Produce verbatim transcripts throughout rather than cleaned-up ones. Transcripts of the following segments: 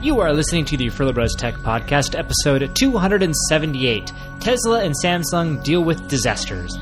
You are listening to the Furlow Bros Tech Podcast, episode two hundred seventy-eight. Tesla and Samsung deal with disasters.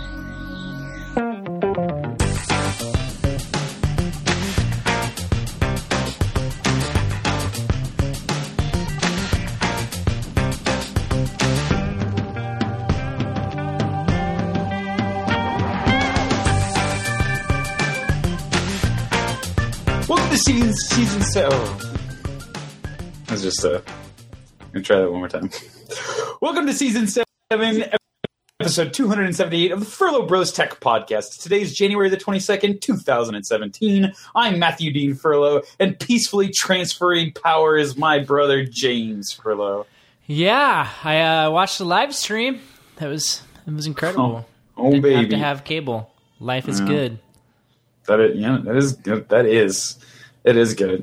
Welcome to season season seven. I was just uh, gonna try that one more time. Welcome to season seven, episode two hundred seventy-eight of the Furlow Bros Tech Podcast. Today is January the twenty-second, two thousand seventeen. I'm Matthew Dean Furlow, and peacefully transferring power is my brother James Furlow. Yeah, I uh, watched the live stream. That was it was incredible. Oh, oh Didn't baby, have to have cable. Life is yeah. good. That is, yeah, that is good. That is, it is good.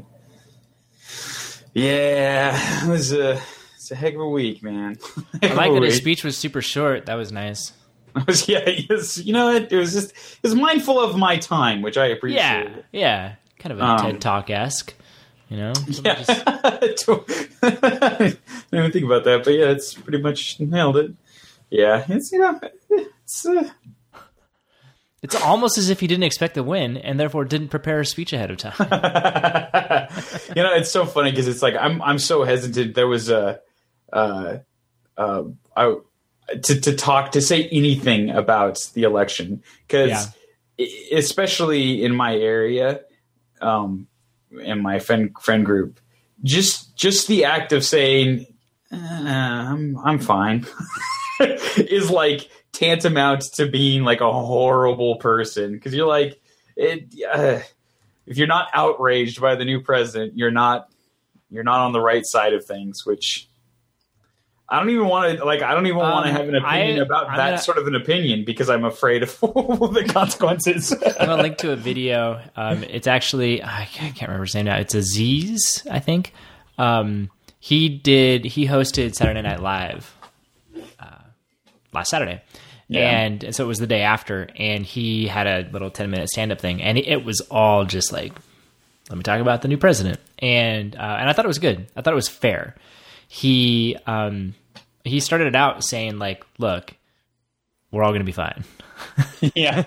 Yeah, it was a, it's a heck of a week, man. I like that his speech was super short. That was nice. It was, yeah, it was, you know, it, it was just, it was mindful of my time, which I appreciate. Yeah, yeah, kind of a Um, TED Talk-esque, you know? Yeah, Just- I didn't even think about that, but yeah, it's pretty much nailed it. Yeah, it's, you know, it's, uh, It's almost as if he didn't expect the win and therefore didn't prepare a speech ahead of time. you know, it's so funny because it's like I'm I'm so hesitant. There was a uh, uh, I to to talk to say anything about the election because Yeah. especially in my area, um, in my friend friend group, just just the act of saying uh, I'm I'm fine is like tantamount to being like a horrible person because you're like it, uh, if you're not outraged by the new president, you're not you're not on the right side of things, which I don't even want to like I don't even um, want to have an opinion I, about I'm that gonna, sort of an opinion because I'm afraid of the consequences. I'm going to link to a video. Um, it's actually I can't remember his name now. It's Aziz, I think. Um, he did he hosted Saturday Night Live uh, last Saturday. Yeah. And, and so it was the day after, and he had a little ten minute stand up thing, and it, it was all just like, let me talk about the new president, and uh, and I thought it was good. I thought it was fair. He um, he started it out saying like, look, we're all going to be fine. Yeah.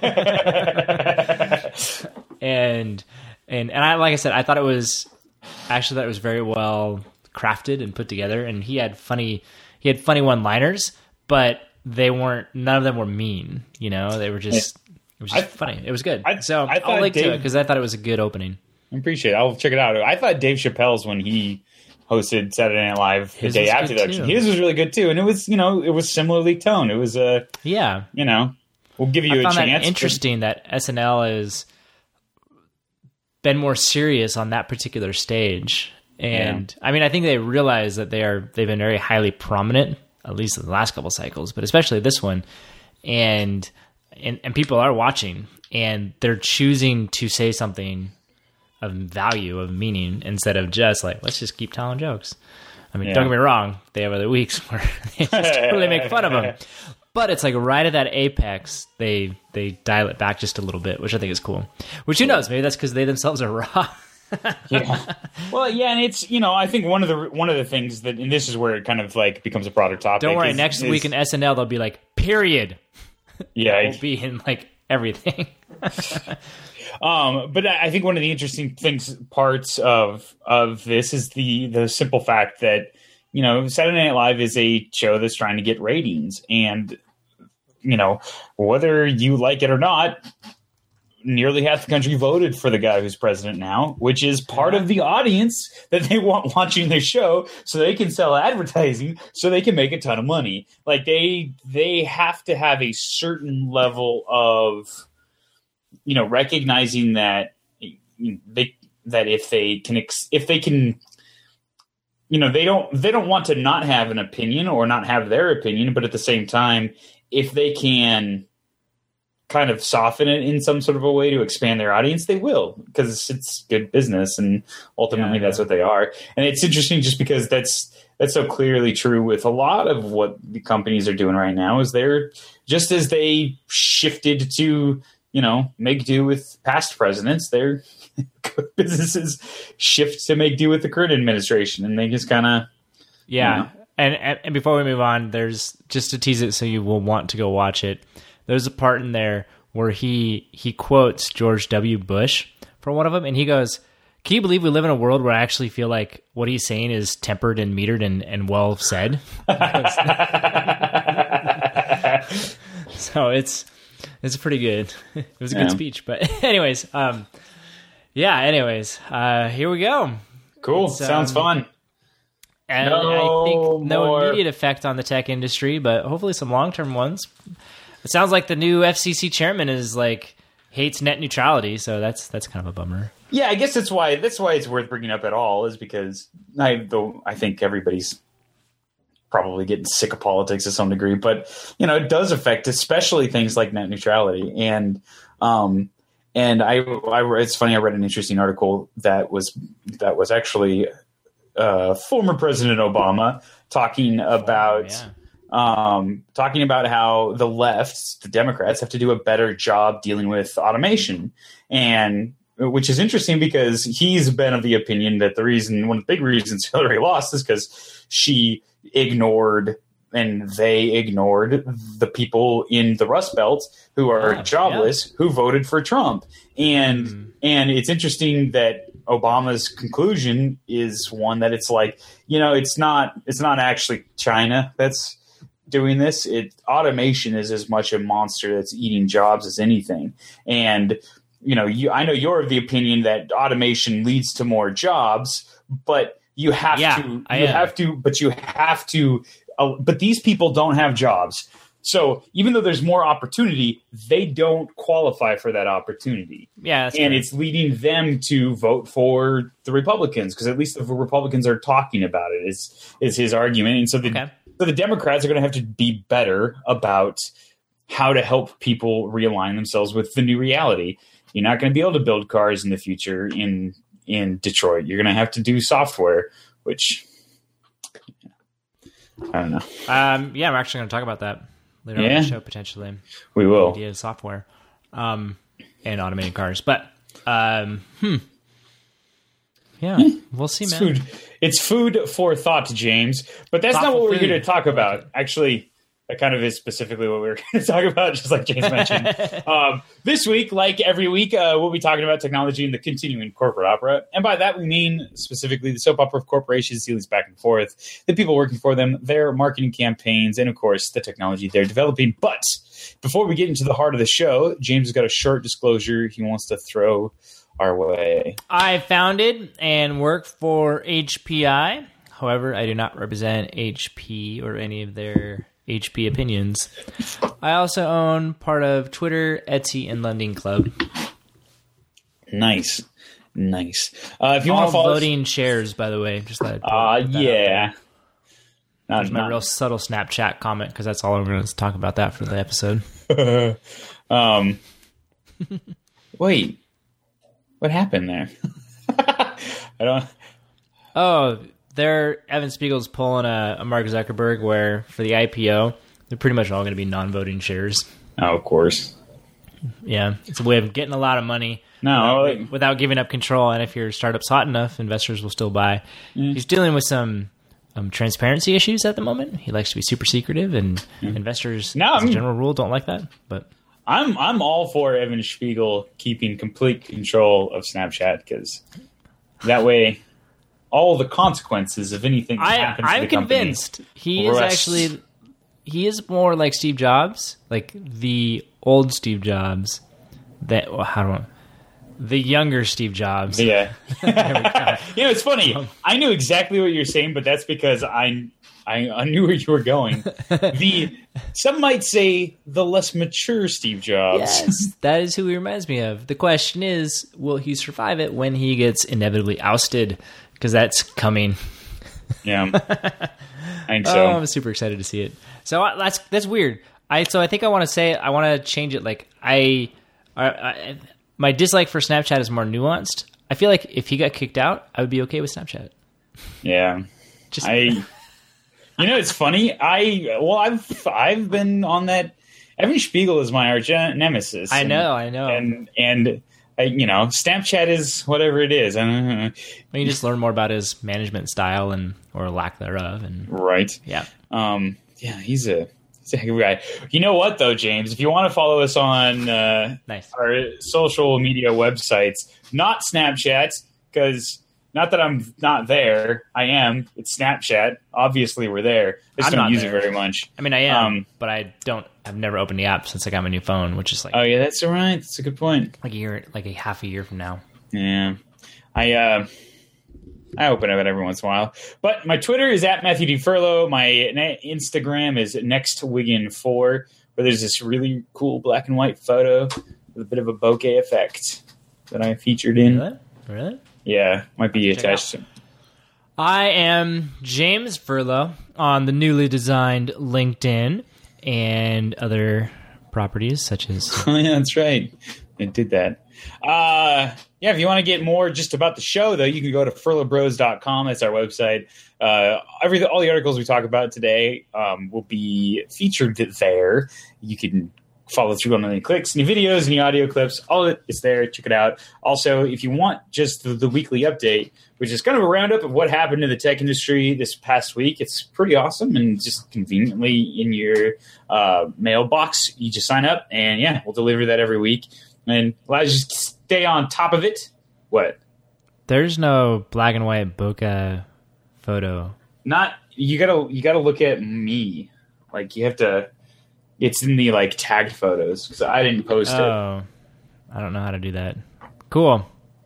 and and and I like I said, I thought it was actually thought it was very well crafted and put together, and he had funny he had funny one liners, but they weren't. None of them were mean. You know, they were just. It was just I, funny. It was good. I, so I I'll link Dave, to it because I thought it was a good opening. I appreciate it. I'll check it out. I thought Dave Chappelle's when he hosted Saturday Night Live the His day was after good the election. too. His was really good too, and it was you know it was similarly toned. It was a uh, Yeah. you know we'll give you I a found chance. that interesting that S N L has been more serious on that particular stage, and yeah. I mean I think they realize that they are they've been very highly prominent, at least in the last couple cycles, but especially this one. And, and and people are watching, and they're choosing to say something of value, of meaning, instead of just like, let's just keep telling jokes. I mean, yeah. Don't get me wrong, they have other weeks where they just totally make fun of them. But it's like right at that apex, they they dial it back just a little bit, which I think is cool. Which who knows, maybe that's because they themselves are raw. Yeah. Well, yeah, and it's you know I think one of the one of the things that and this is where it kind of like becomes a broader topic. Don't worry, is, next is, week in S N L they'll be like, period. Yeah, It'll be in like everything. um, but I think one of the interesting things parts of of this is the the simple fact that you know Saturday Night Live is a show that's trying to get ratings, and you know whether you like it or not. Nearly half the country voted for the guy who's president now, which is part of the audience that they want watching their show so they can sell advertising so they can make a ton of money. Like they they have to have a certain level of, you know, recognizing that they that if they can if they can, you know, they don't they don't want to not have an opinion or not have their opinion, but at the same time, if they can kind of soften it in some sort of a way to expand their audience, they will, because it's good business, and ultimately yeah, that's yeah. what they are. And it's interesting just because that's that's so clearly true with a lot of what the companies are doing right now. Is they're just as they shifted to you know, make do with past presidents. Their businesses shift to make do with the current administration, and they just kind of, yeah. you know. And, and and before we move on, there's just to tease it so you will want to go watch it. There's a part in there where he he quotes George W. Bush for one of them, and he goes, "Can you believe we live in a world where I actually feel like what he's saying is tempered and metered and, and well said?" So it's it's pretty good. It was a good Yeah. speech, but anyways, um, yeah. Anyways, uh, here we go. Cool. It's, Sounds um, fun. And No I think no more- immediate effect on the tech industry, but hopefully some long-term ones. It sounds like the new F C C chairman is like hates net neutrality, so that's that's kind of a bummer. Yeah, I guess that's why that's why it's worth bringing up at all, is because I though I think everybody's probably getting sick of politics to some degree, but you know, it does affect especially things like net neutrality. And um and I, I it's funny, I read an interesting article that was that was actually uh former President Obama talking about Yeah. um, talking about how the left, the Democrats, have to do a better job dealing with automation, and which is interesting because he's been of the opinion that the reason, one of the big reasons Hillary lost is because she ignored and they ignored the people in the Rust Belt who are Ah, jobless, who voted for Trump. And Mm. and it's interesting that Obama's conclusion is one that it's like, you know, it's not it's not actually China that's doing this. It automation is as much a monster that's eating jobs as anything. And you know, you I know you're of the opinion that automation leads to more jobs, but you have Yeah, to I you am. have to but you have to uh, but these people don't have jobs. So even though there's more opportunity, they don't qualify for that opportunity. Yeah, that's And fair. it's leading them to vote for the Republicans, because at least the Republicans are talking about it, is is his argument. And so the Okay. so the Democrats are going to have to be better about how to help people realign themselves with the new reality. You're not going to be able to build cars in the future in in Detroit. You're going to have to do software, which I don't know. Um, yeah, I'm actually going to talk about that later on Yeah. in the show potentially. We The will. idea of software, um, and automated cars, but um, hmm, yeah, we'll see, It's man. food. It's food for thought, James. But that's not Thoughtful what we're food. here to talk about. Actually, that kind of is specifically what we're going to talk about, just like James mentioned. um, this week, like every week, uh, we'll be talking about technology and the continuing corporate opera. And by that, we mean specifically the soap opera of corporations, dealings back and forth, the people working for them, their marketing campaigns, and, of course, the technology they're developing. But before we get into the heart of the show, James has got a short disclosure he wants to throw our way. I founded and work for H P I. However, I do not represent H P or any of their H P opinions. I also own part of Twitter, Etsy, and Lending Club. Nice. Nice. Uh, if you want All to follow us- voting shares, by the way. Just let Uh, put that out there. yeah. Not, There's my not- real subtle Snapchat comment because that's all I'm going to talk about that for the episode. um, wait. What happened there? I don't. Oh, they're Evan Spiegel's pulling a, a Mark Zuckerberg where for the I P O, they're pretty much all going to be non-voting shares. Oh, of course. Yeah, it's a way of getting a lot of money No. without, like- without giving up control. And if your startup's hot enough, investors will still buy. Mm. He's dealing with some um, transparency issues at the moment. He likes to be super secretive, and investors, No, as a I'm- general rule, don't like that. But I'm I'm all for Evan Spiegel keeping complete control of Snapchat, because that way, all the consequences of anything that I, happens to I'm the company convinced he is rests- actually he is more like Steve Jobs, like the old Steve Jobs. That well, how do I, the younger Steve Jobs. Yeah. There we go. You know, it's funny. Um, I knew exactly what you're saying, but that's because I, I I knew where you were going. The some might say the less mature Steve Jobs. Yes, that is who he reminds me of. The question is, will he survive it when he gets inevitably ousted? Because that's coming. Yeah, I think Oh, so. I'm super excited to see it. So I, that's that's weird. I so I think I want to say I want to change it. Like I, I, I, my dislike for Snapchat is more nuanced. I feel like if he got kicked out, I would be okay with Snapchat. Yeah, Just I. You know, it's funny. I well, I've I've been on that Evan Spiegel is my arch nemesis. I and, know, I know. and and uh, you know, Snapchat is whatever it is. I don't know. Well, you just learn more about his management style and or lack thereof, and Right. yeah, Um, yeah, he's a he's a heck of a guy. You know what though, James? If you want to follow us on uh, nice. our social media websites, not Snapchat, because not that I'm not there, I am. It's Snapchat. Obviously, we're there. I just I'm don't not use there. it very much. I mean, I am, Um, but I don't. I've never opened the app since I got my new phone, which is like Oh yeah, that's all right. That's a good point. like a year, like a half a year from now. Yeah, I uh, I open it every once in a while. But my Twitter is at Matthew D Furlow. My na- Instagram is Next Wiggin four, where there's this really cool black and white photo with a bit of a bokeh effect that I featured in. Really? Really? Yeah, might be Check it attached to. I am James Furlow on the newly designed LinkedIn and other properties such as Oh, yeah, that's right. I did that. Uh, yeah, if you want to get more just about the show, though, you can go to furlow bros dot com. That's our website. Uh, every all the articles we talk about today um, will be featured there. You can follow through on any clicks, any videos, any audio clips. All of it is there. Check it out. Also, if you want just the, the weekly update, which is kind of a roundup of what happened to the tech industry this past week, it's pretty awesome and just conveniently in your uh, mailbox. You just sign up, and yeah, we'll deliver that every week. And allows you to stay on top of it. What? there's no black and white bokeh photo. Not you gotta you gotta look at me. Like you have to. It's in the like tagged photos because I didn't post Oh, I don't know how to do that. Cool.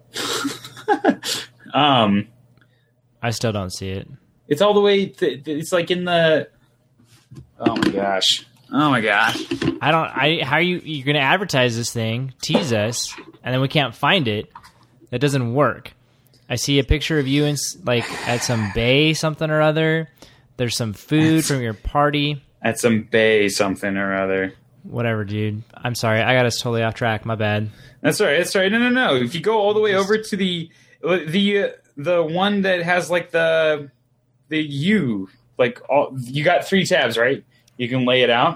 it. Um, I still don't see it. it's all the way. Th- it's like in the. Oh my gosh! Oh my gosh! I don't. I how are you you're gonna advertise this thing, tease us, and then we can't find it. That doesn't work. I see a picture of you in s- like at some bay something or other. There's some food from your party. At some bay something or other. Whatever, dude. I'm sorry. I got us totally off track. My bad. That's all right. That's all right. No, no, no. If you go all the way over to the the uh, the one that has like the the U, like all you got three tabs, right? You can lay it out.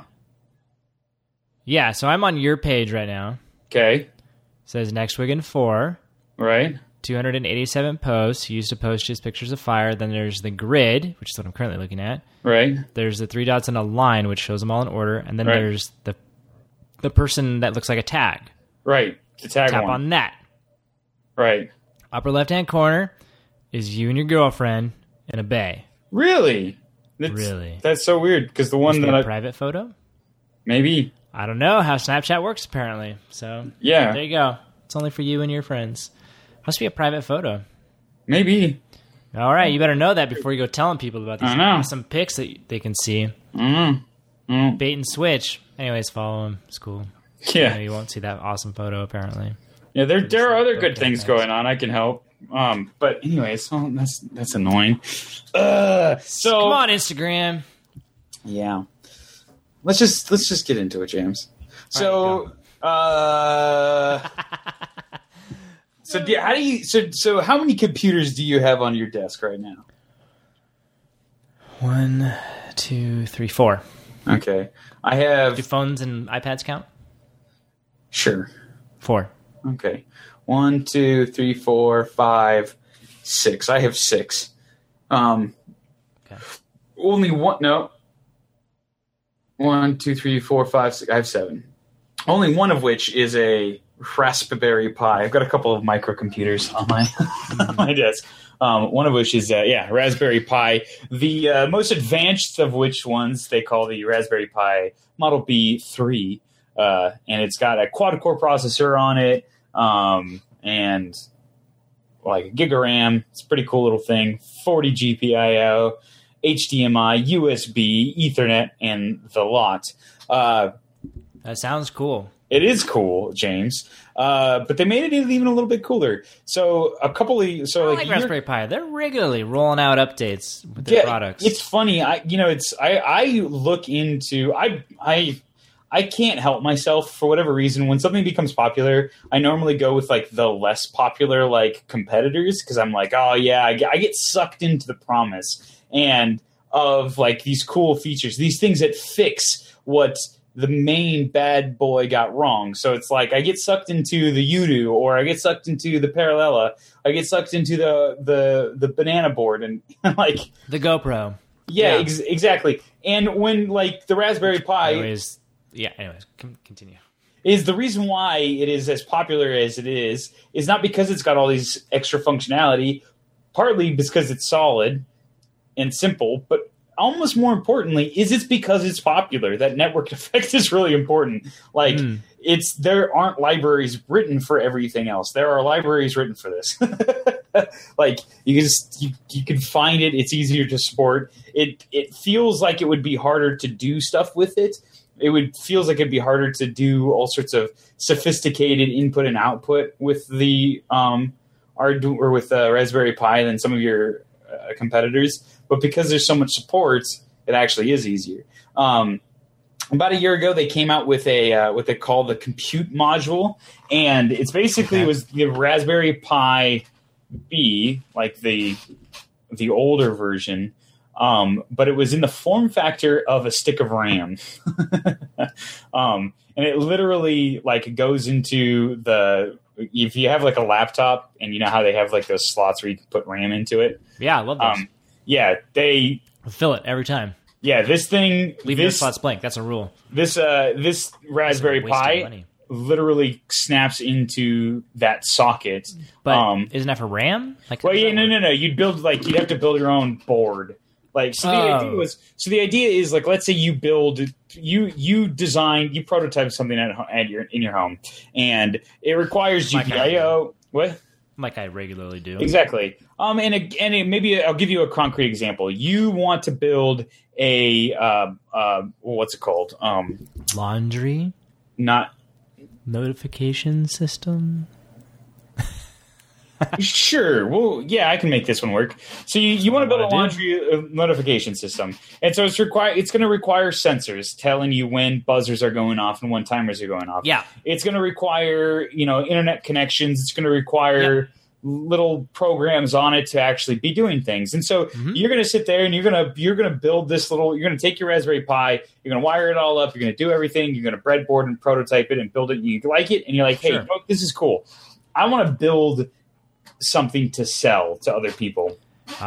Yeah. So I'm on your page right now. Okay. It says Next Wiggin four. Right. two hundred eighty-seven posts. Used to post just pictures of fire. Then there's the grid, which is what I'm currently looking at. Right. There's the three dots and a line, which shows them all in order. And then Right. there's the the person that looks like a tag. Right. The tag Tap one. on that. Right. Upper left-hand corner is you and your girlfriend in a bay. Really? That's, Really? That's so weird because the one Must be that a I, private photo? maybe. I don't know how Snapchat works, apparently. So Yeah. there you go. It's only for you and your friends. Must be a private photo. Maybe. All right, you better know that before you go telling people about these I know. awesome pics that they can see. Mm. Mm. Bait and switch. Anyways, follow him. It's cool. Yeah. You won't see that awesome photo, apparently. Yeah. There there are other good Okay, things thanks. going on. I can help. Um. But anyways, oh, that's that's annoying. Uh. So Come on, Instagram. Yeah. Let's just let's just get into it, James. All So, uh, so do, how do you so so how many computers do you have on your desk right now? One, two, three, four. Okay, I Do have phones and iPads count? sure. Four. Okay, one, two, three, four, five, six. I have six. Um, Okay. only one. No. One, two, three, four, five, six. I have seven. Only one of which is a Raspberry Pi. I've got a couple of microcomputers on my on my desk. Um, one of which is uh, yeah, Raspberry Pi. The uh, most advanced of which ones they call the Raspberry Pi Model B three, uh, and it's got a quad-core processor on it, um, and like a gig of RAM. It's a pretty cool little thing. forty G P I O. H D M I, U S B, Ethernet, and the lot. Uh, That sounds cool. it is cool, James, uh, but they made it even a little bit cooler. So a couple of so I like like you're- Raspberry Pi. They're regularly rolling out updates with their yeah, products. it's funny. I you know it's I I look into I I. I can't help myself for whatever reason. When something becomes popular, I normally go with like the less popular like competitors because I'm like, oh yeah, I get, I get sucked into the promise and of like these cool features, these things that fix what the main bad boy got wrong. So it's like I get sucked into the Udo, or I get sucked into the Parallella, I get sucked into the the the banana board, and like the GoPro. Yeah, Yeah. Ex- exactly. And when like the Raspberry Pi Anyways, yeah. Anyways, con- continue. is the reason why it is as popular as it is is not because it's got all these extra functionality, partly because it's solid and simple, but almost more importantly is it's because it's popular. That network effect is really important. Like Mm. it's there aren't libraries written for everything else. There are libraries written for this. Like you can just you, you can find it. It's easier to support. It it feels like it would be harder to do stuff with it. It would feels like it'd be harder to do all sorts of sophisticated input and output with the um Ardu or with uh, Raspberry Pi than some of your uh, competitors. But because there's so much support, it actually is easier. Um, about a year ago, they came out with a uh, what they call the compute module, and it's basically Okay. was the Raspberry Pi B, like the the older version, um, but it was in the form factor of a stick of RAM, um, and it literally like goes into the if you have like a laptop and you know how they have like those slots where you can put RAM into it. Yeah, I love those. Um, yeah, they Fill it every time. yeah this thing Leave your this slots blank. That's a rule. this uh this Raspberry Waste of Pi money. literally snaps into that socket. But um, isn't that for RAM? Like, well, how does yeah, that no, work? no, no. You'd build like you'd have to build your own board. Like so, the Oh. idea was so the idea is like let's say you build you you design you prototype something at, ho- at your in your home, and it requires G Like P I I O. What? Like I regularly do. Exactly. Um, and a, and a, maybe I'll give you a concrete example. You want to build a uh, uh, what's it called? Um, Laundry not notification system. sure. Well, yeah, I can make this one work. So you, you want to build a Wanna laundry uh, notification system, and so it's require it's going to require sensors telling you when buzzers are going off and when timers are going off. Yeah. It's going to require you know internet connections. It's going to require little programs on it to actually be doing things. And so Mhm. you're going to sit there and you're going to you're going to build this little. You're going to take your Raspberry Pi. You're going to wire it all up. You're going to do everything. You're going to breadboard and prototype it and build it. And you like it, and you're like, hey, Sure. you know, this is cool. I want to build something to sell to other people.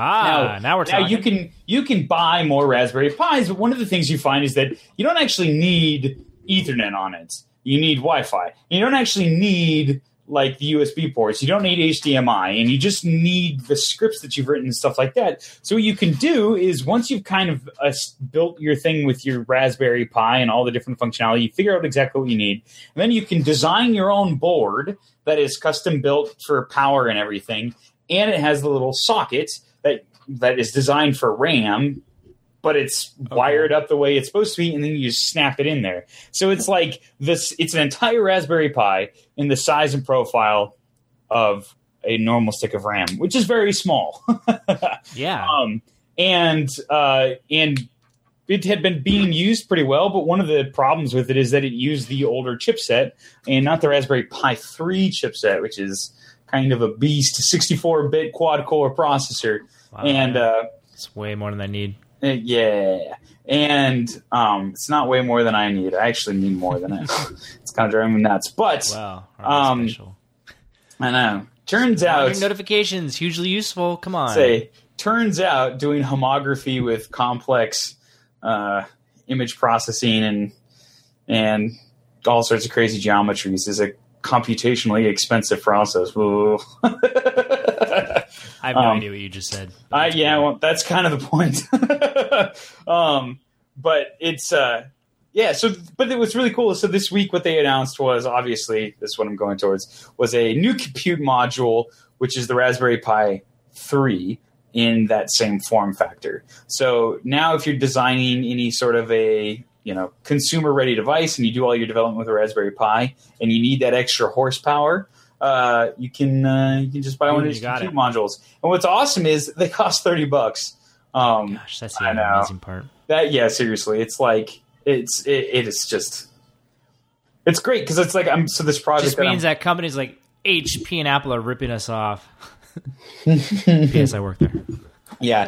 Ah, now, we're Now talking. you can you can buy more Raspberry Pis, but one of the things you find is that you don't actually need Ethernet on it. You need Wi-Fi. You don't actually need like the U S B ports. You don't need H D M I, and you just need the scripts that you've written and stuff like that. So what you can do is once you've kind of uh, built your thing with your Raspberry Pi and all the different functionality, you figure out exactly what you need. And then you can design your own board that is custom built for power and everything, and it has the little socket that that is designed for RAM, but it's wired up the way it's supposed to be, and then you just snap it in there. So it's like this. It's an entire Raspberry Pi in the size and profile of a normal stick of RAM, which is very small. yeah. um, and uh, and it had been being used pretty well, but one of the problems with it is that it used the older chipset and not the Raspberry Pi three chipset, which is kind of a beast, sixty-four bit quad-core processor. Wow. And uh, It's way more than I need. uh, yeah, and um, it's not way more than I need. I actually need more than it. It's kind of driving me nuts. But Wow. Um, Special. I know. Turns Laundry out, notifications hugely useful. Come on. say, turns out doing homography with complex uh, image processing and and all sorts of crazy geometries is a computationally expensive process. Ooh. I have no um, idea what you just said. Uh, yeah, well, that's kind of the point. um, but it's uh, yeah. So, but it was really cool. So this week, what they announced was obviously this is what I'm going towards was a new compute module, which is the Raspberry Pi three in that same form factor. So now, if you're designing any sort of a you know consumer ready device and you do all your development with a Raspberry Pi and you need that extra horsepower. Uh, you can uh, you can just buy Ooh, one of you these got compute it. modules. And what's awesome is they cost thirty bucks. Um, Gosh, that's the I know. amazing part. that yeah, seriously, it's like it's it, it is just it's great because it's like I'm so this project Just that means I'm, that companies like H P and Apple are ripping us off. P S I work there. yeah,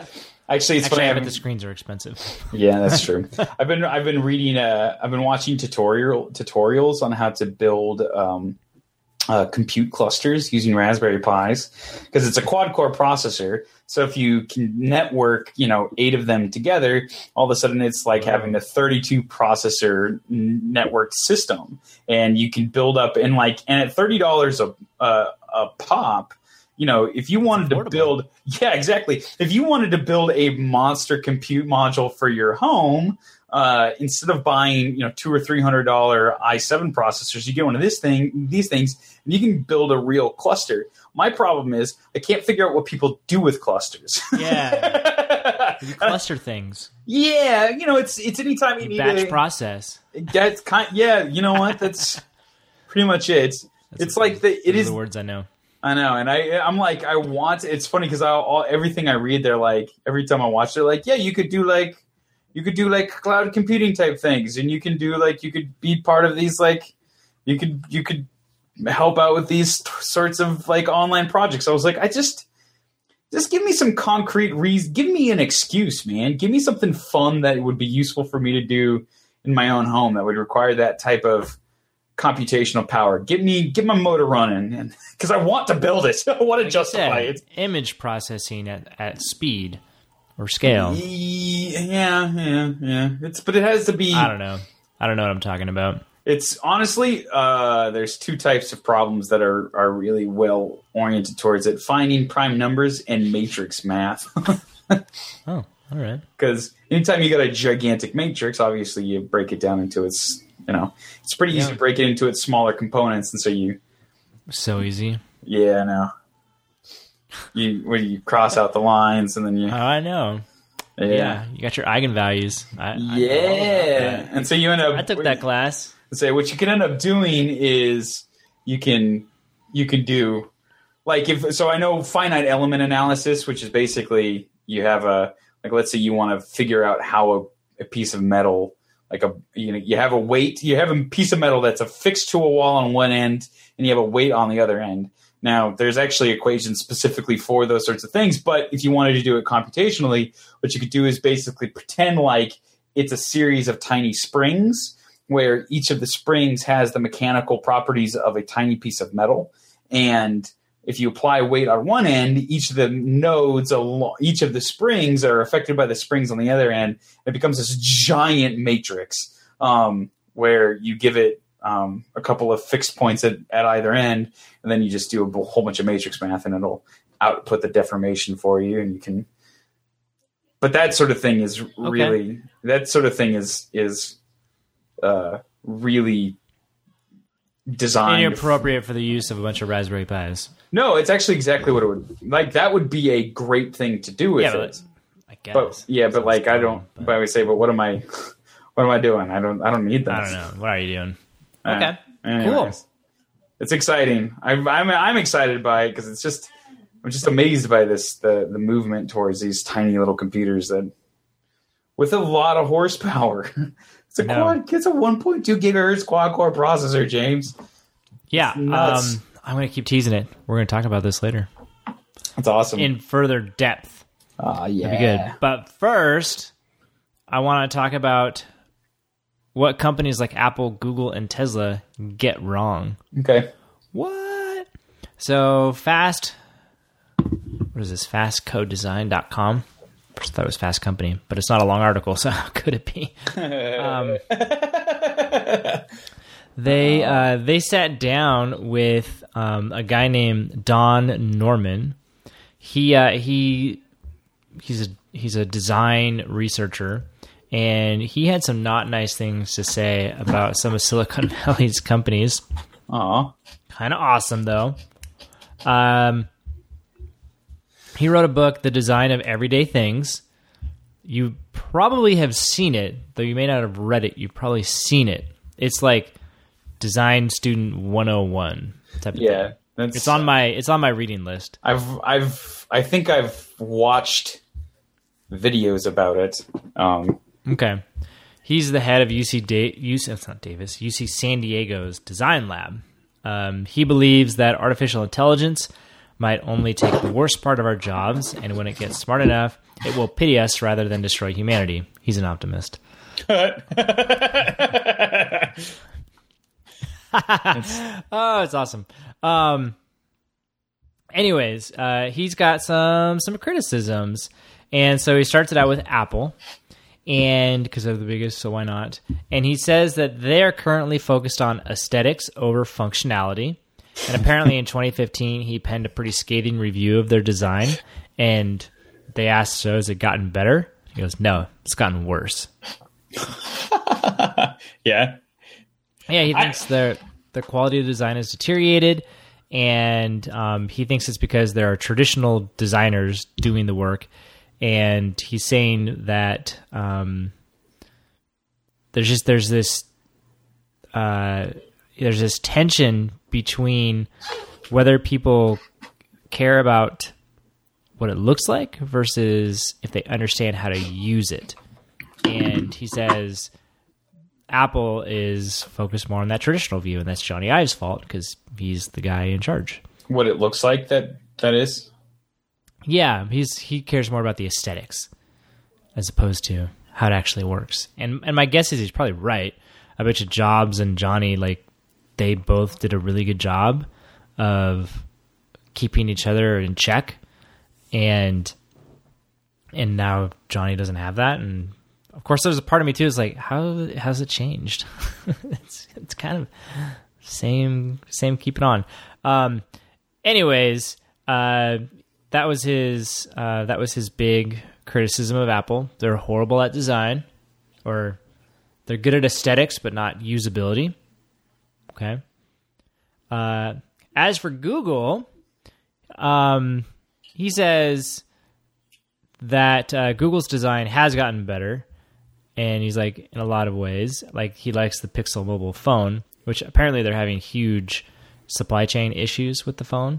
Actually, it's Actually, funny. I I bet haven't- the screens are expensive. Yeah, that's true. I've been I've been reading. Uh, I've been watching tutorial tutorials on how to build um, uh, compute clusters using Raspberry Pis, because it's a quad core processor. So if you can network, you know, eight of them together, all of a sudden it's like having a thirty-two processor networked system, and you can build up and like and at thirty dollars a a a pop. You know, if you wanted to build, yeah, exactly. If you wanted to build a monster compute module for your home, uh, instead of buying, you know, two or three hundred dollar i seven processors, you get one of this thing, these things, and you can build a real cluster. My problem is I can't figure out what people do with clusters. Yeah, you cluster things. Yeah, you know, it's it's anytime you, You need batch a, process. That's kind. Yeah, you know what? That's pretty much it. It's, it's like the it Those are is. the words I know. I know, and I I'm like I want. It's funny because I all everything I read, they're like every time I watch, they're like, yeah, you could do like you could do like cloud computing type things, and you can do like you could be part of these like you could you could help out with these t- sorts of like online projects. I was like, I just just give me some concrete reason, give me an excuse, man, give me something fun that would be useful for me to do in my own home that would require that type of computational power. Get me, get my motor running, and because I want to build it, I want to Like justify you said, it. Image processing at, at speed or scale. Yeah, yeah, yeah. It's but it has to be. I don't know. I don't know what I'm talking about. It's honestly, uh, there's two types of problems that are are really well oriented towards it: finding prime numbers and matrix math. Oh, all right. Because anytime you got a gigantic matrix, obviously you break it down into its, you know, it's pretty easy Yeah. to break it into its smaller components, and so you. So easy. Yeah, I know. You when you cross out the lines and then you Oh, I know. yeah Yeah, you got your eigenvalues. I, I know all about yeah, that. and so you end up. I took that class. Say what you can end up doing is you can you can do like if so I know finite element analysis, which is basically you have a like let's say you want to figure out how a, a piece of metal like a you know you have a weight you have a piece of metal that's affixed to a wall on one end and you have a weight on the other end. Now there's actually equations specifically for those sorts of things, but if you wanted to do it computationally, what you could do is basically pretend like it's a series of tiny springs where each of the springs has the mechanical properties of a tiny piece of metal. And if you apply weight on one end, each of the nodes, along, each of the springs are affected by the springs on the other end. It becomes this giant matrix um, where you give it um, a couple of fixed points at, at either end, and then you just do a whole bunch of matrix math, and it'll output the deformation for you, and you can. But that sort of thing is really okay. that sort of thing is is. Uh, really designed inappropriate for the use of a bunch of Raspberry Pis. No, it's actually exactly what it would like. That would be a great thing to do with yeah, it. I guess. But yeah, but like dumb, I don't. But... but I would say, but what am I? What am I doing? I don't. I don't need that. I don't know. What are you doing? Uh, Okay, anyways. cool. It's exciting. I'm I'm, I'm excited by it because it's just I'm just amazed by this the the movement towards these tiny little computers that with a lot of horsepower. It's a No. quad. It's a one point two gigahertz quad core processor, James. Yeah, um, nuts. I'm going to keep teasing it. We're going to talk about this later That's awesome. in further depth. Ah, yeah. That'd be good. But first, I want to talk about what companies like Apple, Google, and Tesla get wrong. Okay. What? So fast. What is this? fast code design dot com. First, I thought it was Fast Company, but it's not a long article, so how could it be? Um, they uh, they sat down with um, a guy named Don Norman. He uh, he he's a he's a design researcher, and he had some not nice things to say about some of Silicon Valley's companies. Aw. Kind of awesome, though. Um, he wrote a book, The Design of Everyday Things. You probably have seen it, though you may not have read it. You've probably seen it. It's like Design Student one oh one type of Yeah. thing. That's, It's on my it's on my reading list. I've I've I think I've watched videos about it. Um, Okay. He's the head of U C da- U C it's not Davis, U C San Diego's design lab. Um, he believes that artificial intelligence might only take the worst part of our jobs, and when it gets smart enough, it will pity us rather than destroy humanity. He's an optimist. Oh, it's awesome. Um, anyways, uh, he's got some some criticisms, and so he starts it out with Apple, and because they're the biggest, so why not? And he says that they are currently focused on aesthetics over functionality. And apparently, in twenty fifteen, he penned a pretty scathing review of their design, and they asked, "So has it gotten better?" He goes, "No, it's gotten worse." Yeah. Yeah, he thinks I, their their quality of design has deteriorated, and um, he thinks it's because there are traditional designers doing the work, and he's saying that um, there's just there's this uh, there's this tension between whether people care about what it looks like versus if they understand how to use it, and he says Apple is focused more on that traditional view, and that's Johnny Ive's fault because he's the guy in charge. What it looks like, that that is? Yeah, he's he cares more about the aesthetics as opposed to how it actually works. And and my guess is he's probably right. I bet you Jobs and Johnny, like, they both did a really good job of keeping each other in check, and and now Johnny doesn't have that, and of course, there's a part of me too. Is like, how has it changed? it's it's kind of same same. Keep it on. Um, anyways, uh, that was his uh, that was his big criticism of Apple. They're horrible at design, or they're good at aesthetics but not usability. Okay. Uh, as for Google, um, he says that uh, Google's design has gotten better. And he's like, in a lot of ways, like he likes the Pixel mobile phone, which apparently they're having huge supply chain issues with the phone.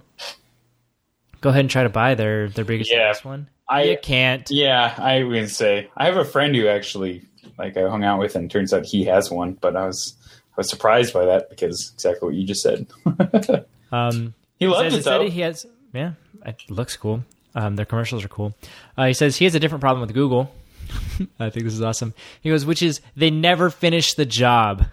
Go ahead and try to buy their, their biggest yeah, one. I you can't. Yeah, I would say I have a friend who actually, like, I hung out with, and turns out he has one. But I was I was surprised by that because exactly what you just said. um, he loved he it though. He has, yeah, it looks cool. Um, their commercials are cool. Uh, he says he has a different problem with Google. I think this is awesome. He goes, which is they never finish the job.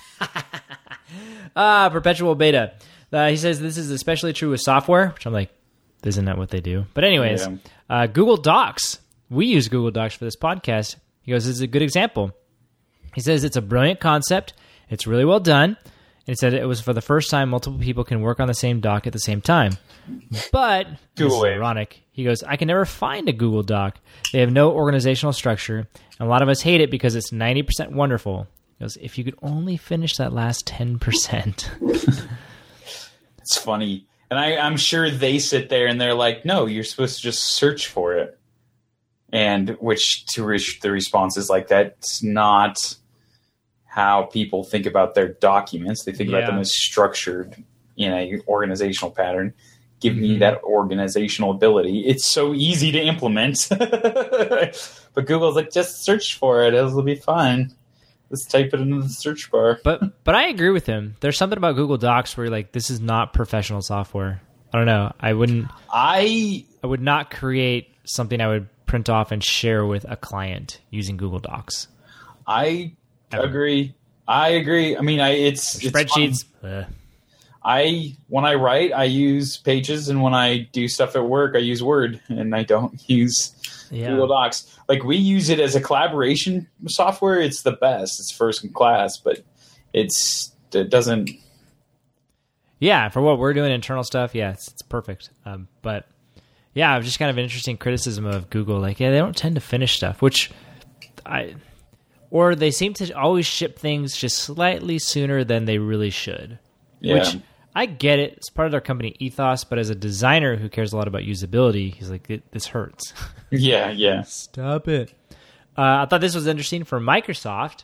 ah, perpetual beta. Uh, he says this is especially true with software, which I'm like, isn't that what they do? But anyways, yeah. uh, Google Docs. We use Google Docs for this podcast. He goes, this is a good example. He says it's a brilliant concept. It's really well done. And he said it was for the first time multiple people can work on the same doc at the same time. But, this is ironic, he goes, I can never find a Google Doc. They have no organizational structure, and a lot of us hate it because it's ninety percent wonderful. He goes, if you could only finish that last ten percent. It's funny. And I, I'm sure they sit there and they're like, no, you're supposed to just search for it. And which to re- the response is like, that's not how people think about their documents. They think yeah. about them as structured in a organizational pattern. Give mm-hmm. me that organizational ability. It's so easy to implement. But Google's like, just search for it. It'll be fine. Just type it into the search bar. But but I agree with him. There's something about Google Docs where you're like, this is not professional software. I don't know. I wouldn't. I I would not create something I would print off and share with a client using Google Docs. I Ever. agree. I agree. I mean, I it's, it's spreadsheets. Uh. I when I write, I use Pages, and when I do stuff at work, I use Word, and I don't use yeah. Google Docs. Like, we use it as a collaboration software. It's the best. It's first in class, but it's it doesn't. Yeah, for what we're doing, internal stuff, yeah, it's, it's perfect. Um, but yeah, just kind of an interesting criticism of Google. Like, yeah, they don't tend to finish stuff, which I, or they seem to always ship things just slightly sooner than they really should. Yeah. Which I get it. It's part of their company ethos, but as a designer who cares a lot about usability, he's like, this hurts. Yeah, yeah. Stop it. Uh, I thought this was interesting for Microsoft.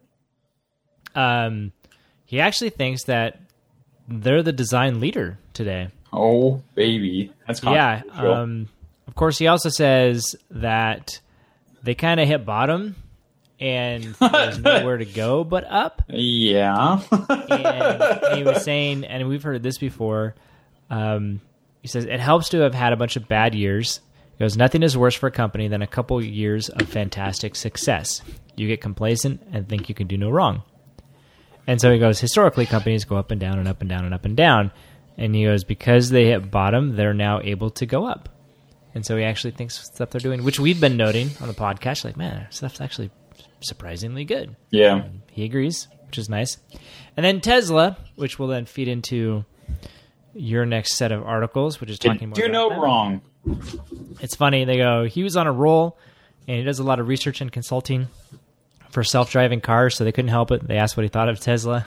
Um, he actually thinks that they're the design leader today. Oh, baby. That's yeah. Um, of course, he also says that they kind of hit bottom and there's nowhere to go but up. Yeah. and, and he was saying, and we've heard this before, um, he says, it helps to have had a bunch of bad years. He goes, nothing is worse for a company than a couple years of fantastic success. You get complacent and think you can do no wrong. And so he goes, historically, companies go up and down and up and down and up and down. And he goes, because they hit bottom, they're now able to go up. And so he actually thinks stuff they're doing, which we've been noting on the podcast, like, man, stuff's actually surprisingly good. Yeah. And he agrees, which is nice. And then Tesla, which will then feed into your next set of articles, which is talking Didn't more do about no them. wrong. It's funny. They go, he was on a roll, and he does a lot of research and consulting for self-driving cars, so they couldn't help it. They asked what he thought of Tesla.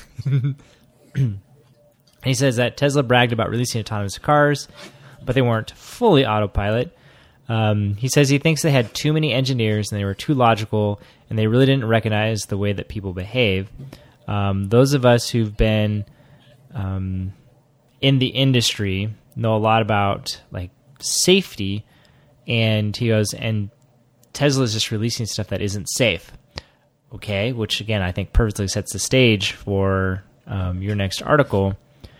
He says that Tesla bragged about releasing autonomous cars, but they weren't fully autopilot. Um, he says he thinks they had too many engineers and they were too logical, and they really didn't recognize the way that people behave. Um, those of us who've been um, in the industry know a lot about like safety, and he goes, and Tesla's just releasing stuff that isn't safe. Okay, which again I think perfectly sets the stage for um, your next article.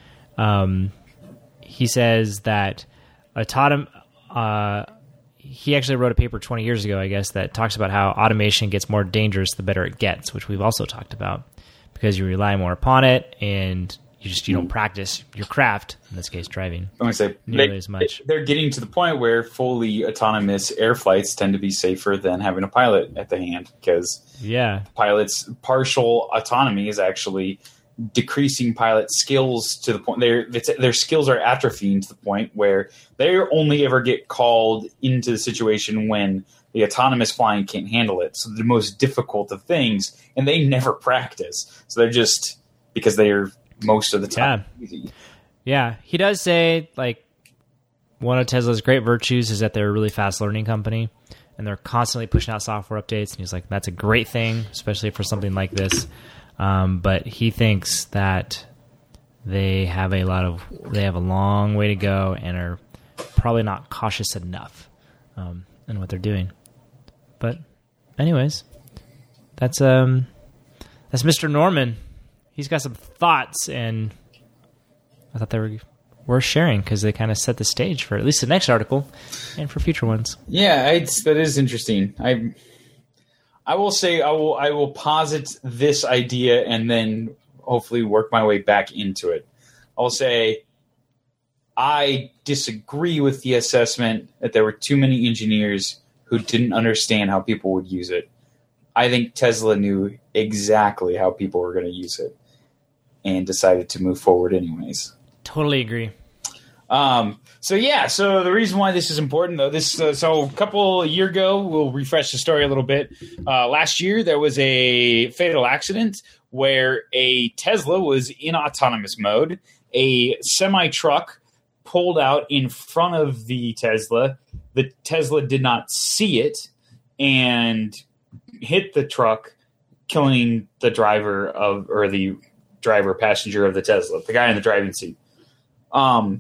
Um, he says that autonom- uh, he actually wrote a paper twenty years ago, I guess, that talks about how automation gets more dangerous the better it gets, which we've also talked about, because you rely more upon it and you just you don't practice your craft, in this case driving, I'm gonna say nearly they, as much. They're getting to the point where fully autonomous air flights tend to be safer than having a pilot at the hand, because Yeah. pilots' partial autonomy is actually decreasing pilot skills to the point their their skills are atrophying to the point where they only ever get called into the situation when the autonomous flying can't handle it. So the most difficult of things, and they never practice. So they're just, because they're most of the time easy. Yeah, he does say, like, one of Tesla's great virtues is that they're a really fast learning company, and they're constantly pushing out software updates. And he's like, that's a great thing, especially for something like this. Um, but he thinks that they have a lot of, they have a long way to go and are probably not cautious enough um, in what they're doing. But anyways, that's um, that's Mister Norman. He's got some thoughts, and I thought they were worth sharing because they kind of set the stage for at least the next article and for future ones. Yeah, it's, that is interesting. I I will say I will I will posit this idea and then hopefully work my way back into it. I'll say I disagree with the assessment that there were too many engineers who didn't understand how people would use it. I think Tesla knew exactly how people were going to use it and decided to move forward anyways. Totally agree. Um, so yeah, so the reason why this is important, though, this uh, so a couple a year ago, we'll refresh the story a little bit. Uh, last year, there was a fatal accident where a Tesla was in autonomous mode. A semi truck pulled out in front of the Tesla. The Tesla did not see it and hit the truck, killing the driver of or the driver passenger of the Tesla, the guy in the driving seat. Um.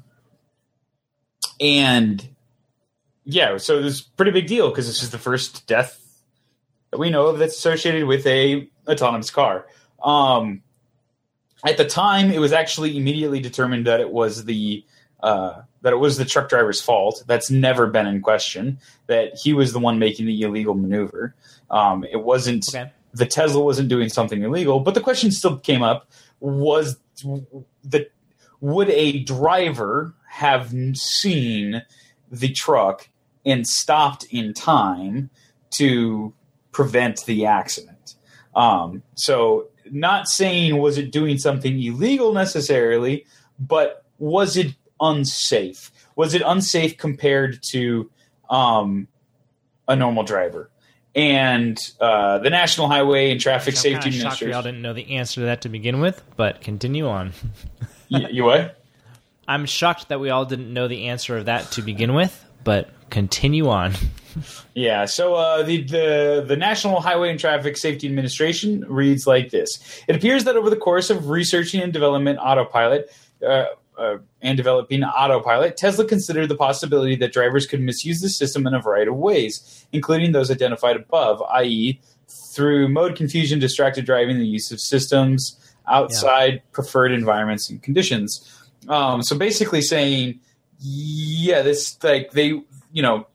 And yeah, so this is a pretty big deal because this is the first death that we know of that's associated with a autonomous car. Um, at the time, it was actually immediately determined that it was the uh, that it was the truck driver's fault. That's never been in question. That he was the one making the illegal maneuver. Um, it wasn't okay. The Tesla wasn't doing something illegal, but the question still came up: was the would a driver have seen the truck and stopped in time to prevent the accident? Um, so not saying was it doing something illegal necessarily, but was it unsafe? Was it unsafe compared to um, a normal driver? And uh, the National Highway and Traffic I'm Safety kind of shocked we all Administration. didn't know the answer to that to begin with, but continue on. you, you what? I'm shocked that we all didn't know the answer of that to begin with, but continue on. Yeah, so uh, the, the the National Highway and Traffic Safety Administration reads like this. It appears that over the course of researching and development autopilot uh, uh, and developing autopilot, Tesla considered the possibility that drivers could misuse the system in a variety of ways, including those identified above, that is through mode confusion, distracted driving, the use of systems outside yeah. preferred environments and conditions. Um, so basically saying yeah, this like they, you know,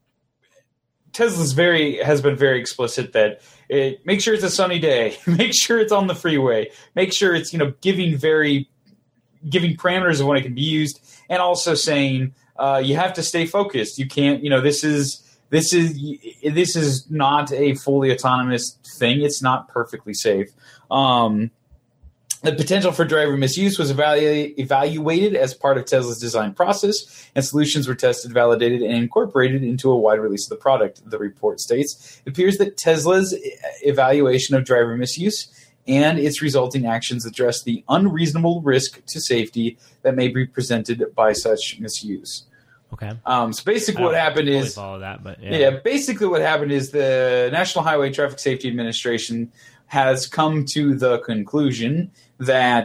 Tesla's very has been very explicit that it make sure it's a sunny day, make sure it's on the freeway, make sure it's, you know, giving very giving parameters of when it can be used, and also saying uh, you have to stay focused. You can't, you know, this is this is this is not a fully autonomous thing. It's not perfectly safe. Um, The potential for driver misuse was evalu- evaluated as part of Tesla's design process, and solutions were tested, validated, and incorporated into a wide release of the product, the report states. It appears that Tesla's evaluation of driver misuse and its resulting actions address the unreasonable risk to safety that may be presented by such misuse. Okay. Um, so basically what happened totally is... follow that, but yeah. yeah, basically what happened is the National Highway Traffic Safety Administration has come to the conclusion that,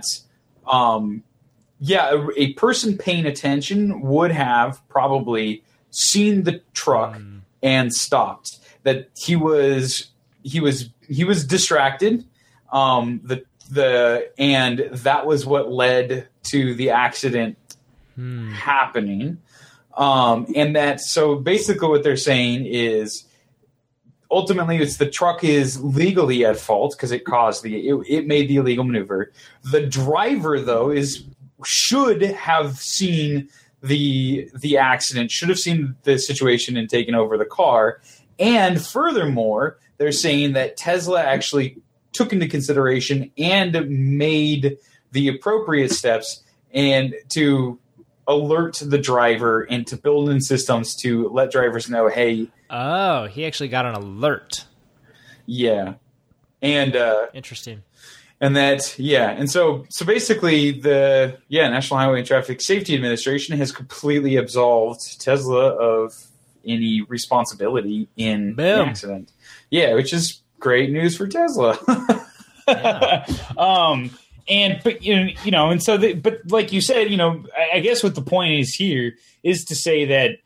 um, yeah, a, a person paying attention would have probably seen the truck mm. and stopped. That he was he was he was distracted. Um, the the and that was what led to the accident mm. happening. Um, and that so basically what they're saying is, ultimately, it's the truck is legally at fault because it caused the it, it made the illegal maneuver. The driver, though, is should have seen the the accident, should have seen the situation and taken over the car. And furthermore, they're saying that Tesla actually took into consideration and made the appropriate steps and to alert the driver and to build in systems to let drivers know, hey. Oh, he actually got an alert. Yeah. And uh interesting. And that yeah, and so so basically the yeah, National Highway and Traffic Safety Administration has completely absolved Tesla of any responsibility in Boom. the accident. Yeah, which is great news for Tesla. yeah. um And but you know, you know, and so, the, but like you said, you know, I, I guess what the point is here is to say that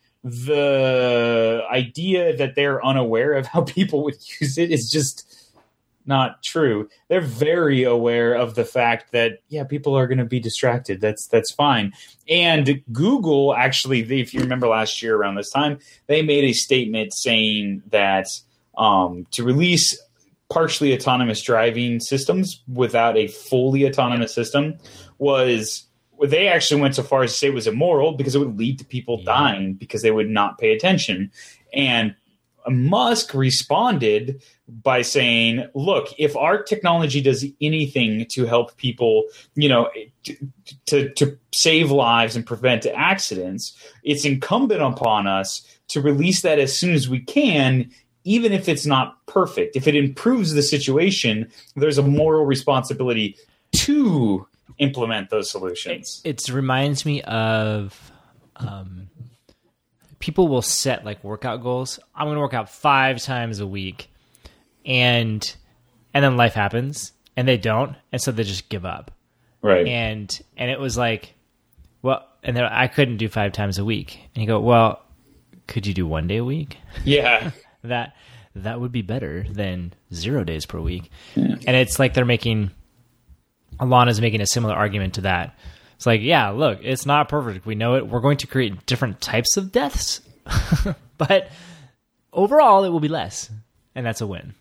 the idea that they're unaware of how people would use it is just not true. They're very aware of the fact that yeah, people are going to be distracted. That's that's fine. And Google actually, if you remember last year around this time, they made a statement saying that um, to release partially autonomous driving systems without a fully autonomous system was they actually went so far as to say it was immoral because it would lead to people yeah. dying because they would not pay attention. And Musk responded by saying, look, if our technology does anything to help people, you know, to, to, to save lives and prevent accidents, it's incumbent upon us to release that as soon as we can, even if it's not perfect. If it improves the situation, there's a moral responsibility to implement those solutions. It, it reminds me of um, people will set like workout goals. I'm going to work out five times a week, and and then life happens, and they don't, and so they just give up. Right. And and it was like, well, and then I couldn't do five times a week. And you go, well, could you do one day a week? Yeah. that that would be better than zero days per week. Yeah. And it's like they're making, Alana's making a similar argument to that. It's like, yeah, look, it's not perfect. We know it. We're going to create different types of deaths, but overall it will be less. And that's a win.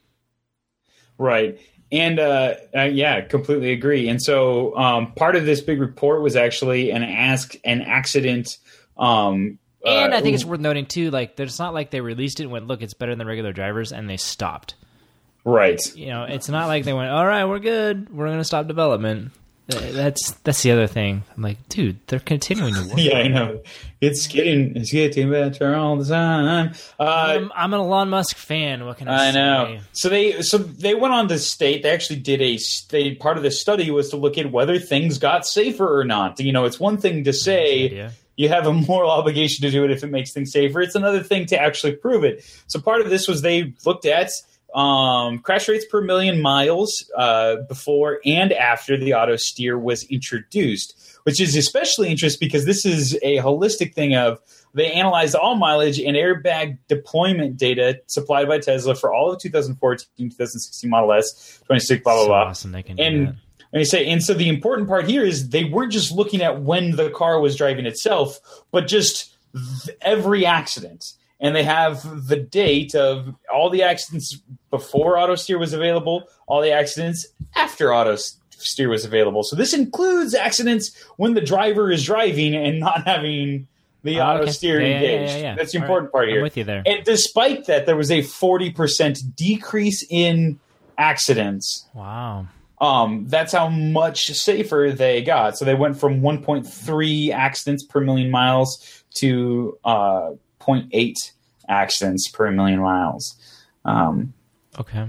Right. And uh, uh, yeah, completely agree. And so um, part of this big report was actually an ask an accident. Um, And uh, I think it's worth noting, too, like, it's not like they released it and went, look, it's better than regular drivers, and they stopped. Right. You know, it's not like they went, all right, we're good. We're going to stop development. That's that's the other thing. I'm like, dude, they're continuing to work. Yeah, I know. It's getting it's getting better all the time. Uh, I'm, I'm an Elon Musk fan. What can I, I say? know. So they so they went on to state they actually did a they part of the study was to look at whether things got safer or not. You know, it's one thing to say you have a moral obligation to do it if it makes things safer. It's another thing to actually prove it. So part of this was they looked at um, crash rates per million miles uh, before and after the auto steer was introduced, which is especially interesting because this is a holistic thing of they analyzed all mileage and airbag deployment data supplied by Tesla for all of two thousand fourteen, two thousand sixteen Model S, twenty-six, blah, blah, so blah. Awesome they can do and that. And they say, and so the important part here is they weren't just looking at when the car was driving itself, but just th- every accident. And they have the date of all the accidents before AutoSteer was available, all the accidents after AutoSteer was available. So this includes accidents when the driver is driving and not having the Oh, auto okay. steer Yeah, yeah, engaged. yeah, yeah, yeah. That's the All important right. part here. I'm with you there. And despite that, there was a forty percent decrease in accidents. Wow. Um, that's how much safer they got. So they went from one point three accidents per million miles to uh, zero point eight accidents per million miles. Um, Okay.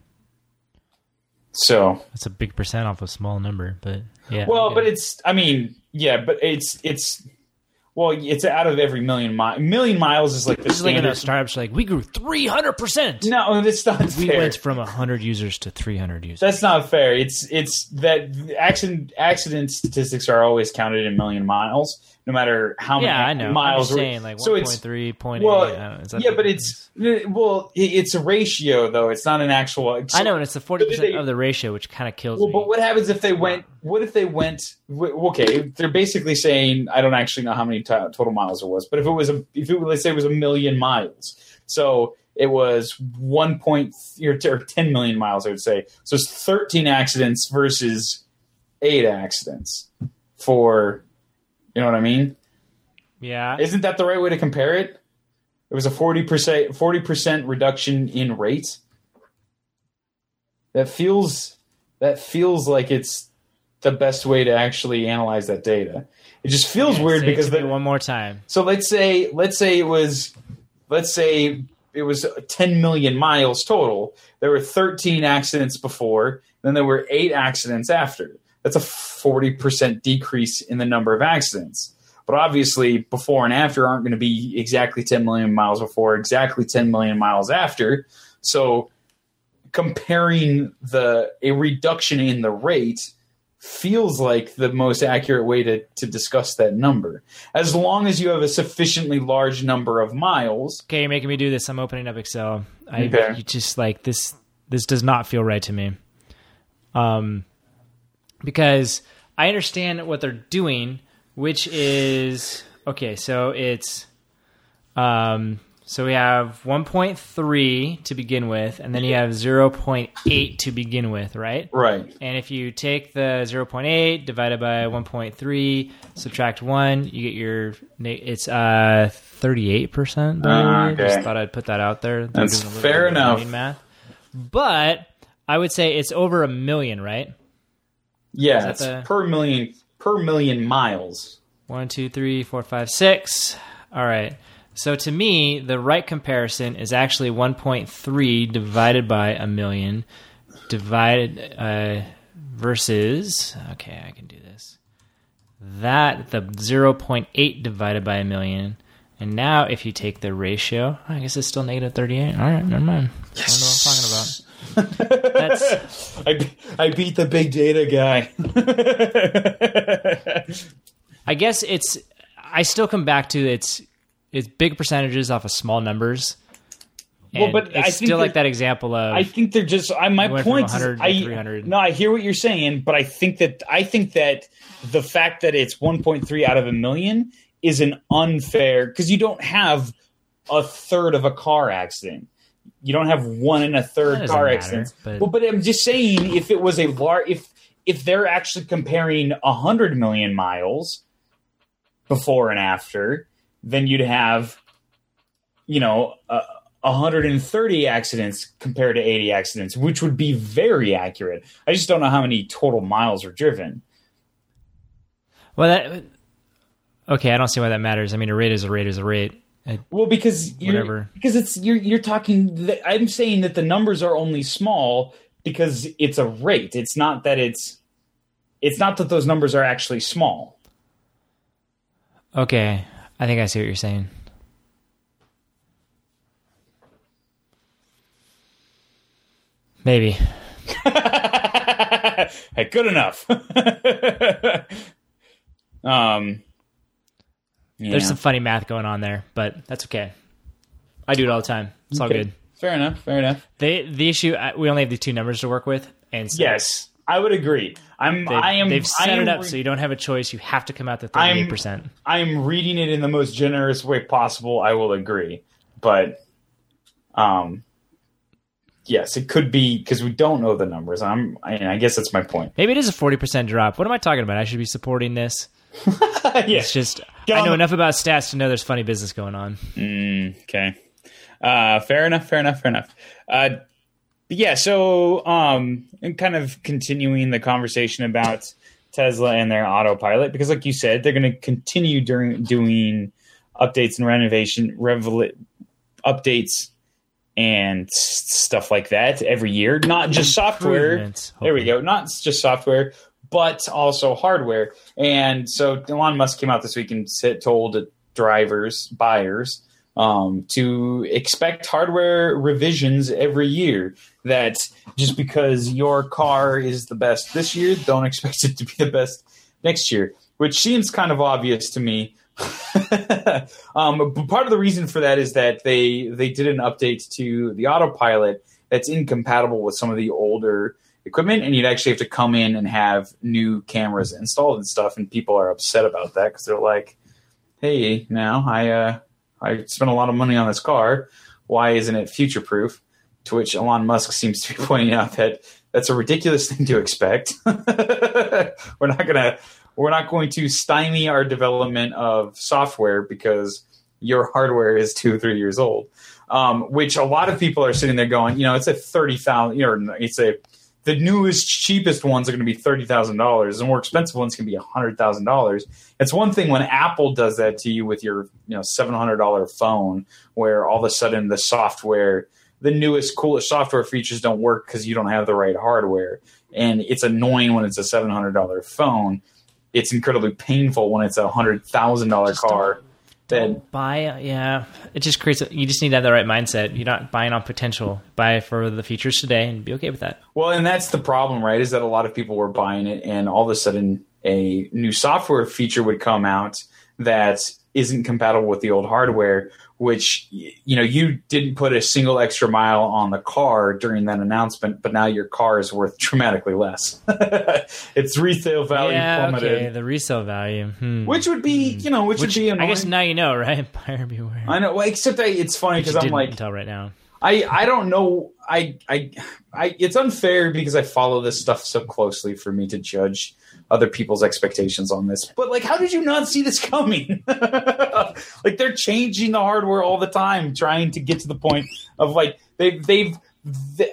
so, That's a big percent off a small number, but yeah. well, okay. but it's, I mean, yeah, but it's, it's, well, it's out of every million miles. Million miles is like the This is like in standard. those startups, like, we grew three hundred percent. No, that's not We fair. went from one hundred users to three hundred users. That's not fair. It's it's that accident accident statistics are always counted in million miles, no matter how many yeah, I know. miles. I'm just we're- saying, like so one it's point three, zero point eight. well, I don't know. Is that yeah, the- but it's well, it- it's a ratio though. It's not an actual. I know, and it's the forty percent they- of the ratio, which kind of kills Well, me. but what happens if they went? What if they went? w- Okay, they're basically saying I don't actually know how many to total miles it was, but if it was a, if it, let's say it was a million miles, so it was one point or ten million miles, I would say. So it's thirteen accidents versus eight accidents for, you know what I mean? yeah. Isn't that the right way to compare it? It was a forty percent forty percent reduction in rate. That feels that feels like it's the best way to actually analyze that data. It just feels Okay, weird say it because to me the, one more time. so let's say let's say it was let's say it was ten million miles total. There were thirteen accidents before, then there were eight accidents after. That's a forty percent decrease in the number of accidents. But obviously, before and after aren't going to be exactly ten million miles before, exactly ten million miles after. So comparing the a reduction in the rate feels like the most accurate way to, to discuss that number. As long as you have a sufficiently large number of miles. Okay, you're making me do this. I'm opening up Excel. I Okay. you just like this. This does not feel right to me. Um, because I understand what they're doing, which is okay. So it's um. So we have one point three to begin with, and then you have zero point eight to begin with, right? Right. And if you take the zero point eight divided by one point three, subtract one, you get your, it's uh thirty-eight percent. By the Ah, way. okay. Just thought I'd put that out there. They're That's doing a little fair bit of enough. brain Math. But I would say it's over a million, right? Yeah, that it's the- per million per million miles. One, two, three, four, five, six. All right. So to me, the right comparison is actually one point three divided by a million divided uh, versus, okay, I can do this. That, the zero point eight divided by a million. And now if you take the ratio, I guess it's still negative thirty-eight. All right, never mind. I don't know what I'm talking about. That's, I, be- I beat the big data guy. I guess it's, I still come back to it's, it's big percentages off of small numbers. Well, And but it's I think still like that- that example of I think they're just. I my went from point is, one hundred to I three hundred. no, I hear what you're saying, but I think that I think that the fact that it's one point three out of a million is an unfair because you don't have a third of a car accident. You don't have one and a That third doesn't car matter, accidents. but- Well, but I'm just saying, if it was a large, if if they're actually comparing a hundred million miles before and after, then you'd have, you know, uh, one hundred thirty accidents compared to eighty accidents, which would be very accurate. I just don't know how many total miles are driven. well, that okay. I don't see why that matters. I mean, a rate is a rate is a rate. It, Well, because you're, Whatever. because it's you're you're talking. The, I'm saying that the numbers are only small because it's a rate. It's not that it's it's not that those numbers are actually small. okay, I think I see what you're saying. Maybe. Hey, good enough. um, yeah. There's some funny math going on there, but that's okay. I do it all the time. It's all Okay. good. Fair enough. Fair enough. The the issue, I- we only have these two numbers to work with, and so Yes. I would agree. I'm. They've, I am. They've set I am it up re- so you don't have a choice. You have to come out to thirty-eight percent. I'm reading it in the most generous way possible. I will agree, but um, yes, it could be because we don't know the numbers. I'm. I, I guess that's my point. Maybe it is a forty percent drop. What am I talking about? I should be supporting this. yeah. It's just Get I on know the- enough about stats to know there's funny business going on. Mm, okay. Uh, fair enough. Fair enough. Fair enough. Uh, yeah. So, um, and kind of continuing the conversation about Tesla and their autopilot, because, like you said, they're going to continue during doing updates and renovation, revel- updates and s- stuff like that every year. Not just software. Improvements, There we hopefully. go. Not just software, but also hardware. And so Elon Musk came out this week and said, told drivers, buyers, um, to expect hardware revisions every year. That just because your car is the best this year, don't expect it to be the best next year, which seems kind of obvious to me. um, but part of the reason for that is that they they did an update to the autopilot that's incompatible with some of the older equipment, and you'd actually have to come in and have new cameras installed and stuff, and people are upset about that because they're like, hey, now I uh, I spent a lot of money on this car. Why isn't it future proof? To which Elon Musk seems to be pointing out that that's a ridiculous thing to expect. we're not gonna we're not going to stymie our development of software because your hardware is two or three years old. Um, which a lot of people are sitting there going, you know, it's a thirty thousand, you know, it's a the newest, cheapest ones are going to be thirty thousand dollars. The more expensive ones can be one hundred thousand dollars. It's one thing when Apple does that to you with your, you know, seven hundred dollars phone, where all of a sudden the software, the newest, coolest software features don't work because you don't have the right hardware. And it's annoying when it's a seven hundred dollars phone. It's incredibly painful when it's a one hundred thousand dollars car. That Buy, yeah. It just creates, a, you just need to have the right mindset. You're not buying on potential. Buy for the features today and be okay with that. Well, and that's the problem, right? Is that a lot of people were buying it, and all of a sudden a new software feature would come out that isn't compatible with the old hardware, which, you know, you didn't put a single extra mile on the car during that announcement, but now your car is worth dramatically less. Its resale value yeah, plummeted. okay. The resale value. Hmm. Which would be, you know, which, Which would be annoying. I guess now you know, right? Buyer beware. I know, well, except I, it's funny Which because you I'm didn't like, until right now. I, I don't know. I, I, I, it's unfair because I follow this stuff so closely for me to judge other people's expectations on this. But like, how did you not see this coming? Like, they're changing the hardware all the time, trying to get to the point of like, they've, they've, they,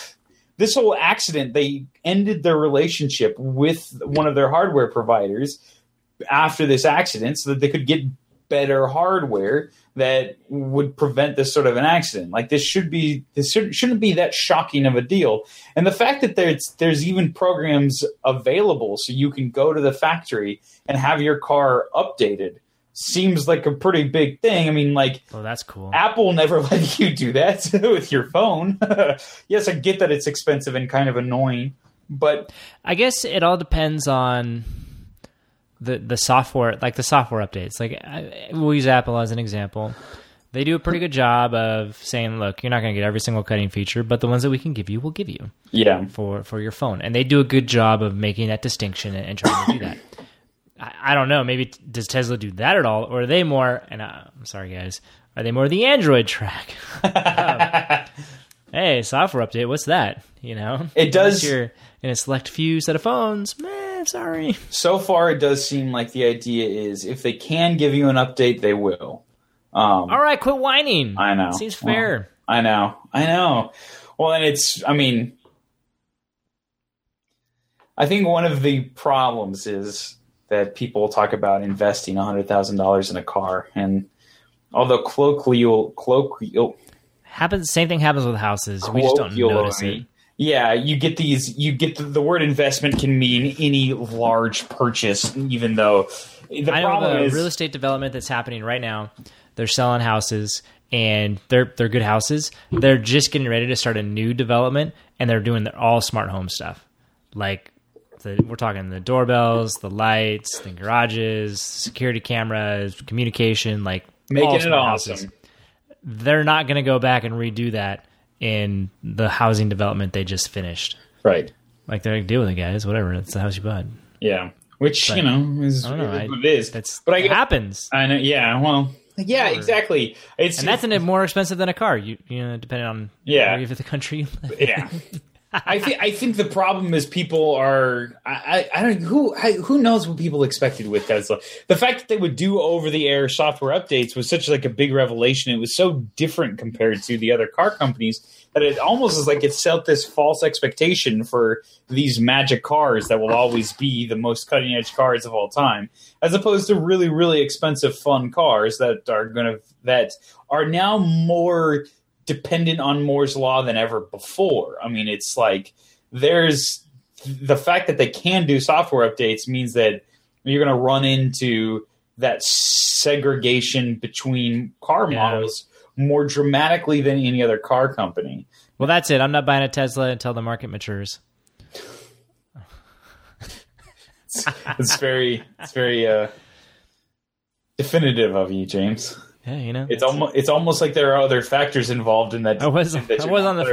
this whole accident, they ended their relationship with one of their hardware providers after this accident so that they could get better hardware that would prevent this sort of an accident. Like, this should be, this should, shouldn't be that shocking of a deal. And the fact that there's, there's even programs available so you can go to the factory and have your car updated seems like a pretty big thing. I mean, like, Oh, that's cool. Apple never let you do that with your phone. Yes, I get that it's expensive and kind of annoying, but I guess it all depends on the the software, like the software updates. Like, I, we'll use Apple as an example. They do a pretty good job of saying, look, you're not going to get every single cutting feature, but the ones that we can give you, we'll give you yeah, for, for your phone. And they do a good job of making that distinction and, and trying to do that. I, I don't know. Maybe does Tesla do that at all? Or are they more, and uh, I'm sorry, guys, are they more the Android track? um, hey, software update, what's that? You know? It does- Unless you're in a select few set of phones, man, sorry. so far it does seem like the idea is if they can give you an update, they will. Um, All right, quit whining. I know. Seems fair. Well, I know. I know. Well, and it's, I mean, I think one of the problems is that people talk about investing one hundred thousand dollars in a car. And although colloquial, colloquial, Happens. Same thing happens with houses. We just don't notice it. Yeah, you get these, you get the, the word investment can mean any large purchase, even though the I know problem the is real estate development that's happening right now. They're selling houses, and they're they're good houses. They're just getting ready to start a new development, and they're doing their all smart home stuff. Like, the, we're talking the doorbells, the lights, the garages, security cameras, communication, like making all it smart awesome. houses. They're not going to go back and redo that in the housing development they just finished. Right. Like they're like, deal with it, guys. Whatever. It's the house you bought. Yeah, which But, you know is, I don't know, is I- what it is. That's but I it get, happens. I know. Yeah. Well. Yeah. Sure. Exactly. It's And that's in more expensive than a car. You you know, depending on Yeah. area of the country you live. yeah. I think I think the problem is people are I, I, I don't who I, who knows what people expected with Tesla. The fact that they would do over the air software updates was such like a big revelation. It was so different compared to the other car companies that it almost is like it set this false expectation for these magic cars that will always be the most cutting edge cars of all time, as opposed to really really expensive fun cars that are gonna that are now more dependent on Moore's law than ever before. I mean, it's like there's the fact that they can do software updates means that you're going to run into that segregation between car Yeah. models more dramatically than any other car company. Well, that's it. I'm not buying a Tesla until the market matures. It's, it's very, it's very uh, definitive of you, James. Yeah, you know. It's almost it's almost like there are other factors involved in that. I was- that I you're was not on the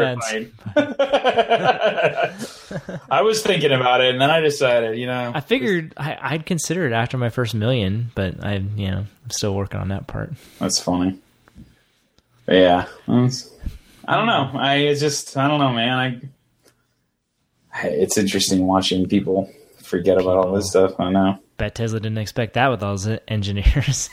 clarifying. I was thinking about it, and then I decided, you know, I figured I, I'd consider it after my first million, but I, you know, I'm still working on that part. that's funny. But yeah, it's- I don't know. I it's just I don't know, man. I it's interesting watching people forget about all this stuff. I know. Bet Tesla didn't expect that with all those engineers.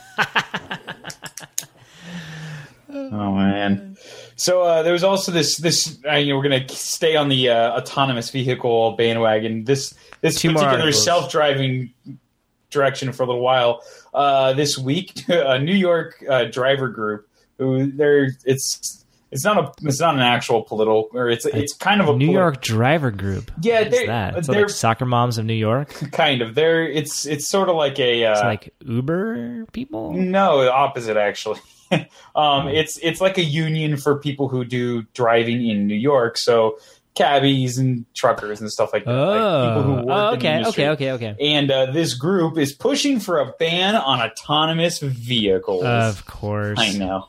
Oh man! So uh, there was also this. This uh, you know, we're going to stay on the uh, autonomous vehicle bandwagon. This this Two more particular articles. self-driving direction for a little while. Uh, this week, a New York uh, driver group who they're it's it's not a it's not an actual political or it's it's kind of a New politi- York driver group. Yeah, What is they're- that? It's they're- like Soccer Moms of New York. kind of there. It's it's sort of like a uh, It's like Uber people. no, the opposite actually. um, it's it's like a union for people who do driving in New York. So cabbies and truckers and stuff like that. like people who Oh, work oh in the okay, industry. okay, okay, okay. And uh, this group is pushing for a ban on autonomous vehicles. Of course. I know.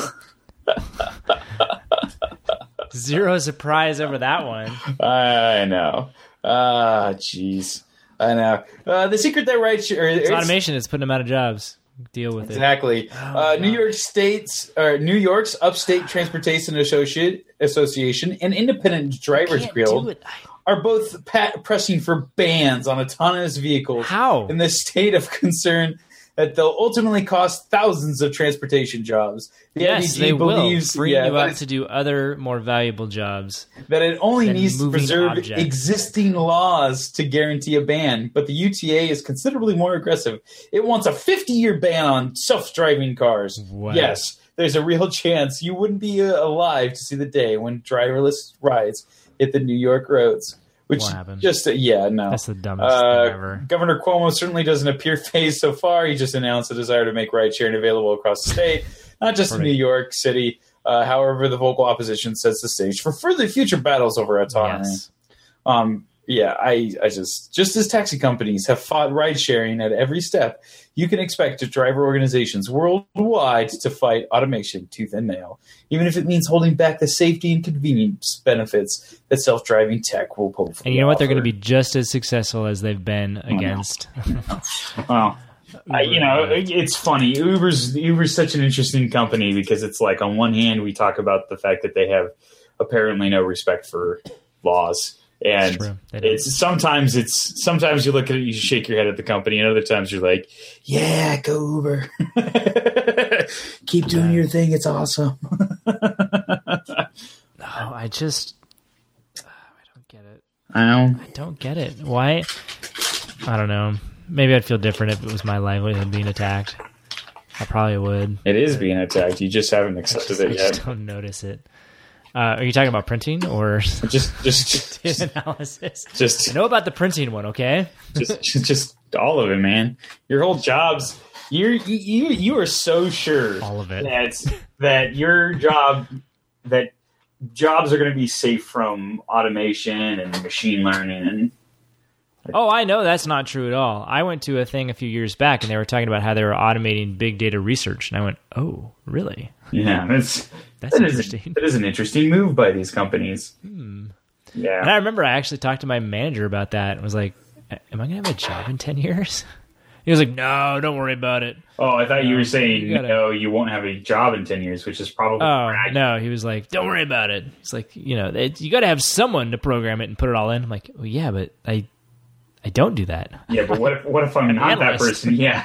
Zero surprise over that one. I know. Ah, jeez. I know. Uh, the secret that right share It's automation. It's putting them out of jobs. Deal with it. Exactly. uh, New York State's or New York's Upstate Transportation Associate Association and Independent Drivers Can't Guild do it. are both pat- pressing for bans on autonomous vehicles How? in the state of concern that they'll ultimately cost thousands of transportation jobs. The Yes, I D G they will. believes Freeing yeah, you that, up to do other more valuable jobs. that it only than needs to moving preserve objects. existing laws to guarantee a ban, but the U T A is considerably more aggressive. It wants a fifty-year ban on self-driving cars. Wow. Yes, there's a real chance you wouldn't be uh, alive to see the day when driverless rides hit the New York roads. Which What happened? just uh, yeah no That's the dumbest uh, thing ever. Governor Cuomo certainly doesn't appear phased so far. He just announced a desire to make ride sharing available across the state, not just in Perfect. New York City. Uh, however, the vocal opposition sets the stage for further future battles over autonomy. Yes. Um, yeah, I, I just just as taxi companies have fought ride sharing at every step, you can expect driver organizations worldwide to fight automation tooth and nail, even if it means holding back the safety and convenience benefits that self-driving tech will hopefully And you know what? They're going to offer. be just as successful as they've been against. Well, I, you know, it's funny. Uber's Uber's such an interesting company because it's like on one hand we talk about the fact that they have apparently no respect for laws, and True. They don't. it's sometimes it's sometimes you look at it, you shake your head at the company, and other times you're like, yeah, go Uber, keep doing your thing, it's awesome. No, I just I don't get it. I know. I don't get it. Why? I don't know. Maybe I'd feel different if it was my livelihood being attacked. I probably would. It is being attacked. You just haven't I accepted just, it I yet. just don't notice it. Uh, are you talking about printing or Just, just, just, analysis? just, I know about the printing one, okay? just, just, just all of it, man. Your whole job's you're you you you are so sure All of it. that that your job that jobs are going to be safe from automation and machine learning and Oh, I know that's not true at all. I went to a thing a few years back, and they were talking about how they were automating big data research, and I went, "Oh, really? yeah, that's That's that is interesting." that is an interesting move by these companies. Yeah. And I remember I actually talked to my manager about that and was like, am I going to have a job in ten years? He was like, no, don't worry about it. Oh, I thought you were saying, You gotta- no, you won't have a job in ten years, which is probably Oh, right. no. He was like, don't worry about it. It's like, you know, it, you got to have someone to program it and put it all in. I'm like, well, yeah, but I I don't do that. Yeah, but what if, what if I'm not that analyst. person? Yeah.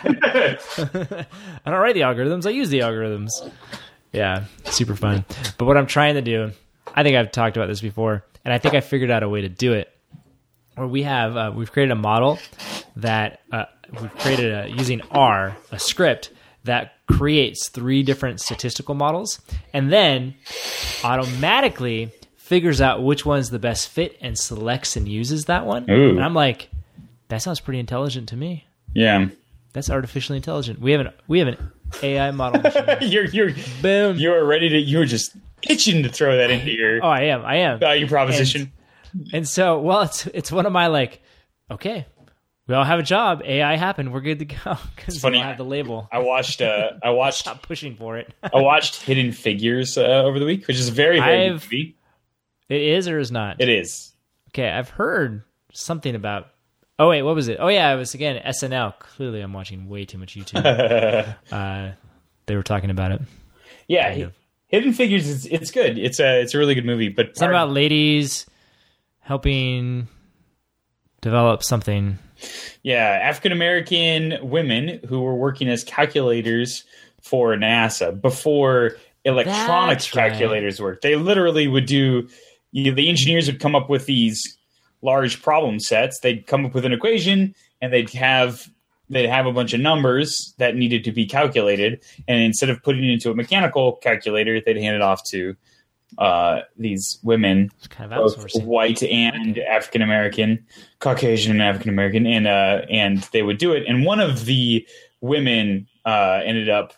I don't write the algorithms. I use the algorithms. Yeah, super fun. But what I'm trying to do, I think I've talked about this before, and I think I figured out a way to do it. Where we have, uh, we've created a model that uh, we've created a, using R, a script that creates three different statistical models, and then automatically figures out which one's the best fit and selects and uses that one. Ooh. And I'm like, that sounds pretty intelligent to me. Yeah. That's artificially intelligent. We have an we have an A I model machine. You're you're Boom. you're ready to you're just itching to throw that into your Oh, I am. I am. value proposition. And, and so, well, it's it's one of my like, okay, we all have a job. A I happened. We're good to go because we funny. have the label. I watched uh I watched Stop pushing for it. I watched Hidden Figures uh, over the week, which is a very very good I've- movie. It is or is not? It is. Okay, I've heard something about. Oh wait, what was it? Oh yeah, it was again S N L. Clearly, I'm watching way too much YouTube. uh, they were talking about it. Yeah, Kind of. Hidden Figures is it's good. It's a it's a really good movie, but Something part- about ladies helping develop something. yeah, African American women who were working as calculators for NASA before electronic That's right. calculators worked. They literally would do. You know, the engineers would come up with these large problem sets. They'd come up with an equation, and they'd have they'd have a bunch of numbers that needed to be calculated. And instead of putting it into a mechanical calculator, they'd hand it off to uh, these women, It's kind of both outsourcing. white and African American, Caucasian and African American, and uh, and they would do it. And one of the women uh, ended up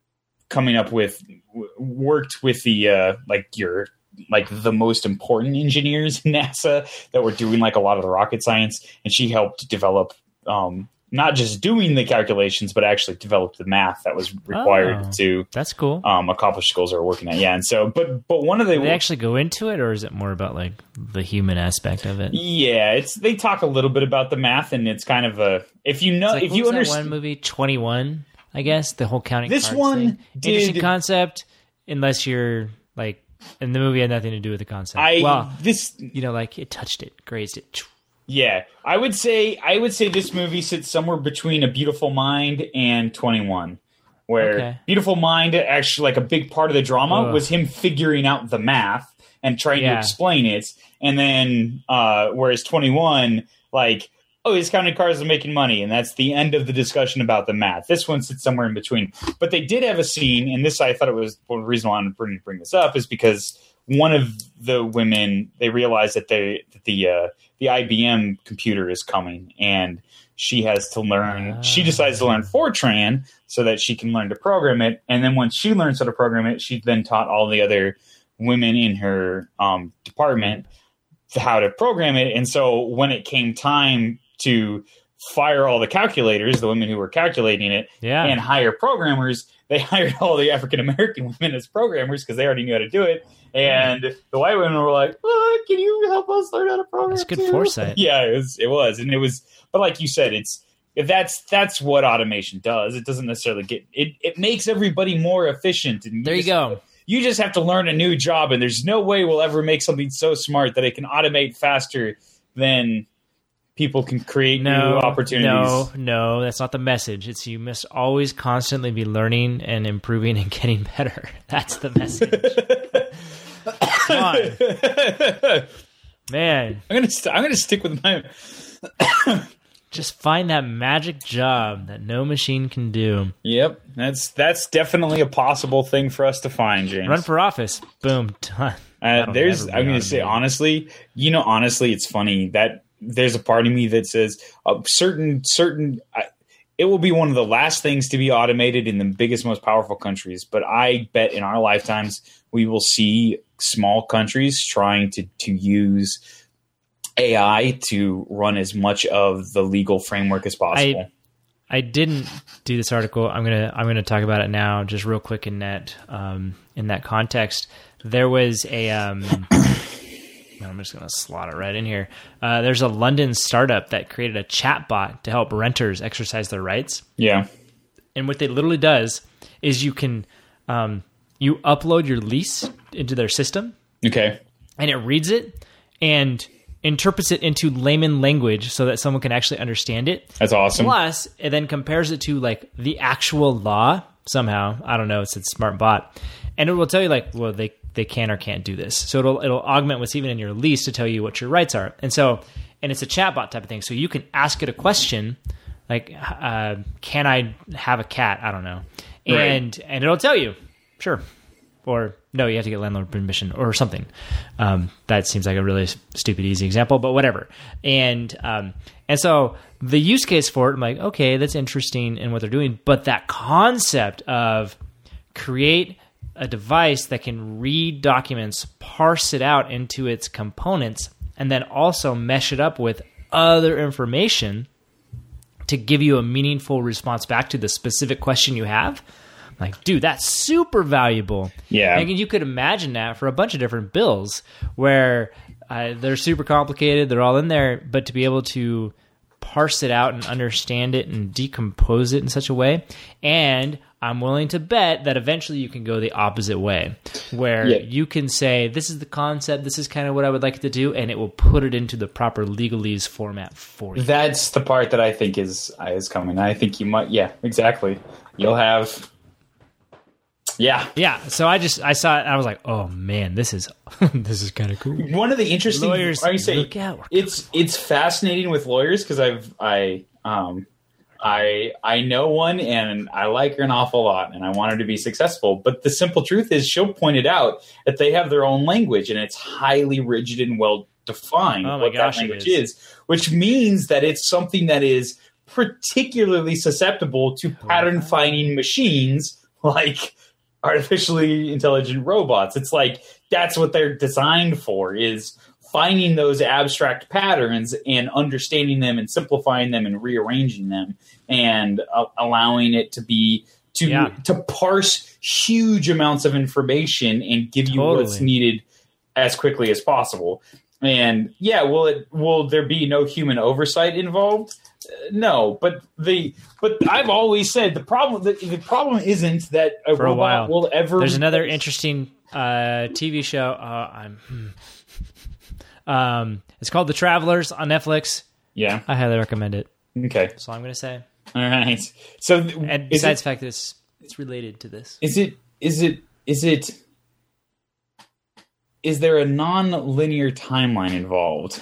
coming up with w- worked with the uh, like your like the most important engineers in NASA that were doing like a lot of the rocket science, and she helped develop um, not just doing the calculations, but actually develop the math that was required Oh. to That's cool. um, accomplish goals they were working at. Yeah, and so but but one of the Do they actually go into it, or is it more about like the human aspect of it? yeah, it's they talk a little bit about the math, and it's kind of a if you know It's like, if what you was that understand. one movie twenty-one, I guess the whole counting. This cards one thing. did- Interesting concept, unless you're like, and the movie had nothing to do with the concept. I well, this you know, like it touched it, grazed it. yeah, I would say I would say this movie sits somewhere between A Beautiful Mind and twenty-one, where Okay. Beautiful Mind actually like a big part of the drama Ugh. was him figuring out the math and trying to Yeah. explain it, and then uh, whereas twenty-one like. Oh, he's counting cars and making money, and that's the end of the discussion about the math. This one sits somewhere in between. But they did have a scene, and this I thought it was well, the reason why I wanted to bring, bring this up is because one of the women they realized that they that the uh, the I B M computer is coming, and she has to learn. She decides to learn Fortran so that she can learn to program it. And then once she learns how to program it, she then taught all the other women in her um, department how to program it. And so when it came time to fire all the calculators, the women who were calculating it, Yeah. and hire programmers, they hired all the African American women as programmers because they already knew how to do it. And the white women were like, oh, "Can you help us learn how to program?" That's good too?" foresight. Yeah, it was. It was, and it was. But like you said, it's that's that's what automation does. It doesn't necessarily get it. It makes everybody more efficient. And There you just- go. You just have to learn a new job, and there's no way we'll ever make something so smart that it can automate faster than people can create new No, opportunities. no, no, that's not the message. It's you must always constantly be learning and improving and getting better. That's the message. Come on, man. I'm gonna st- I'm gonna stick with my. Just find that magic job that no machine can do. Yep, that's that's definitely a possible thing for us to find, James. Run for office. Boom. Done. Uh, That'll there's, never be I'm going to say automated. honestly, you know, honestly, it's funny that there's a part of me that says uh, certain, certain, I, it will be one of the last things to be automated in the biggest, most powerful countries. But I bet in our lifetimes, we will see small countries trying to, to use A I to run as much of the legal framework as possible. I didn't do this article. I'm gonna I'm gonna talk about it now, just real quick in that um, in that context. There was a um, I'm just going to slot it right in here. Uh, there's a London startup that created a chat bot to help renters exercise their rights. Yeah. And what it literally does is you can um, you upload your lease into their system. Okay. And it reads it and interprets it into layman language so that someone can actually understand it. That's awesome. Plus, it then compares it to like the actual law somehow. I don't know. It's a smart bot. And it will tell you like, well, they, they can or can't do this. So it'll it'll augment what's even in your lease to tell you what your rights are. And so, and it's a chatbot type of thing. So you can ask it a question like, uh, can I have a cat? I don't know. And, right. and it'll tell you, sure. Or no, you have to get landlord permission or something. Um, that seems like a really stupid, easy example, but whatever. And um, and so the use case for it, I'm like, okay, that's interesting in what they're doing. But that concept of create a device that can read documents, parse it out into its components, and then also mesh it up with other information to give you a meaningful response back to the specific question you have. Like, dude, that's super valuable. Yeah. And you could imagine that for a bunch of different bills where uh, they're super complicated. They're all in there. But to be able to parse it out and understand it and decompose it in such a way. And I'm willing to bet that eventually you can go the opposite way where yeah. you can say, this is the concept. This is kind of what I would like it to do. And it will put it into the proper legalese format for you. That's the part that I think is, is coming. I think you might. Yeah, exactly. You'll have... Yeah. Yeah. So I just, I saw it and I was like, oh man, this is, this is kind of cool. One of the interesting, lawyers, I say, look out. it's, it's fascinating with lawyers because I've, I, um, I, I know one and I like her an awful lot and I want her to be successful. But the simple truth is she'll point it out that they have their own language and it's highly rigid and well defined oh what gosh, that language is. is, which means that it's something that is particularly susceptible to pattern finding machines like artificially intelligent robots. It's like that's what they're designed for, is finding those abstract patterns and understanding them and simplifying them and rearranging them and uh, allowing it to be to yeah. to parse huge amounts of information and give you totally. what's needed as quickly as possible. And yeah, will it will there be no human oversight involved? Uh, no, but the but I've always said the problem the, the problem isn't that a For a robot while. will ever. There's another interesting uh, T V show. Uh, I'm. um, it's called The Travelers on Netflix. Yeah, I highly recommend it. Okay, That's all I'm going to say. all right. So, And is besides it, the fact that it's, it's related to this. is it is it is it is there a non-linear timeline involved?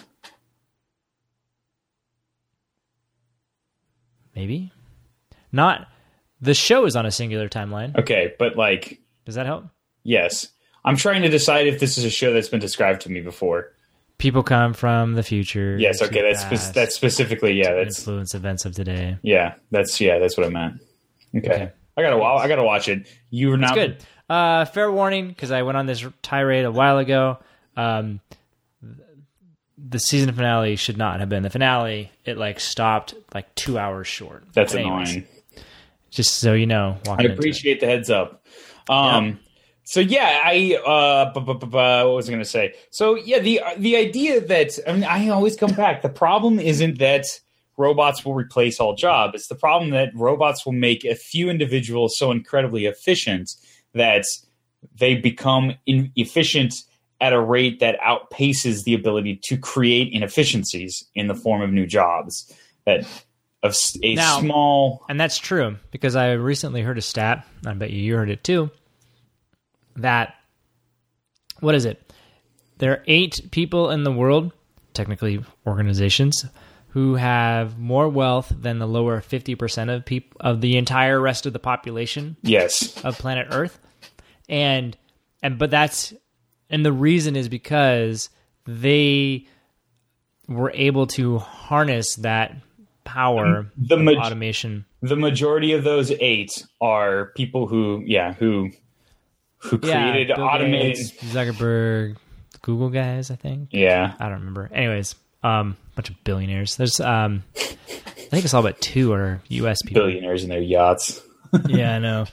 Maybe not. The show is on a singular timeline. Okay, but like, Does that help? yes, I'm trying to decide if this is a show that's been described to me before. People come from the future. Yes, to okay, that's spe- past that's specifically yeah, to that's influence events of today. yeah, that's yeah, that's what I meant. Okay, Okay. I gotta wa- I gotta watch it. You were It's not good. Uh, fair warning, because I went on this tirade a while ago. Um, the season finale should not have been the finale. It like stopped like two hours short. That's But anyways, annoying. Just so you know, I walking into it. appreciate the heads up. Um, Yeah. So yeah, I uh, bu- bu- bu- bu- what was I going to say? So yeah, the the idea that I mean, I always come back. The problem isn't that robots will replace all jobs. It's the problem that robots will make a few individuals so incredibly efficient that they become inefficient at a rate that outpaces the ability to create inefficiencies in the form of new jobs. That of s- a Now- small And that's true, because I recently heard a stat, I bet you you heard it too, that, what is it? There are eight people in the world, technically organizations, who have more wealth than the lower fifty percent of peop- of the entire rest of the population yes. of planet Earth. And and but that's and the reason is because they were able to harness that power The of maj- automation. The majority of those eight are people who, yeah, who who created Bill automated. Gates, Zuckerberg, Google guys, I think. Yeah, I don't remember. Anyways, um, bunch of billionaires. There's, um, I think it's all but two are U S people. billionaires in their yachts. Yeah, I know.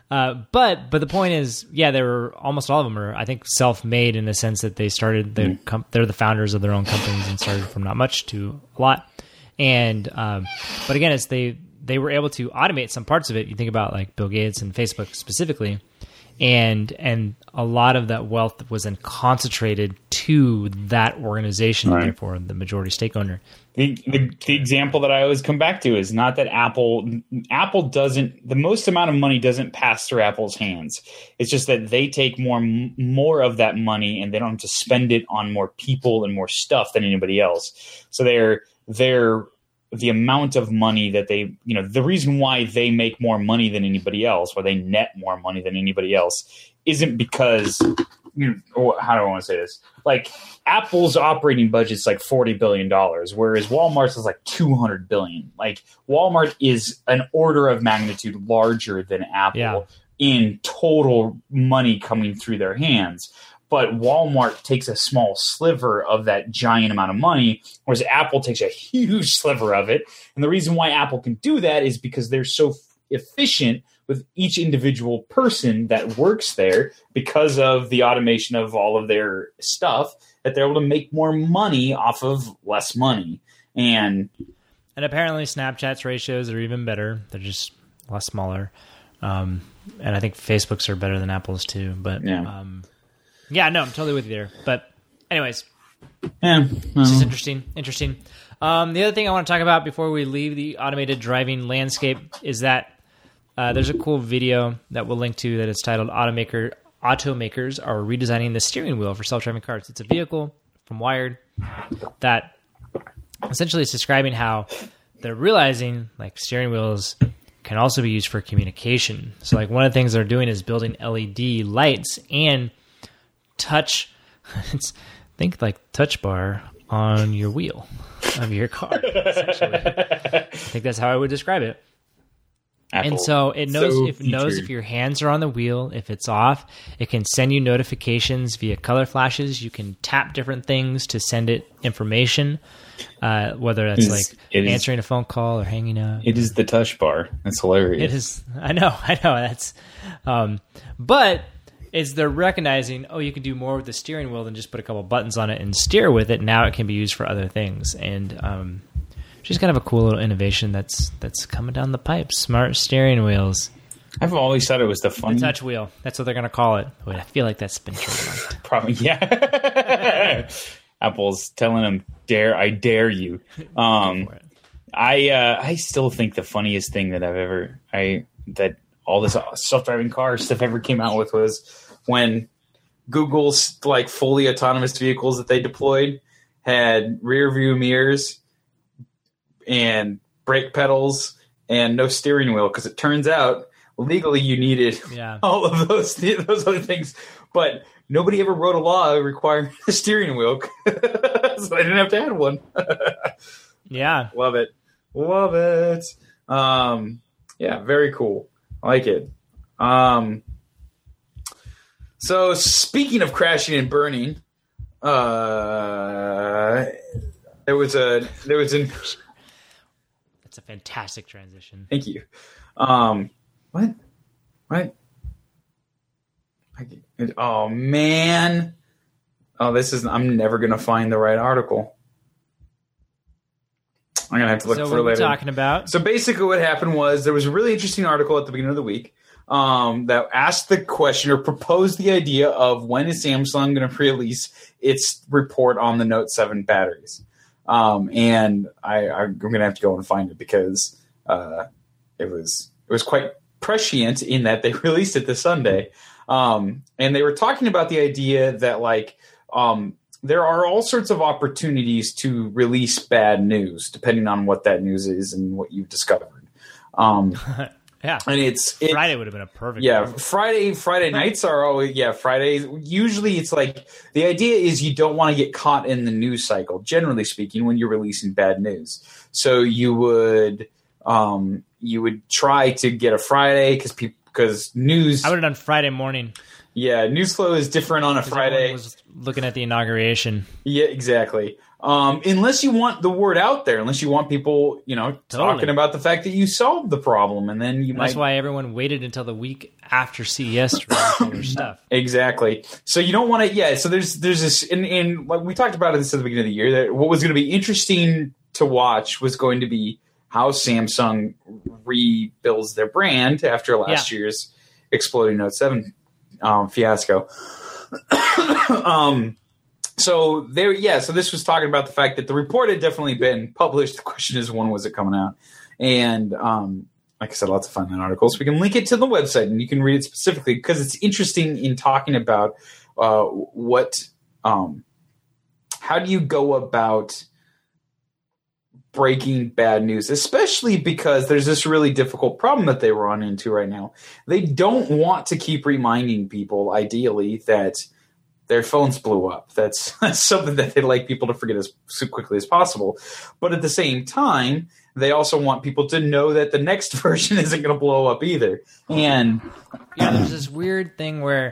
Uh, but but the point is, yeah, they were almost all of them are, I think, self-made in the sense that they started their Mm. com- they're the founders of their own companies and started from not much to a lot. And um, but again, it's they they were able to automate some parts of it. You think about like Bill Gates and Facebook specifically, and and a lot of that wealth was then concentrated to that organization, Right. and therefore the majority stake owner. The, the, the example that I always come back to is not that Apple Apple doesn't the most amount of money doesn't pass through Apple's hands. It's just that they take more more of that money and they don't have to spend it on more people and more stuff than anybody else. So they're they're the amount of money that they you know the reason why they make more money than anybody else, or they net more money than anybody else, isn't because you know, how do I want to say this? Like Apple's operating budget's like forty billion dollars, whereas Walmart's is like two hundred billion dollars. Like Walmart is an order of magnitude larger than Apple Yeah. in total money coming through their hands. But Walmart takes a small sliver of that giant amount of money, whereas Apple takes a huge sliver of it. And the reason why Apple can do that is because they're so efficient with each individual person that works there, because of the automation of all of their stuff, that they're able to make more money off of less money. And And apparently Snapchat's ratios are even better. They're just a lot smaller. Um, and I think Facebook's are better than Apple's too. But Yeah. um, yeah, no, I'm totally with you there. But anyways, yeah, this is interesting. Interesting. Um, the other thing I want to talk about before we leave the automated driving landscape is that uh, there's a cool video that we'll link to that is titled Automaker Automakers Are Redesigning the Steering Wheel for Self-Driving Cars. It's a vehicle from Wired that essentially is describing how they're realizing like steering wheels can also be used for communication. So like one of the things they're doing is building L E D lights and touch, it's, think like touch bar on your wheel of your car, essentially. I think that's how I would describe it. Apple. And so it knows So if it knows featured. if your hands are on the wheel, if it's off, it can send you notifications via color flashes. You can tap different things to send it information, uh, whether that's It is- like it is- answering a phone call or hanging up. It is the touch bar. That's hilarious. It is. I know. I know. That's. Um, but it's they're recognizing. Oh, you can do more with the steering wheel than just put a couple buttons on it and steer with it. Now it can be used for other things, and um, just kind of a cool little innovation that's that's coming down the pipe. Smart steering wheels. I've always thought it was the The fun. touch wheel. That's what they're going to call it. Wait, I feel like that's been trademarked. Probably, yeah. Apple's telling them, "Dare I dare you." Um, For it. I uh, I still think the funniest thing that I've ever I that all this self-driving car stuff ever came out with was when Google's like fully autonomous vehicles that they deployed had rear view mirrors and brake pedals and no steering wheel, because it turns out legally you needed Yeah. all of those those other things, but nobody ever wrote a law requiring a steering wheel, so I didn't have to add one. Yeah. Love it. Love it. Um, yeah, very cool. I like it. Um, so speaking of crashing and burning, uh, there was a, there was an, That's a fantastic transition. thank you. Um, what, what? I, oh man. Oh, this is, I'm never going to find the right article. I'm gonna have to look So for what it are we later. talking about? So basically, what happened was there was a really interesting article at the beginning of the week um, that asked the question or proposed the idea of when is Samsung going to release its report on the Note seven batteries. Um, and I, I'm going to have to go and find it because uh, it was it was quite prescient in that they released it this Sunday, um, and they were talking about the idea that like. Um, There are all sorts of opportunities to release bad news, depending on what that news is and what you've discovered. Um, Yeah. and it's it, Friday would have been a perfect yeah. one. Friday Friday nights are always yeah. Fridays usually it's like the idea is you don't want to get caught in the news cycle. Generally speaking, when you're releasing bad news, so you would um, you would try to get a Friday because people because news I would have done Friday morning. yeah news flow is different on a 'cause everyone Friday. was looking at the inauguration. Yeah, exactly. Um, unless you want the word out there, unless you want people, you know, Totally. talking about the fact that you solved the problem, and then you And might. that's why everyone waited until the week after C E S to release all their stuff. Exactly. So you don't want to. Yeah. So there's there's this, and, and like we talked about this at the beginning of the year, that what was going to be interesting to watch was going to be how Samsung rebuilds their brand after last Yeah. year's exploding Note seven um, fiasco. um. So there, yeah. So this was talking about the fact that the report had definitely been published. The question is, when was it coming out? And um, like I said, lots of fun in articles. We can link it to the website, and you can read it specifically because it's interesting in talking about uh, what, um, how do you go about breaking bad news, especially because there's this really difficult problem that they run into right now. They don't want to keep reminding people, ideally, that their phones blew up. That's, that's something that they'd like people to forget as so quickly as possible. But at the same time, they also want people to know that the next version isn't going to blow up either. And Yeah, there's this weird thing where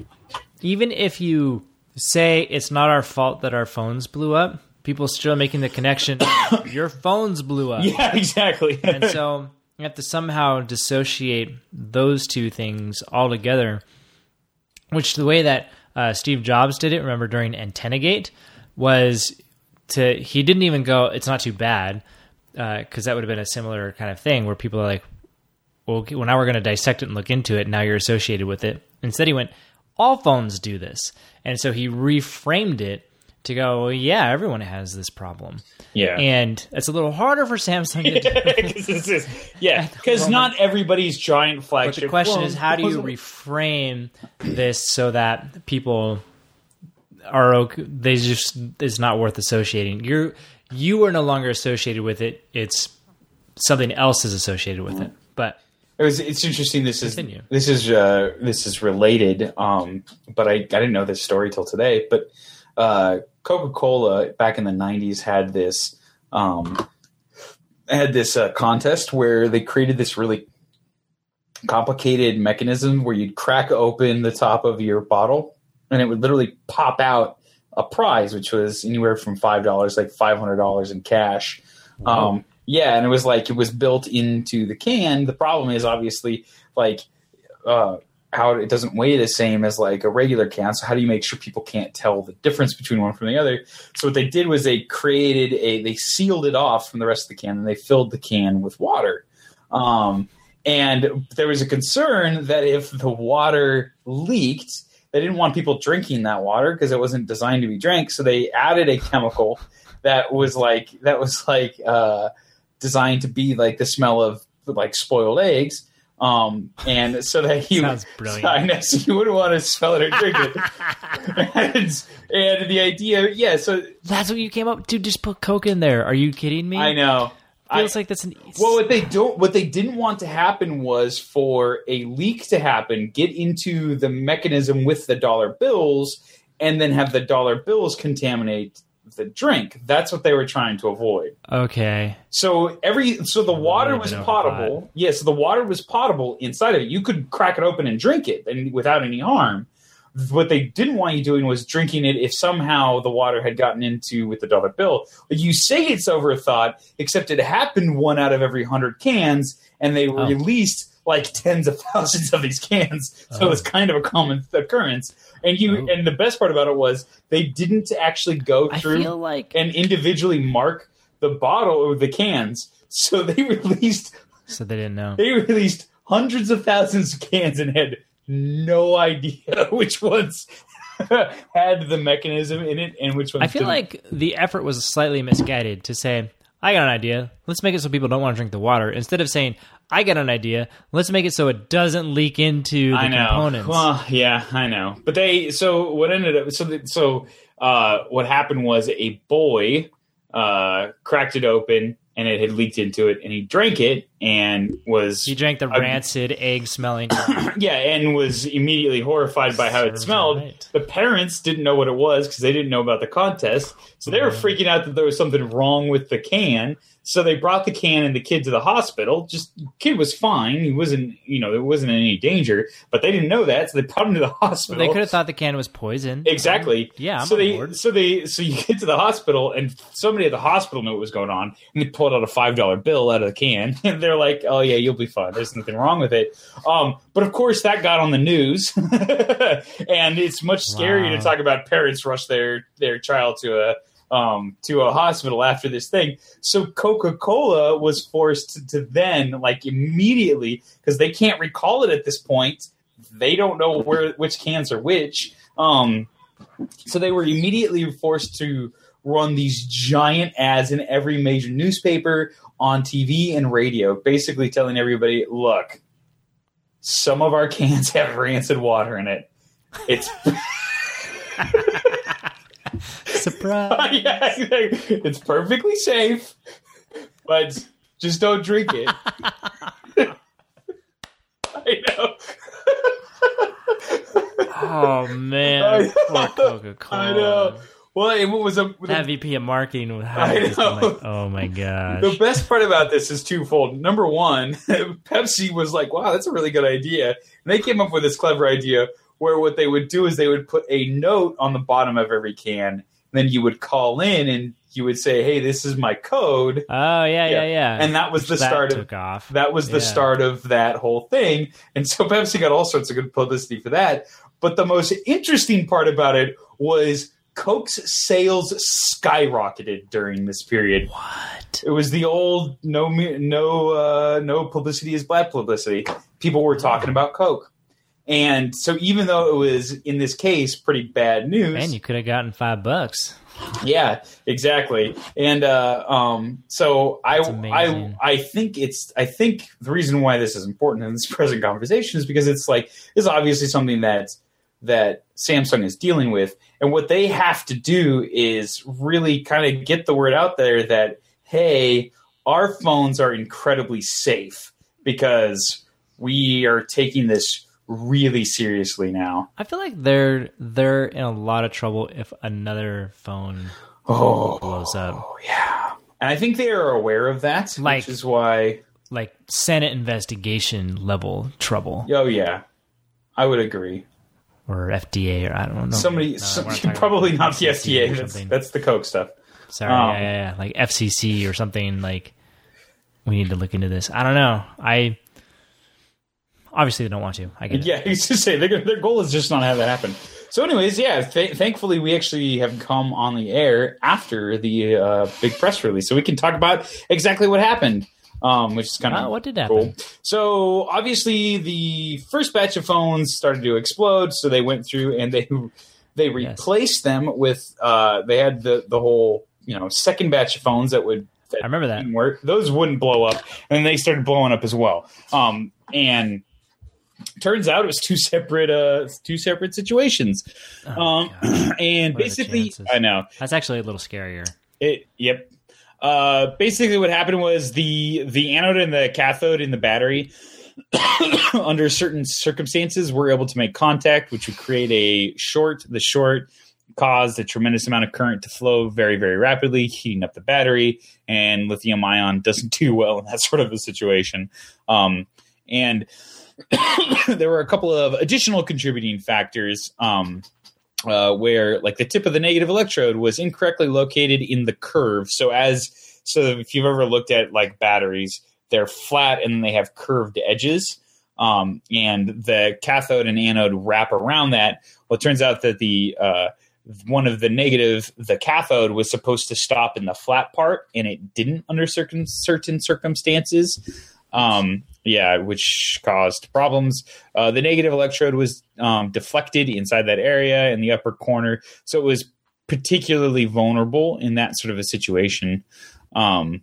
even if you say it's not our fault that our phones blew up, people still making the connection, your phones blew up. Yeah, exactly. And so you have to somehow dissociate those two things altogether, which the way that uh, Steve Jobs did it, remember, during AntennaGate, was to, he didn't even go, it's not too bad, because uh, that would have been a similar kind of thing where people are like, well, okay, well now we're going to dissect it and look into it, and now you're associated with it. Instead he went, all phones do this. And so he reframed it to go, well, yeah, everyone has this problem. Yeah. And it's a little harder for Samsung to do. Cause this is, yeah, because not everybody's giant But flagship. the question phone is, how do you was- reframe this so that people are okay? They just, it's not worth associating. You're you are no longer associated with it. It's something else is associated with it. But it was, it's interesting. This is Continue. this is uh, this is related, um, but I, I didn't know this story till today. But uh, Coca-Cola back in the nineties had this um, had this uh, contest where they created this really complicated mechanism where you'd crack open the top of your bottle and it would literally pop out a prize, which was anywhere from five dollars, like five hundred dollars in cash. Wow. Um, yeah, and it was like it was built into the can. The problem is obviously like uh, how it doesn't weigh the same as like a regular can. So how do you make sure people can't tell the difference between one from the other? So what they did was they created a they sealed it off from the rest of the can and they filled the can with water. Um, and there was a concern that if the water leaked, they didn't want people drinking that water because it wasn't designed to be drank. So they added a chemical that was like that was like uh, designed to be like the smell of like spoiled eggs. Um, and so that you, Sounds brilliant. I know, so you wouldn't want to smell it or drink it. and, and the idea, yeah. So that's what you came up to. Just put Coke in there. Are you kidding me? I know. Feels I, like that's an. well, what they don't, what they didn't want to happen was for a leak to happen, get into the mechanism with the dollar bills, and then have the dollar bills contaminate the drink. That's what they were trying to avoid. Okay. So every so the water Really was been potable. overthought. Yes, yeah, so the water was potable inside of it. You could crack it open and drink it, and without any harm. What they didn't want you doing was drinking it if somehow the water had gotten into with the dollar bill. But you say it's overthought, except it happened one out of every hundred cans, and they Oh. released like tens of thousands of these cans. So Oh. it was kind of a common occurrence. And you Oh. and the best part about it was they didn't actually go I through feel like and individually mark the bottle or the cans. So they released so they didn't know. they released hundreds of thousands of cans and had no idea which ones had the mechanism in it and which ones I feel didn't. like the effort was slightly misguided to say, I got an idea. Let's make it so people don't want to drink the water. Instead of saying, I got an idea. Let's make it so it doesn't leak into the I know. components. Well, yeah, I know. But they so what ended up so that, so uh, what happened was a boy uh, cracked it open and it had leaked into it and he drank it and was He drank the rancid, egg-smelling. yeah, and was immediately horrified by how it Serves smelled. right. The parents didn't know what it was because they didn't know about the contest, so they were freaking out that there was something wrong with the can. So they brought the can and the kid to the hospital. Just kid was fine; he wasn't, you know, there wasn't any danger. But they didn't know that, so they brought him to the hospital. They could have thought the can was poison. Exactly. Yeah, I'm so on they, board. so they, so you get to the hospital, and somebody at the hospital knew what was going on, and they pulled out a five dollar bill out of the can, and they're like, "Oh yeah, you'll be fine. There's nothing wrong with it." Um, but of course, that got on the news, and it's much scarier Wow. to talk about parents rush their their child to a um, to a hospital after this thing. So Coca-Cola was forced to, to then, like immediately, because they can't recall it at this point. They don't know where which cans are which. Um, so they were immediately forced to run these giant ads in every major newspaper, on T V and radio, basically telling everybody, look, some of our cans have rancid water in it. It's Surprise. yeah, it's perfectly safe, but just don't drink it. I know. Oh man, I poor know. Coca-Cola. I know. Well, it was a That V P of marketing would have I just been know. like, oh my gosh. The best part about this is twofold. Number one, Pepsi was like, wow, that's a really good idea. And they came up with this clever idea where what they would do is they would put a note on the bottom of every can. And then you would call in and you would say, hey, this is my code. Oh yeah, yeah, yeah. And that was the That start took of off. that was the Yeah. start of that whole thing. And so Pepsi got all sorts of good publicity for that. But the most interesting part about it was Coke's sales skyrocketed during this period. What? It was the old no me- no uh, no publicity is bad publicity. People were talking about Coke. And so even though it was, in this case, pretty bad news. Man, you could have gotten five bucks. Yeah, exactly. And uh, um, so I, That's I, amazing. I think it's, I think the reason why this is important in this present conversation is because it's like, this is obviously something that, that Samsung is dealing with. And what they have to do is really kind of get the word out there that, hey, our phones are incredibly safe because we are taking this really seriously now. I feel like they're they're in a lot of trouble if another phone Oh, blows up. oh yeah. And I think they are aware of that, Like- which is why. Like Senate investigation level trouble, Oh yeah, I would agree. or F D A, or I don't know. Somebody, No, some, we're not talking probably about not the F C C F D A. or That's, something. that's the Coke stuff. Sorry, um, yeah, yeah, yeah, like F C C or something. Like we need to look into this. I don't know. I obviously they don't want to. I get it. Yeah, I used to say their their goal is just not have that happen. So, anyways, yeah. Th- thankfully, we actually have come on the air after the uh, big press release, so we can talk about exactly what happened. Um, which is kind of Oh, what did cool. happen? So obviously the first batch of phones started to explode. So they went through and they they replaced them with uh, they had the the whole you know second batch of phones that would that I remember that. didn't work. Those wouldn't blow up, and they started blowing up as well. Um, and turns out it was two separate uh two separate situations. Oh, um, God. and What are the basically, chances? I know. That's actually a little scarier. It, yep. Uh, basically, what happened was the the anode and the cathode in the battery, under certain circumstances, were able to make contact, which would create a short. The short caused a tremendous amount of current to flow very, very rapidly, heating up the battery. And lithium ion doesn't do well in that sort of a situation. Um, and there were a couple of additional contributing factors. Um, Uh, where like the tip of the negative electrode was incorrectly located in the curve. So as so if you've ever looked at like batteries, they're flat and they have curved edges. Um, and the cathode and anode wrap around that. Well, it turns out that the uh, one of the negative, the cathode was supposed to stop in the flat part, and it didn't under certain certain circumstances. Um, yeah, which caused problems. Uh, the negative electrode was um, deflected inside that area in the upper corner, so it was particularly vulnerable in that sort of a situation. Um,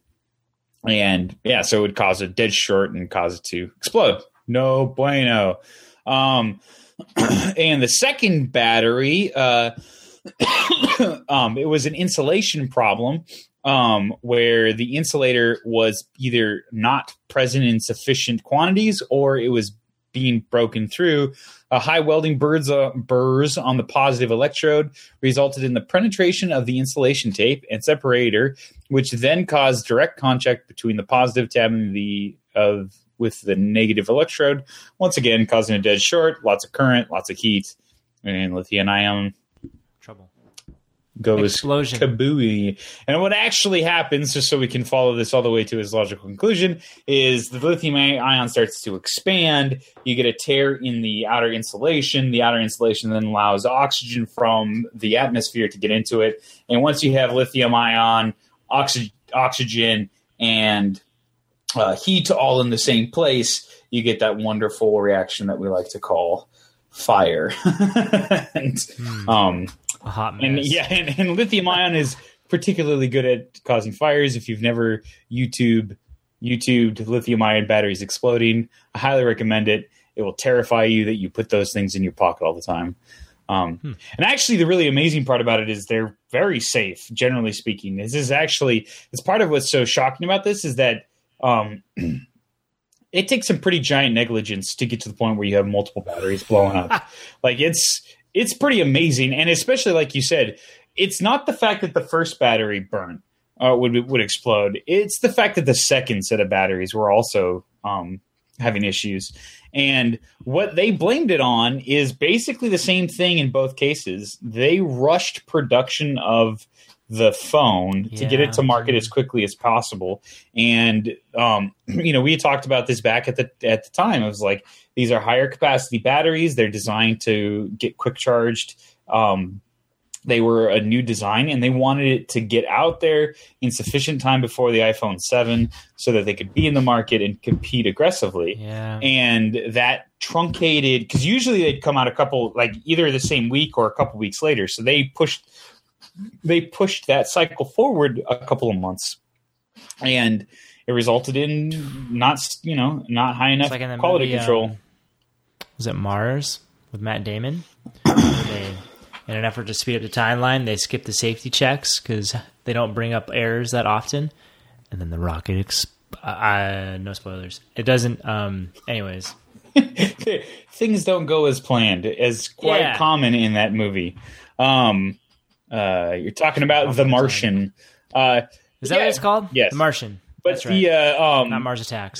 and yeah, so it would cause a dead short and cause it to explode. No bueno. Um, and the second battery, uh, um, it was an insulation problem. um, where the insulator was either not present in sufficient quantities or it was being broken through. A high welding burrs, uh, burrs on the positive electrode resulted in the penetration of the insulation tape and separator, which then caused direct contact between the positive tab and the of with the negative electrode, once again causing a dead short, lots of current, lots of heat, and lithium ion trouble. Goes Explosion. kabooey. And what actually happens, just so we can follow this all the way to its logical conclusion, is the lithium ion starts to expand. You get a tear in the outer insulation. The outer insulation then allows oxygen from the atmosphere to get into it. And once you have lithium ion, oxy- oxygen, and uh, heat all in the same place, you get that wonderful reaction that we like to call fire. and, hmm. um, A hot mess. And yeah, and, and lithium ion is particularly good at causing fires. If you've never YouTube YouTubed lithium ion batteries exploding, I highly recommend it. It will terrify you that you put those things in your pocket all the time. Um, hmm. And actually, the really amazing part about it is they're very safe, generally speaking. This is actually, it's part of what's so shocking about this is that um, it takes some pretty giant negligence to get to the point where you have multiple batteries blowing up. Like it's, It's pretty amazing, and especially like you said, it's not the fact that the first battery burnt uh, would would explode. It's the fact that the second set of batteries were also um, having issues, and what they blamed it on is basically the same thing in both cases. They rushed production of the phone yeah. to get it to market as quickly as possible, and um, you know we talked about this back at the at the time. It was like, these are higher capacity batteries. They're designed to get quick charged. Um, they were a new design, and they wanted it to get out there in sufficient time before the iPhone seven so that they could be in the market and compete aggressively. Yeah. And that truncated, because usually they'd come out a couple, like either the same week or a couple weeks later. So they pushed, they pushed that cycle forward a couple of months. And it resulted in not, you know, not high enough like quality movie, control. Um, was it Mars with Matt Damon? they, in an effort to speed up the timeline, they skip the safety checks because they don't bring up errors that often. And then the rocket, exp- uh, no spoilers. It doesn't. Um, anyways, things don't go as planned, as quite yeah. common in that movie. Um, uh, you're talking about The Martian. Uh, Is that yeah, what it's called? Yes, The Martian. But That's right. the uh, um, not Mars Attacks.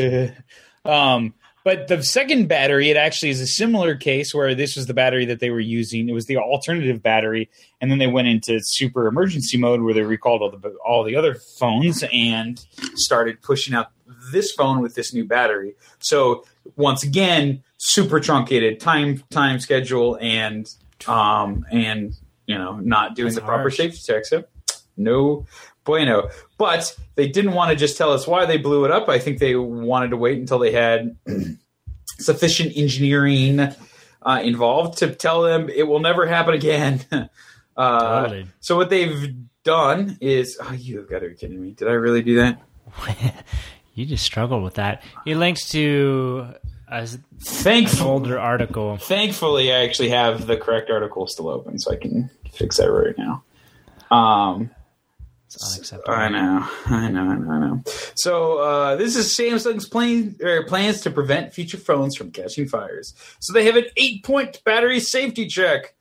um, but the second battery, it actually is a similar case where this was the battery that they were using. It was the alternative battery, and then they went into super emergency mode where they recalled all the all the other phones and started pushing out this phone with this new battery. So once again, super truncated time time schedule and um and you know not doing That's the proper harsh. safety checks. So no bueno. But they didn't want to just tell us why they blew it up. I think they wanted to wait until they had sufficient engineering uh, involved to tell them it will never happen again. uh, Totally. So what they've done is, oh, you have got to be kidding me. Did I really do that? You just struggled with that. You linked to a, Thankful- an older article. Thankfully, I actually have the correct article still open, so I can fix that right now. Um, It's unacceptable. I know, I know, I know, I know. So uh, this is Samsung's plan, er, plans to prevent future phones from catching fires. So they have an eight-point battery safety check.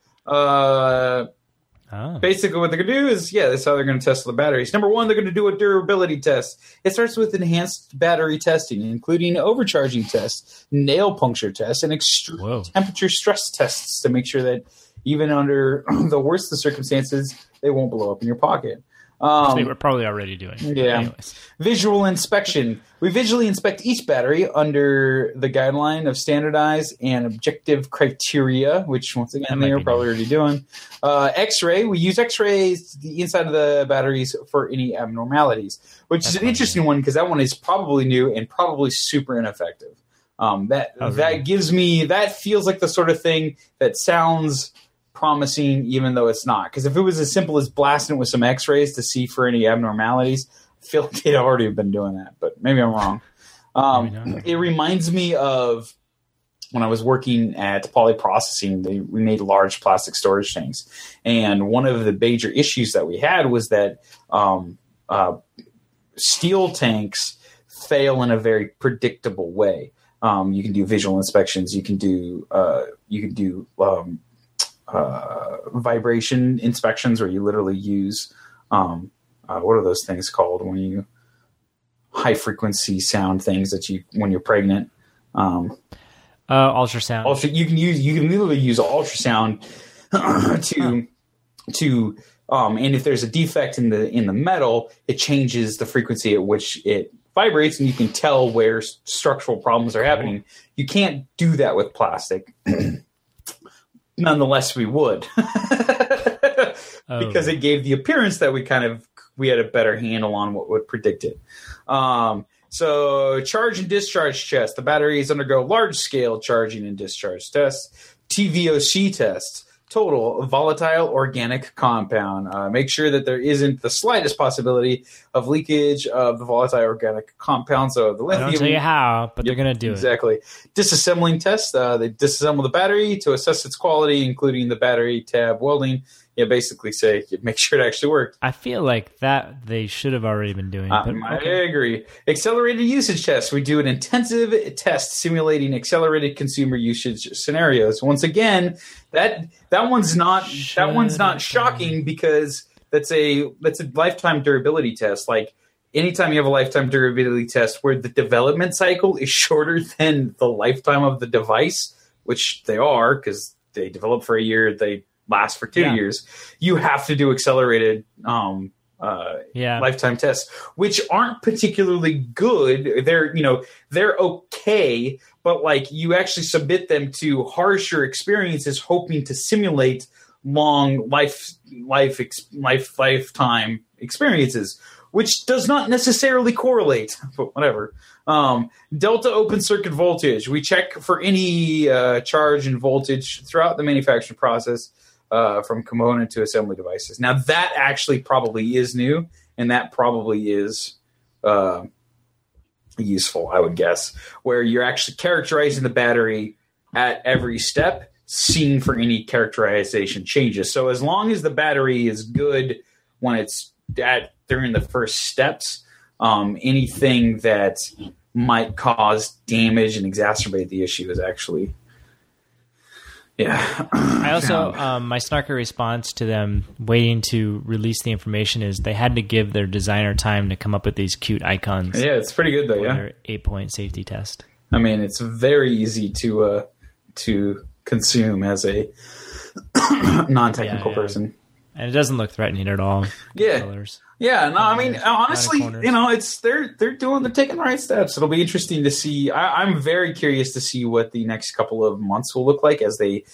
Uh, Oh. Basically, what they're going to do is, yeah, that's how they're going to test the batteries. Number one, they're going to do a durability test. It starts with enhanced battery testing, including overcharging tests, nail puncture tests, and extreme Whoa. temperature stress tests to make sure that even under the worst of circumstances, they won't blow up in your pocket. Um, they were probably already doing. Yeah. Anyways. Visual inspection. We visually inspect each battery under the guideline of standardized and objective criteria, which, once again, That they might are be probably already doing. Uh, X-ray. We use X-rays to the inside of the batteries for any abnormalities, which That's is an funny. interesting one because that one is probably new and probably super ineffective. Um, that Oh, really? that gives me that feels like the sort of thing that sounds promising, even though it's not. Because if it was as simple as blasting it with some X-rays to see for any abnormalities, I feel like they'd already have been doing that. But maybe I'm wrong. Um, Maybe not. it reminds me of when I was working at Polyprocessing. They we made large plastic storage tanks, and one of the major issues that we had was that um, uh, steel tanks fail in a very predictable way. Um, you can do visual inspections. You can do uh, you can do um, uh, vibration inspections, where you literally use um, uh, what are those things called when you high frequency sound things that you when you're pregnant. Um, uh, ultrasound. Ultra, you can use you can literally use ultrasound to to um, and if there's a defect in the in the metal, it changes the frequency at which it vibrates, and you can tell where structural problems are happening. You can't do that with plastic. Nonetheless, we would because oh. it gave the appearance that we kind of we had a better handle on what would predict it. Um, so charge and discharge tests. The batteries undergo large scale charging and discharge tests. T V O C tests. Total volatile organic compound. Uh, make sure that there isn't the slightest possibility of leakage of the volatile organic compound. So the lithium. I don't tell you how, but yep, they're going to do exactly. it. Exactly. Disassembling tests. Uh, they disassemble the battery to assess its quality, including the battery tab welding. Yeah, basically say make sure it actually worked. I feel like that they should have already been doing. Uh, but, I okay. agree. Accelerated usage tests. We do an intensive test simulating accelerated consumer usage scenarios. Once again, that that one's not Shut that one's not shocking because that's a that's a lifetime durability test. Like anytime you have a lifetime durability test where the development cycle is shorter than the lifetime of the device, which they are because they develop for a year, they last for two yeah. years, you have to do accelerated um, uh, yeah. lifetime tests, which aren't particularly good. They're, you know, they're okay, but like you actually submit them to harsher experiences, hoping to simulate long life, life, life, lifetime experiences, which does not necessarily correlate, but whatever. Um, delta open circuit voltage. We check for any uh, charge and voltage throughout the manufacturing process. Uh, from component to assembly devices. Now that actually probably is new, and that probably is uh, useful, I would guess, where you're actually characterizing the battery at every step, seeing for any characterization changes. So as long as the battery is good when it's at during the first steps, um, anything that might cause damage and exacerbate the issue is actually Yeah. I also, um, my snarky response to them waiting to release the information is they had to give their designer time to come up with these cute icons. Yeah, it's pretty good though. For yeah, their eight-point safety test. I mean, it's very easy to uh, to consume as a non-technical yeah, yeah. person, and it doesn't look threatening at all. Yeah. Colors. Yeah, no, I mean, honestly, corners. you know, it's they're they're doing they're taking the right steps. It'll be interesting to see. I, I'm very curious to see what the next couple of months will look like as they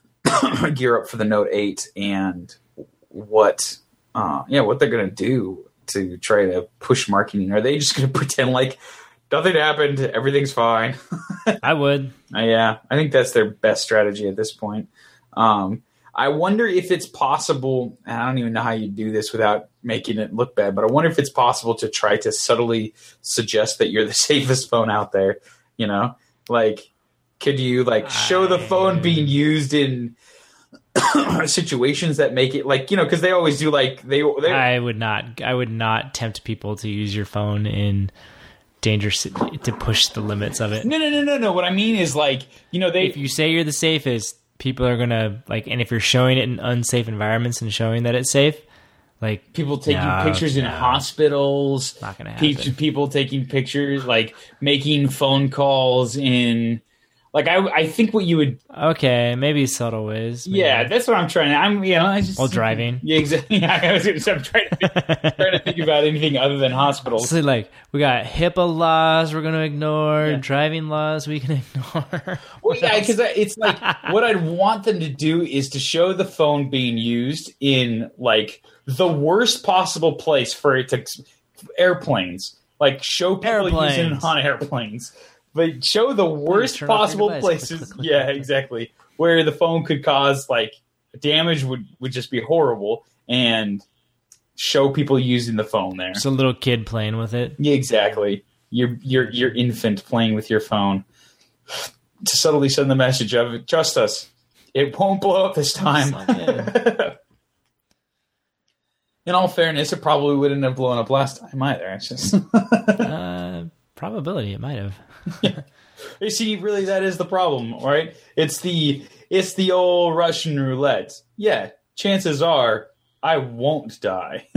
gear up for the Note eight and what, uh, yeah, what they're going to do to try to push marketing. Are they just going to pretend like nothing happened, everything's fine? I would. Uh, yeah, I think that's their best strategy at this point. Um, I wonder if it's possible, and I don't even know how you do this without making it look bad, but I wonder if it's possible to try to subtly suggest that you're the safest phone out there, you know? Like, could you, like, show the phone being used in situations that make it, like, you know, because they always do, like, they, they... I would not, I would not tempt people to use your phone in danger, to push the limits of it. No, no, no, no, no. What I mean is, like, you know, they... If you say you're the safest, people are gonna like, and if you're showing it in unsafe environments and showing that it's safe, like people taking no, pictures in no, hospitals, not gonna happen. Pe- people taking pictures, like making phone calls in, like I, I think what you would, okay, maybe subtle ways. Maybe. Yeah, that's what I'm trying to. I'm, you know, I just while driving. Yeah, exactly. I was gonna say, I'm trying to think, trying to think about anything other than hospitals. So like we got HIPAA laws we're gonna ignore, Yeah. driving laws we can ignore. Well, yeah, because it's like what I'd want them to do is to show the phone being used in like the worst possible place for it to airplanes. Like show people Airplanes. using it on airplanes, but show the worst turn off your possible device. places. Click, click, click, yeah, click, click. exactly. Where the phone could cause like damage would would just be horrible, and show people using the phone there. Just a little kid playing with it. Yeah, exactly. Your your your infant playing with your phone to subtly send the message of trust us, it won't blow up this time. in all fairness, it probably wouldn't have blown up last time either. It's just uh, probability it might have. yeah. You see, really, that is the problem, right? It's the it's the old Russian roulette. Yeah, chances are I won't die.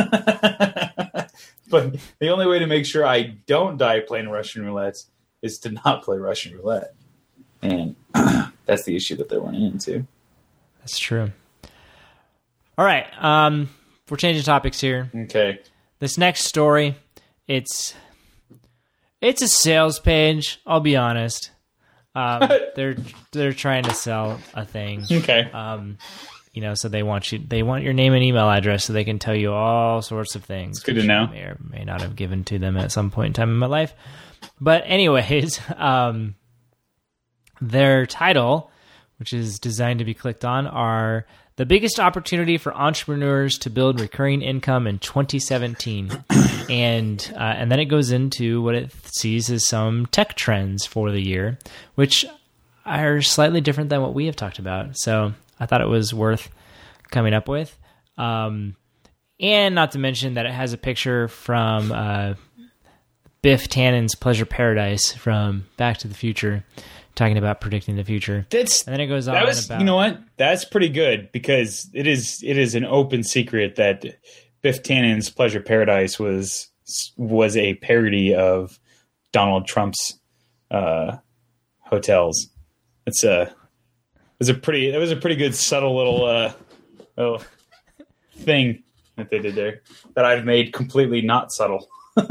But the only way to make sure I don't die playing Russian roulette is to not play Russian roulette. And that's the issue that they're running into. That's true. All right. Um, we're changing topics here. Okay. This next story, it's it's a sales page, I'll be honest. Um, they're they're trying to sell a thing. Okay. Um, you know, so they want you they want your name and email address so they can tell you all sorts of things. It's good to know. I may or may not have given to them at some point in time in my life. But anyways, um, their title, which is designed to be clicked on, are the biggest opportunity for entrepreneurs to build recurring income in twenty seventeen. and uh, and then it goes into what it sees as some tech trends for the year, which are slightly different than what we have talked about. So I thought it was worth coming up with. Um, and not to mention that it has a picture from uh, Biff Tannen's Pleasure Paradise from Back to the Future, talking about predicting the future. That's and then it goes on that was, about, you know what? That's pretty good because it is it is an open secret that Biff Tannen's Pleasure Paradise was was a parody of Donald Trump's uh, hotels. It's a it was a pretty it was a pretty good subtle little uh, little thing that they did there that I've made completely not subtle.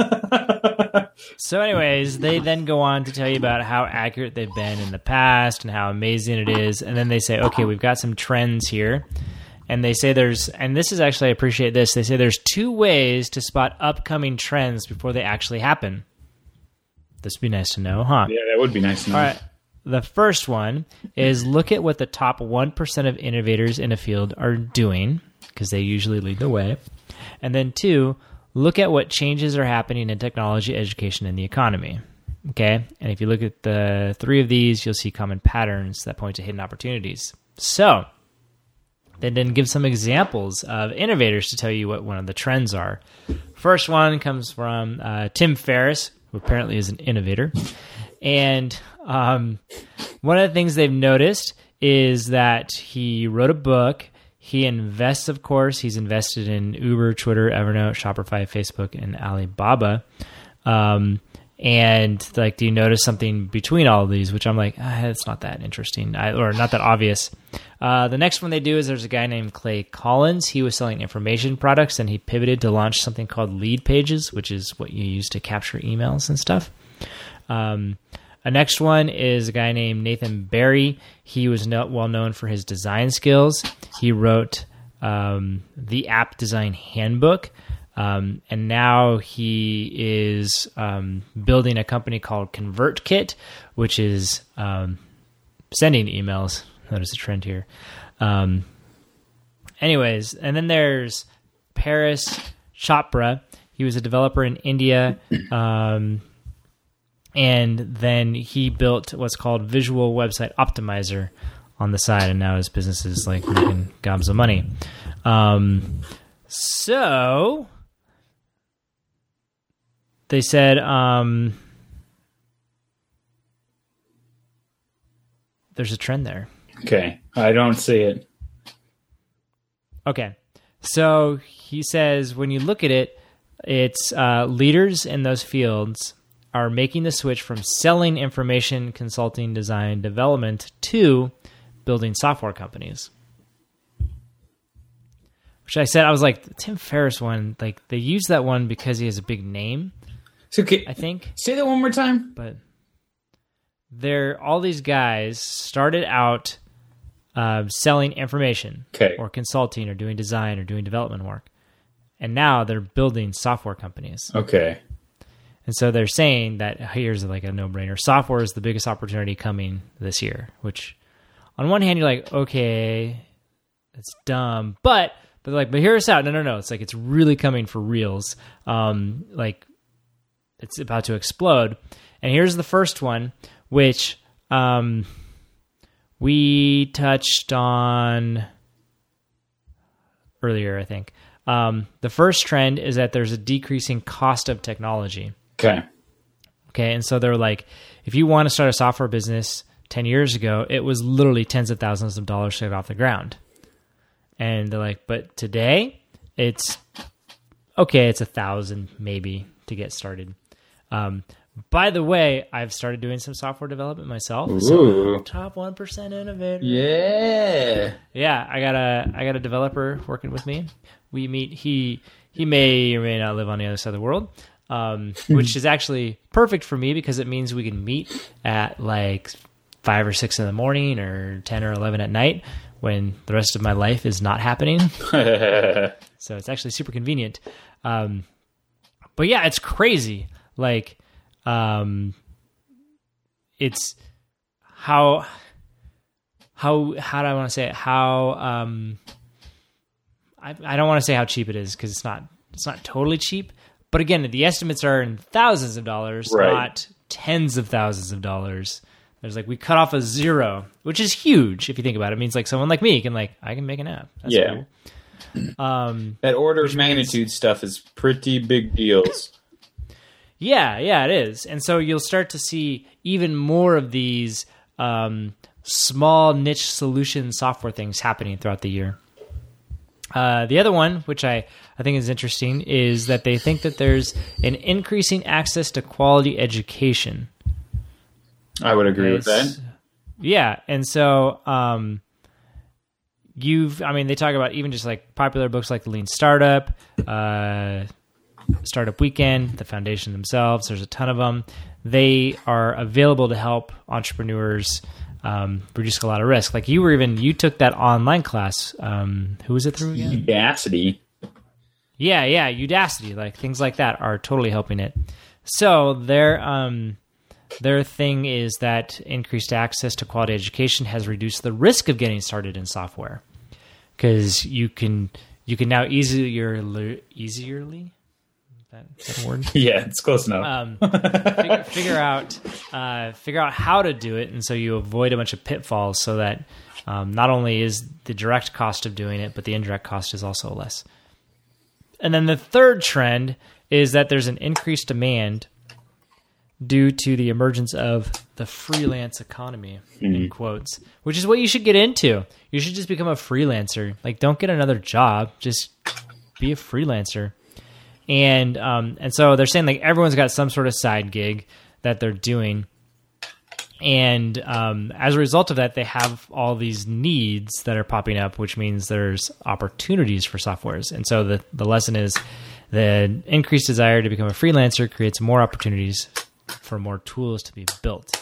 So anyways, they then go on to tell you about how accurate they've been in the past and how amazing it is. And then they say, okay, we've got some trends here. And they say there's, and this is actually, I appreciate this, they say there's two ways to spot upcoming trends before they actually happen. This would be nice to know, huh? Yeah, that would be nice to know. All right. The first one is look at what the top one percent of innovators in a field are doing, because they usually lead the way. And then two, look at what changes are happening in technology, education, and the economy. Okay? And if you look at the three of these, you'll see common patterns that point to hidden opportunities. So, they then give some examples of innovators to tell you what one of the trends are. First one comes from uh, Tim Ferriss, who apparently is an innovator. And um, one of the things they've noticed is that he wrote a book. He invests, of course. He's invested in Uber, Twitter, Evernote, Shopify, Facebook, and Alibaba. Um, and like, do you notice something between all of these? Which I'm like, ah, it's not that interesting, I, or not that obvious. Uh, the next one they do is there's a guy named Clay Collins. He was selling information products, and he pivoted to launch something called Lead Pages, which is what you use to capture emails and stuff. Um, a next one is a guy named Nathan Barry. He was no, well known for his design skills. He wrote um, the App Design Handbook, um, and now he is um, building a company called ConvertKit, which is um, sending emails. Notice a trend here. Um, anyways, and then there's Paris Chopra. He was a developer in India. Um, And then he built what's called Visual Website Optimizer on the side, and now his business is like making gobs of money. Um, so they said um, there's a trend there. Okay, I don't see it. Okay, so he says when you look at it, it's uh, leaders in those fields are making the switch from selling information, consulting, design, development to building software companies. Which I said, I was like, the Tim Ferriss one, like they use that one because he has a big name, So, okay, I think. say that one more time. But they're, all these guys started out uh, selling information Okay. or consulting or doing design or doing development work. And now they're building software companies. Okay. And so they're saying that here's like a no-brainer. Software is the biggest opportunity coming this year, which on one hand, you're like, okay, it's dumb. But but like, but hear us out. No, no, no. It's like it's really coming for reals. Um, like it's about to explode. And here's the first one, which um, we touched on earlier, I think. Um, the first trend is that there's a decreasing cost of technology. Okay. Okay, and so they're like, if you want to start a software business ten years ago, it was literally tens of thousands of dollars to get off the ground. And they're like, but today, it's, okay, it's a thousand maybe to get started. Um, by the way, I've started doing some software development myself. Ooh. So top one percent innovator. Yeah. Yeah, I got a I got a developer working with me. We meet, he he may or may not live on the other side of the world. Um, which is actually perfect for me because it means we can meet at like five or six in the morning or ten or eleven at night when the rest of my life is not happening. So it's actually super convenient. Um, but yeah, it's crazy. Like, um, it's how, how, how do I want to say it? How, um, I, I don't want to say how cheap it is because it's not, it's not totally cheap. But again, the estimates are in thousands of dollars, right. not tens of thousands of dollars. There's like, we cut off a zero, which is huge if you think about it. It means like someone like me can like, I can make an app. That's yeah. cool. Um, that order of magnitude means, stuff is pretty big deals. Yeah, yeah, it is. And so you'll start to see even more of these um, small niche solution software things happening throughout the year. Uh, the other one, which I, I think is interesting, is that they think that there's an increasing access to quality education. I would agree it's, with that. Yeah, and so um, you've, I mean, they talk about even just like popular books like The Lean Startup, uh, Startup Weekend, The Foundation themselves. There's a ton of them. They are available to help entrepreneurs Um, reduce a lot of risk. Like you were even, you took that online class. Um, who was it through again? Udacity. Yeah, yeah, Udacity. Like things like that are totally helping it. So their um, their thing is that increased access to quality education has reduced the risk of getting started in software because you can you can now easier easierly. That, is that a word? Yeah, it's close enough. Um, figure, figure out uh, figure out how to do it, and so you avoid a bunch of pitfalls. So that um, not only is the direct cost of doing it, but the indirect cost is also less. And then the third trend is that there's an increased demand due to the emergence of the freelance economy, mm-hmm. in quotes, which is what you should get into. You should just become a freelancer. Like, don't get another job. Just be a freelancer. And um, and so they're saying like everyone's got some sort of side gig that they're doing, and um, as a result of that, they have all these needs that are popping up, which means there's opportunities for softwares. And so the the lesson is the increased desire to become a freelancer creates more opportunities for more tools to be built.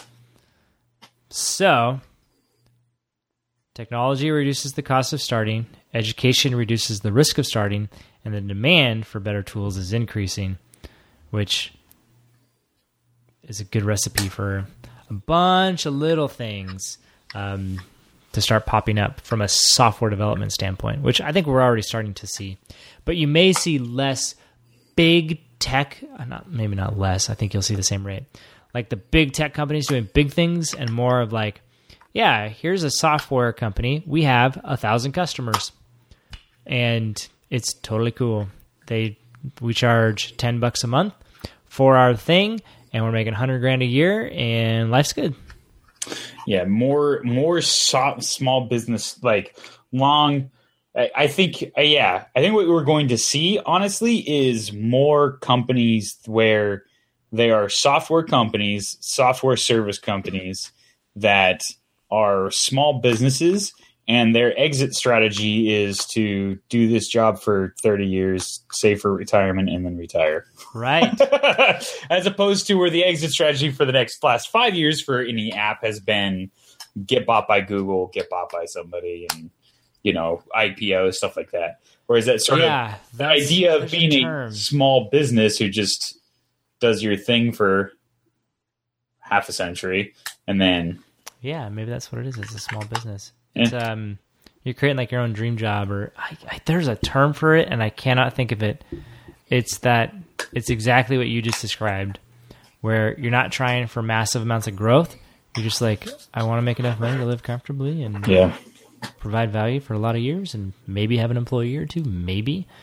So technology reduces the cost of starting, education reduces the risk of starting, and the demand for better tools is increasing, which is a good recipe for a bunch of little things um, to start popping up from a software development standpoint, which I think we're already starting to see. But you may see less big tech, not maybe not less, I think you'll see the same rate. Like the big tech companies doing big things and more of like, yeah, here's a software company. We have a thousand customers. And it's totally cool. They we charge ten bucks a month for our thing, and we're making a hundred grand a year, and life's good. Yeah, more more so, small business like long. I, I think uh, yeah, I think what we're going to see honestly is more companies where they are software companies, software service companies that are small businesses. And their exit strategy is to do this job for thirty years, save for retirement, and then retire. Right. As opposed to where the exit strategy for the next last five years for any app has been get bought by Google, get bought by somebody, and, you know, I P O, stuff like that. Whereas that sort yeah, of the idea of being a, a small business who just does your thing for half a century and then... Yeah, maybe that's what it is. It's a small business. It's, um, you're creating like your own dream job, or I, I, there's a term for it, and I cannot think of it. It's that it's exactly what you just described, where you're not trying for massive amounts of growth. You're just like, I want to make enough money to live comfortably and yeah. provide value for a lot of years, and maybe have an employee or two, maybe.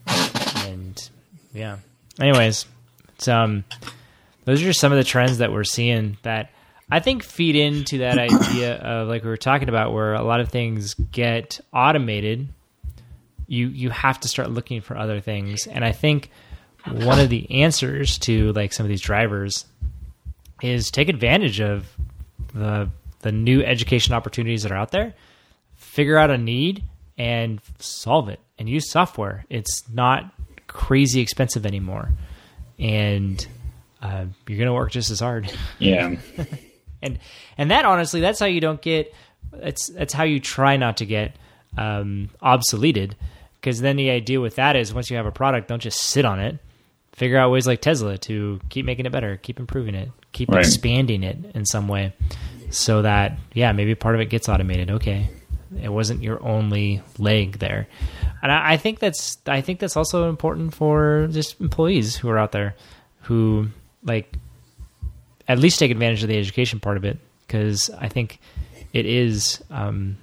And yeah. Anyways, it's, um, those are just some of the trends that we're seeing that I think feed into that idea of, like we were talking about, where a lot of things get automated. You you have to start looking for other things. And I think one of the answers to like some of these drivers is take advantage of the the new education opportunities that are out there, figure out a need and solve it, and use software. It's not crazy expensive anymore. And uh, you're going to work just as hard. Yeah. and and that, honestly, that's how you don't get, that's, that's how you try not to get um, obsoleted. Because then the idea with that is once you have a product, don't just sit on it. Figure out ways like Tesla to keep making it better, keep improving it, keep right. expanding it in some way so that, yeah, maybe part of it gets automated. Okay. It wasn't your only leg there. And I, I think that's, I think that's also important for just employees who are out there who like at least take advantage of the education part of it. Cause I think it is, um,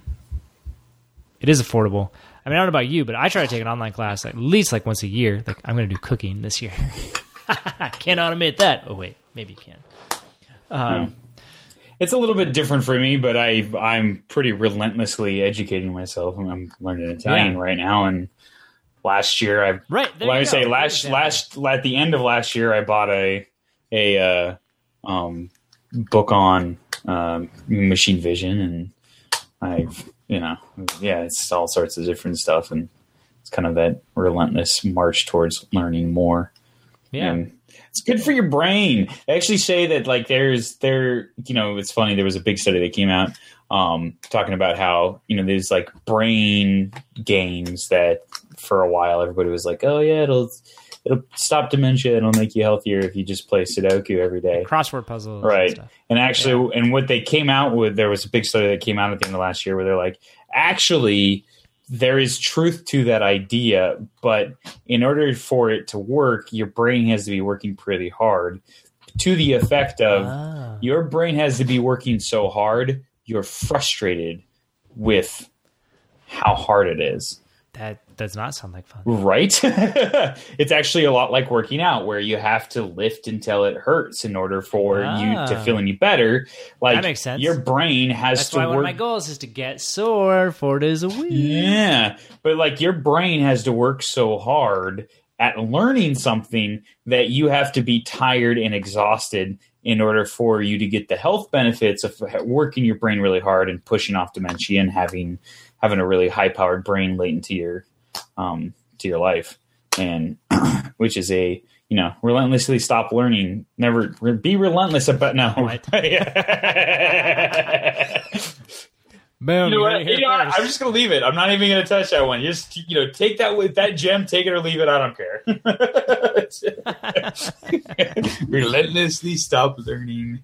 it is affordable. I mean, I don't know about you, but I try to take an online class at least like once a year. Like I'm going to do cooking this year. I can't automate that. Oh wait, maybe you can. Um, no. It's a little bit different for me, but I I'm pretty relentlessly educating myself. I'm learning Italian yeah. right now, and last year I right. Let me say last last at the end of last year I bought a a uh, um, book on um, machine vision, and I've. You know, yeah, it's all sorts of different stuff, and it's kind of that relentless march towards learning more. Yeah, and it's good for your brain. They actually say that, like, there's there, you know, it's funny. There was a big study that came out um, talking about how, you know, there's like brain games that for a while everybody was like, oh yeah, it'll it'll stop dementia. It'll make you healthier if you just play Sudoku every day. Crossword puzzles. Right. And, stuff. and actually, yeah. and what they came out with, there was a big study that came out at the end of last year where they're like, actually, there is truth to that idea, but in order for it to work, your brain has to be working pretty hard, to the effect of ah. your brain has to be working so hard, you're frustrated with how hard it is. That does not sound like fun. Right? It's actually a lot like working out, where you have to lift until it hurts in order for ah. you to feel any better. Like, that makes sense. Your brain has That's to why work. One of my goals is to get sore four days a week. Yeah. But like your brain has to work so hard at learning something that you have to be tired and exhausted in order for you to get the health benefits of working your brain really hard and pushing off dementia and having having a really high powered brain latent to your um, to your life, and which is a, you know, relentlessly stop learning. Never be relentless about no. Boom, you know what? You know, I'm just gonna leave it. I'm not even gonna touch that one. Just, you know, take that with that gem, take it or leave it. I don't care. Relentlessly stop learning.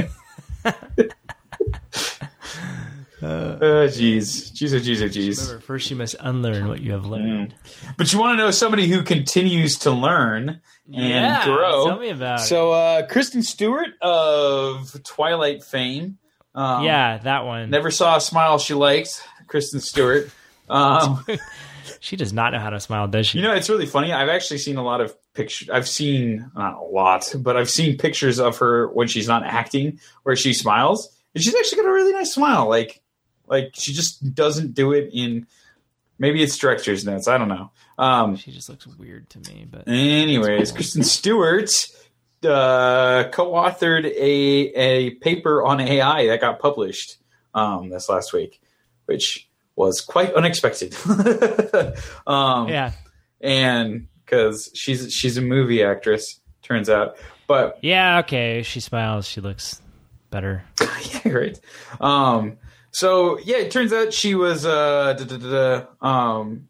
Oh, jeez. Jeez, oh, jeez, oh, jeez. Remember, first you must unlearn what you have learned. Mm. But you want to know somebody who continues to learn and yeah, grow. Tell me about so, it. uh, Kristen Stewart of Twilight fame. Um, yeah, that one. Never saw a smile she liked. Kristen Stewart. Um, she does not know how to smile, does she? You know, it's really funny. I've actually seen a lot of pictures. I've seen, not a lot, but I've seen pictures of her when she's not acting where she smiles. And she's actually got a really nice smile. Like, Like, she just doesn't do it in, maybe it's director's notes. I don't know. Um, she just looks weird to me. But anyways, Kristen Stewart uh, co-authored a, a paper on A I that got published um, this last week, which was quite unexpected. um, yeah. And because she's, she's a movie actress, turns out. But yeah, okay. She smiles. She looks better. Yeah, right. Um, So yeah, it turns out she was uh, da, da, da, da, um,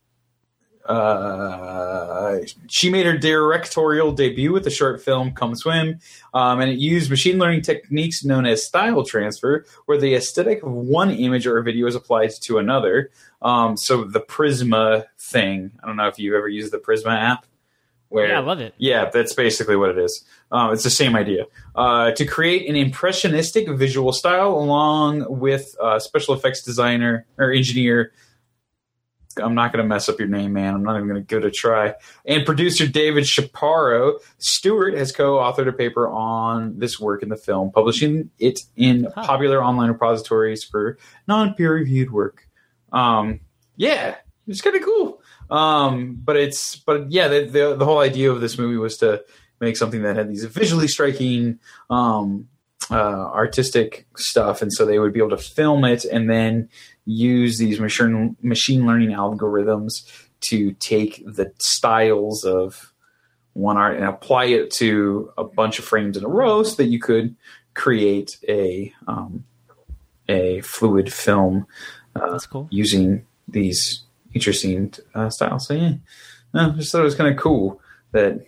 uh, she made her directorial debut with the short film "Come Swim," um, and it used machine learning techniques known as style transfer, where the aesthetic of one image or video is applied to another. Um, so the Prisma thing. I don't know if you ever used the Prisma app. Where, yeah, I love it. Yeah, that's basically what it is. Uh, it's the same idea. Uh, to create an impressionistic visual style along with uh, special effects designer or engineer I'm not going to mess up your name, man. I'm not even going to give it a try. And producer David Chaparro Stewart has co-authored a paper on this work in the film, publishing it in huh. popular online repositories for non-peer-reviewed work. Um, yeah, it's kind of cool. Um, but it's, but yeah, the, the the whole idea of this movie was to make something that had these visually striking, um, uh, artistic stuff, and so they would be able to film it and then use these machine machine learning algorithms to take the styles of one art and apply it to a bunch of frames in a row, so that you could create a um, a fluid film uh, That's cool. using these interesting uh, styles. So yeah, no, I just thought it was kind of cool that.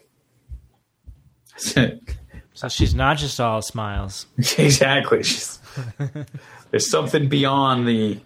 So she's not just all smiles. Exactly. She's, there's something beyond the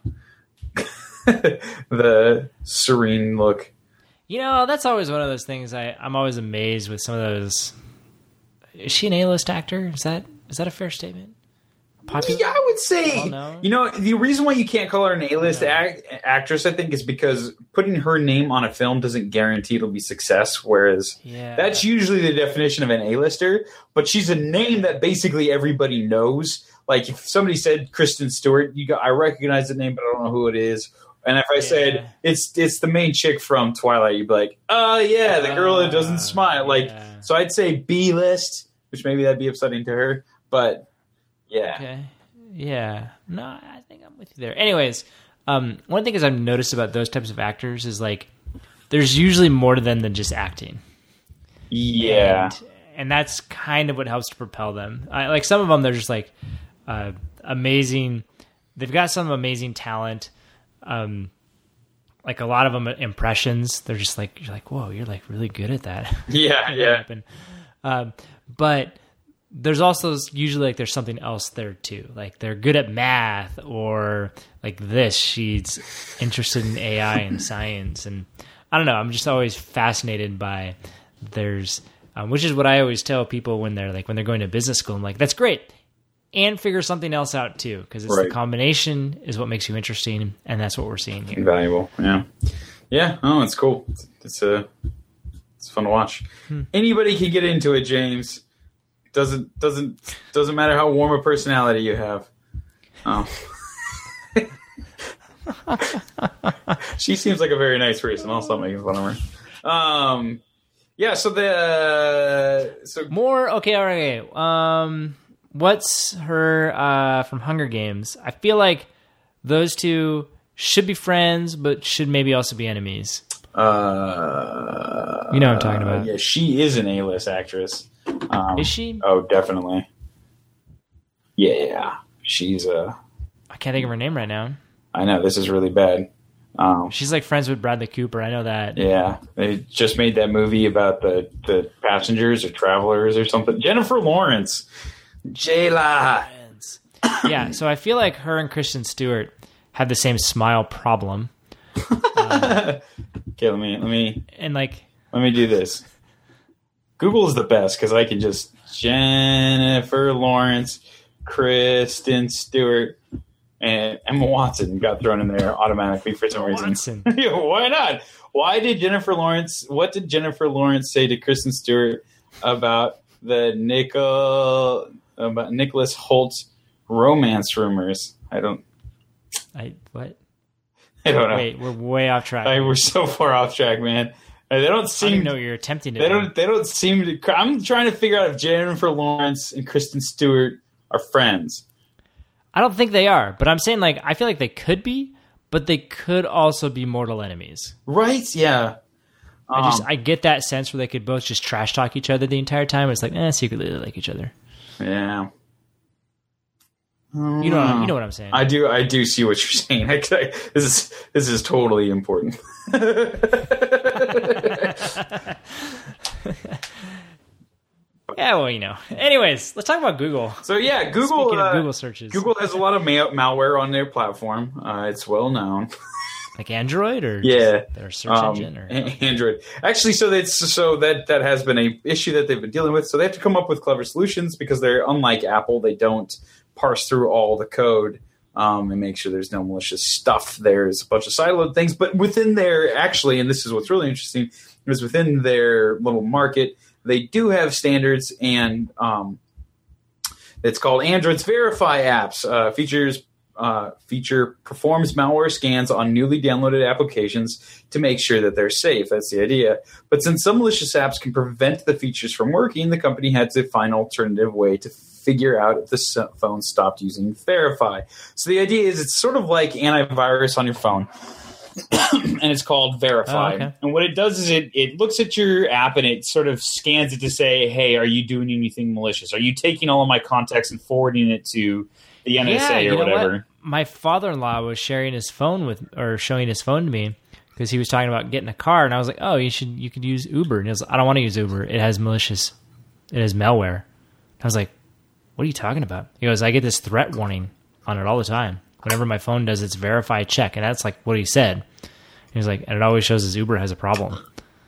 the serene look. You know, that's always one of those things. I, I'm always amazed with some of those. Is she an A-list actor? Is that is that a fair statement? Popular? Yeah, I would say. You know, the reason why you can't call her an A-list yeah. act, actress, I think, is because putting her name on a film doesn't guarantee it'll be success. Whereas yeah. that's usually the definition of an A-lister. But she's a name that basically everybody knows. Like if somebody said Kristen Stewart, you got I recognize the name, but I don't know who it is. And if I yeah. said it's it's the main chick from Twilight, you'd be like, oh yeah, the girl that doesn't smile. Like yeah. so, I'd say B-list, which maybe that'd be upsetting to her, but. Yeah. Okay. Yeah. No, I think I'm with you there. Anyways, um, one thing is I've noticed about those types of actors is like there's usually more to them than just acting. Yeah. And, and that's kind of what helps to propel them. I, like some of them, they're just like uh, amazing. They've got some amazing talent. Um, like a lot of them impressions. They're just like you're like, whoa, you're like really good at that. Yeah. yeah. Um, but. There's also usually like there's something else there too. Like they're good at math or like this. She's interested in A I and science, and I don't know. I'm just always fascinated by there's, um, which is what I always tell people when they're like when they're going to business school. I'm like, that's great, and figure something else out too, because it's right. the combination is what makes you interesting, and that's what we're seeing here. Valuable, yeah, yeah. Oh, it's cool. It's, it's a it's fun to watch. Hmm. Anybody can get into it, James. Doesn't doesn't doesn't matter how warm a personality you have. Oh. She seems like a very nice person. I'll stop making fun of her. Um, yeah. So the uh, so more okay. All right. Um, what's her uh, from Hunger Games? I feel like those two should be friends, but should maybe also be enemies. Uh, you know what I'm talking about. Yeah, she is an A-list actress. Um, is she? Oh, definitely. Yeah, she's a. I can't think of her name right now. I know this is really bad. Um, she's like friends with Bradley Cooper. I know that. Yeah, they just made that movie about the the passengers or travelers or something. Jennifer Lawrence, Jayla. Yeah, so I feel like her and Kristen Stewart have the same smile problem. um, okay, let me let me and like let me do this. Google is the best because I can just Jennifer Lawrence, Kristen Stewart, and Emma Watson got thrown in there automatically for some reason. Yeah, why not? Why did Jennifer Lawrence? What did Jennifer Lawrence say to Kristen Stewart about the Nicol about Nicholas Hoult romance rumors? I don't. I what? I don't know. Wait, we're way off track. I, we're so far off track, man. They don't seem. I don't know you're attempting to. They do. don't. They don't seem to. I'm trying to figure out if Jennifer Lawrence and Kristen Stewart are friends. I don't think they are, but I'm saying like I feel like they could be, but they could also be mortal enemies. Right? Yeah. I just um, I get that sense where they could both just trash talk each other the entire time. It's like, eh, secretly they like each other. Yeah. You know, you know what I'm saying. I do. I do see what you're saying. I, I, this is this is totally important. Yeah, well, you know. Anyways, let's talk about Google. So yeah, Google. Speaking uh, of Google searches, Google has a lot of ma- malware on their platform. Uh, it's well known. Like Android or yeah, their search um, engine or Android. Actually, so that's so that that has been a issue that they've been dealing with. So they have to come up with clever solutions because they're unlike Apple. They don't parse through all the code um, and make sure there's no malicious stuff. There's a bunch of siloed things, but within there, actually, and this is what's really interesting, is within their little market, they do have standards, and um, it's called Android's Verify apps. Uh, features uh, feature performs malware scans on newly downloaded applications to make sure that they're safe. That's the idea. But since some malicious apps can prevent the features from working, the company had to find an alternative way to figure out if the phone stopped using Verify. So the idea is it's sort of like antivirus on your phone. And it's called Verify. Oh, okay. And what it does is it, it looks at your app and it sort of scans it to say, hey, are you doing anything malicious? Are you taking all of my contacts and forwarding it to the N S A yeah, or you know whatever? What? My father-in-law was sharing his phone with, or showing his phone to me because he was talking about getting a car, and I was like, oh, you should, you could use Uber. And he was like, I don't want to use Uber. It has malicious, it has malware. I was like, what are you talking about? He goes, I get this threat warning on it all the time. Whenever my phone does its verify check, and that's like what he said. He was like, and it always shows his Uber has a problem.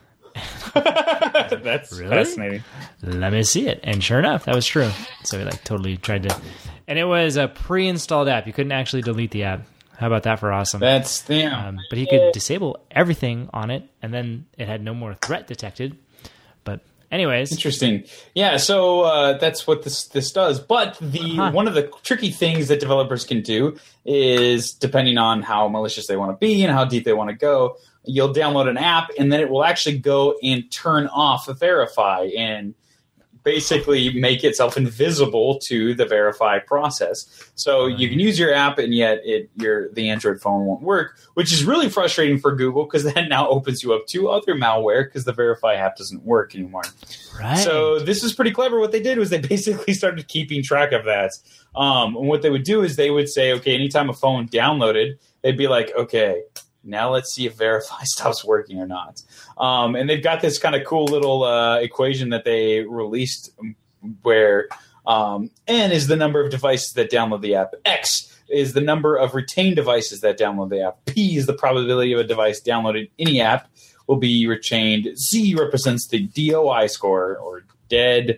That's really? Fascinating. Let me see it. And sure enough, that was true. So we like totally tried to, and it was a pre-installed app. You couldn't actually delete the app. How about that for awesome? That's yeah. Um, but he could disable everything on it, and then it had no more threat detected. But anyways, Interesting. Yeah, so uh, that's what this this does. But the Uh-huh. one of the tricky things that developers can do is, depending on how malicious they want to be and how deep they want to go, you'll download an app, and then it will actually go and turn off Verify and basically make itself invisible to the Verify process. So you can use your app, and yet it your the Android phone won't work, which is really frustrating for Google because that now opens you up to other malware because the Verify app doesn't work anymore. right? So this is pretty clever. What they did was they basically started keeping track of that. Um, and what they would do is they would say, okay, anytime a phone downloaded, they'd be like, okay, now let's see if Verify stops working or not. Um, and they've got this kind of cool little uh, equation that they released where um, N is the number of devices that download the app. X is the number of retained devices that download the app. P is the probability of a device downloaded any app will be retained. Z represents the D O I score, or dead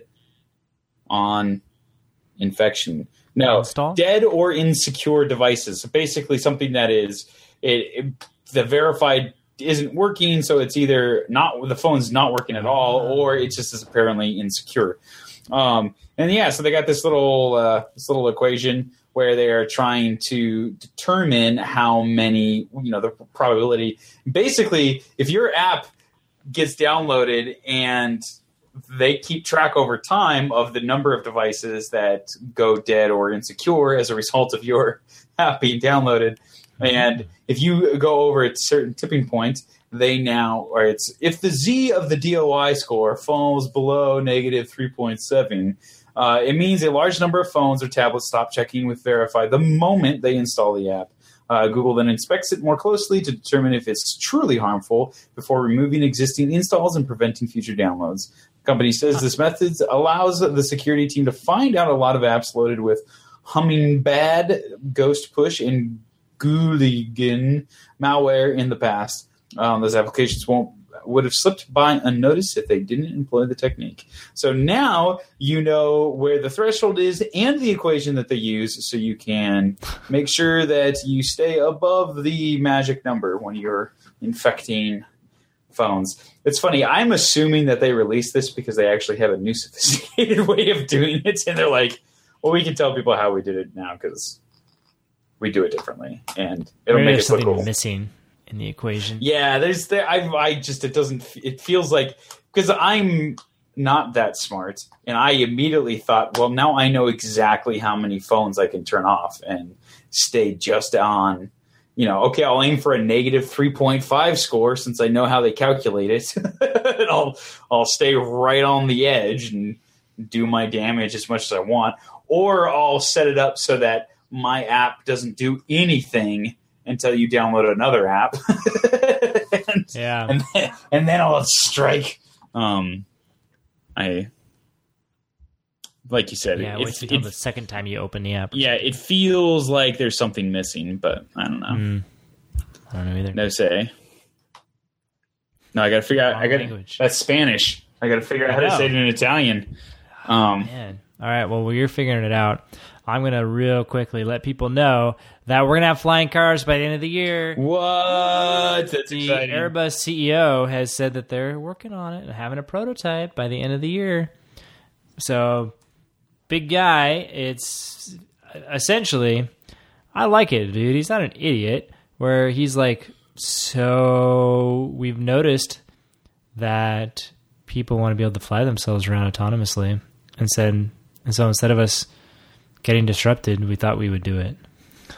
on infection. No, Install? dead or insecure devices. So basically something that is it, it the verified isn't working, so it's either not the phone's not working at all, or it just is apparently insecure. Um, and yeah, so they got this little uh, this little equation where they are trying to determine how many, you know, the probability. Basically, if your app gets downloaded and they keep track over time of the number of devices that go dead or insecure as a result of your app being downloaded. And if you go over a certain tipping point, they now, or it's if the Z of the D O I score falls below negative three point seven, uh, it means a large number of phones or tablets stop checking with Verify the moment they install the app. Uh, Google then inspects it more closely to determine if it's truly harmful before removing existing installs and preventing future downloads. The company says this method allows the security team to find out a lot of apps loaded with Hummingbird, Ghost Push, and Gooligan malware in the past. Um, those applications won't would have slipped by unnoticed if they didn't employ the technique. So now you know where the threshold is and the equation that they use, so you can make sure that you stay above the magic number when you're infecting phones. It's funny, I'm assuming that they released this because they actually have a new sophisticated way of doing it, and they're like, well, we can tell people how we did it now because we do it differently, and it'll Maybe make there's it look something cool. missing in the equation. Yeah, there's there. I I just it doesn't. It feels like because I'm not that smart, and I immediately thought, well, now I know exactly how many phones I can turn off and stay just on. You know, okay, I'll aim for a negative three point five score since I know how they calculate it. And I'll I'll stay right on the edge and do my damage as much as I want, or I'll set it up so that my app doesn't do anything until you download another app. and, Yeah. and then, and then I'll strike. Um, I like you said. Yeah, it, wait it, until it, the second time you open the app. yeah, it feels like there's something missing, but I don't know. Mm. I don't know either. No say. No, I got to figure out. I Wrong got language. that's Spanish. I got to figure out I how to know. say it in Italian. Um, Man, All right. Well, while you're figuring it out, I'm going to real quickly let people know that we're going to have flying cars by the end of the year. What? That's the exciting. Airbus C E O has said that they're working on it and having a prototype by the end of the year. So, big guy, it's essentially, I like it, dude. He's not an idiot, where he's like, so we've noticed that people want to be able to fly themselves around autonomously. And, said, and so instead of us getting disrupted, we thought we would do it.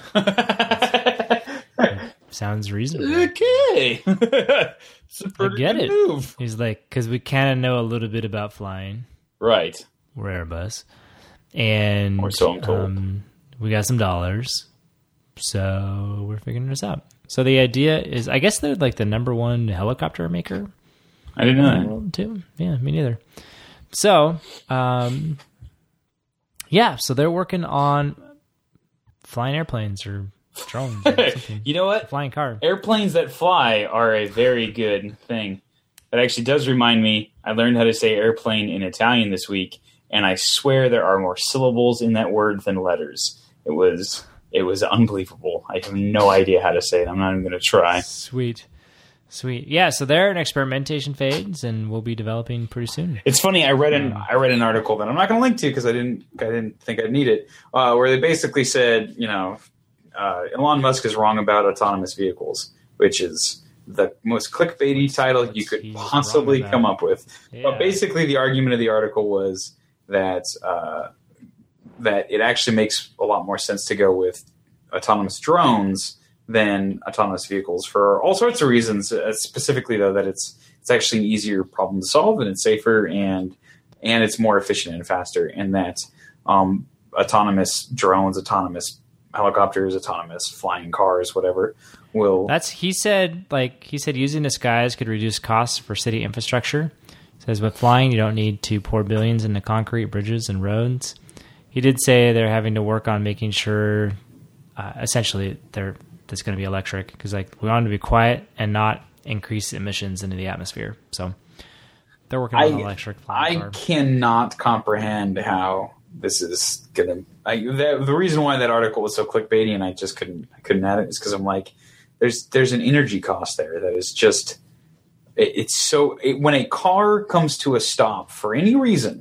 Sounds reasonable. Okay. It's a I pretty get good it. move. He's like, because we kind of know a little bit about flying. Right. We're Airbus. And Or so I'm told. Um, we got some dollars. So we're figuring this out. So the idea is, I guess they're like the number one helicopter maker. I didn't know in the that. world, too. Yeah, me neither. So, um, yeah, so they're working on flying airplanes or drones or something. You know what? Flying car. Airplanes that fly are a very good thing. That actually does remind me, I learned how to say airplane in Italian this week, and I swear there are more syllables in that word than letters. It was it was unbelievable. I have no idea how to say it. I'm not even going to try. Sweet. Sweet. Yeah, so they're in experimentation phase, and we'll be developing pretty soon. It's funny. I read an I read an article that I'm not going to link to because I didn't I didn't think I'd need it. Uh, where they basically said, you know, uh, Elon Musk is wrong about autonomous vehicles, which is the most clickbaity title you could He's possibly wrong about. come up with. Yeah. But basically, the argument of the article was that uh, that it actually makes a lot more sense to go with autonomous drones than autonomous vehicles for all sorts of reasons. Uh, specifically, though, that it's it's actually an easier problem to solve, and it's safer, and and it's more efficient and faster. And that um, autonomous drones, autonomous helicopters, autonomous flying cars, whatever, will. That's he said. Like he said, using the skies could reduce costs for city infrastructure. Says with flying, you don't need to pour billions into concrete bridges and roads. He did say they're having to work on making sure, uh, essentially, they're that's going to be electric because like we want them to be quiet and not increase emissions into the atmosphere. So they're working on I, an electric flying I car. cannot comprehend how this is gonna. I, the, the reason why that article was so clickbaity and I just couldn't I couldn't add it is because I'm like, there's there's an energy cost there that is just. It, it's so it, when a car comes to a stop for any reason,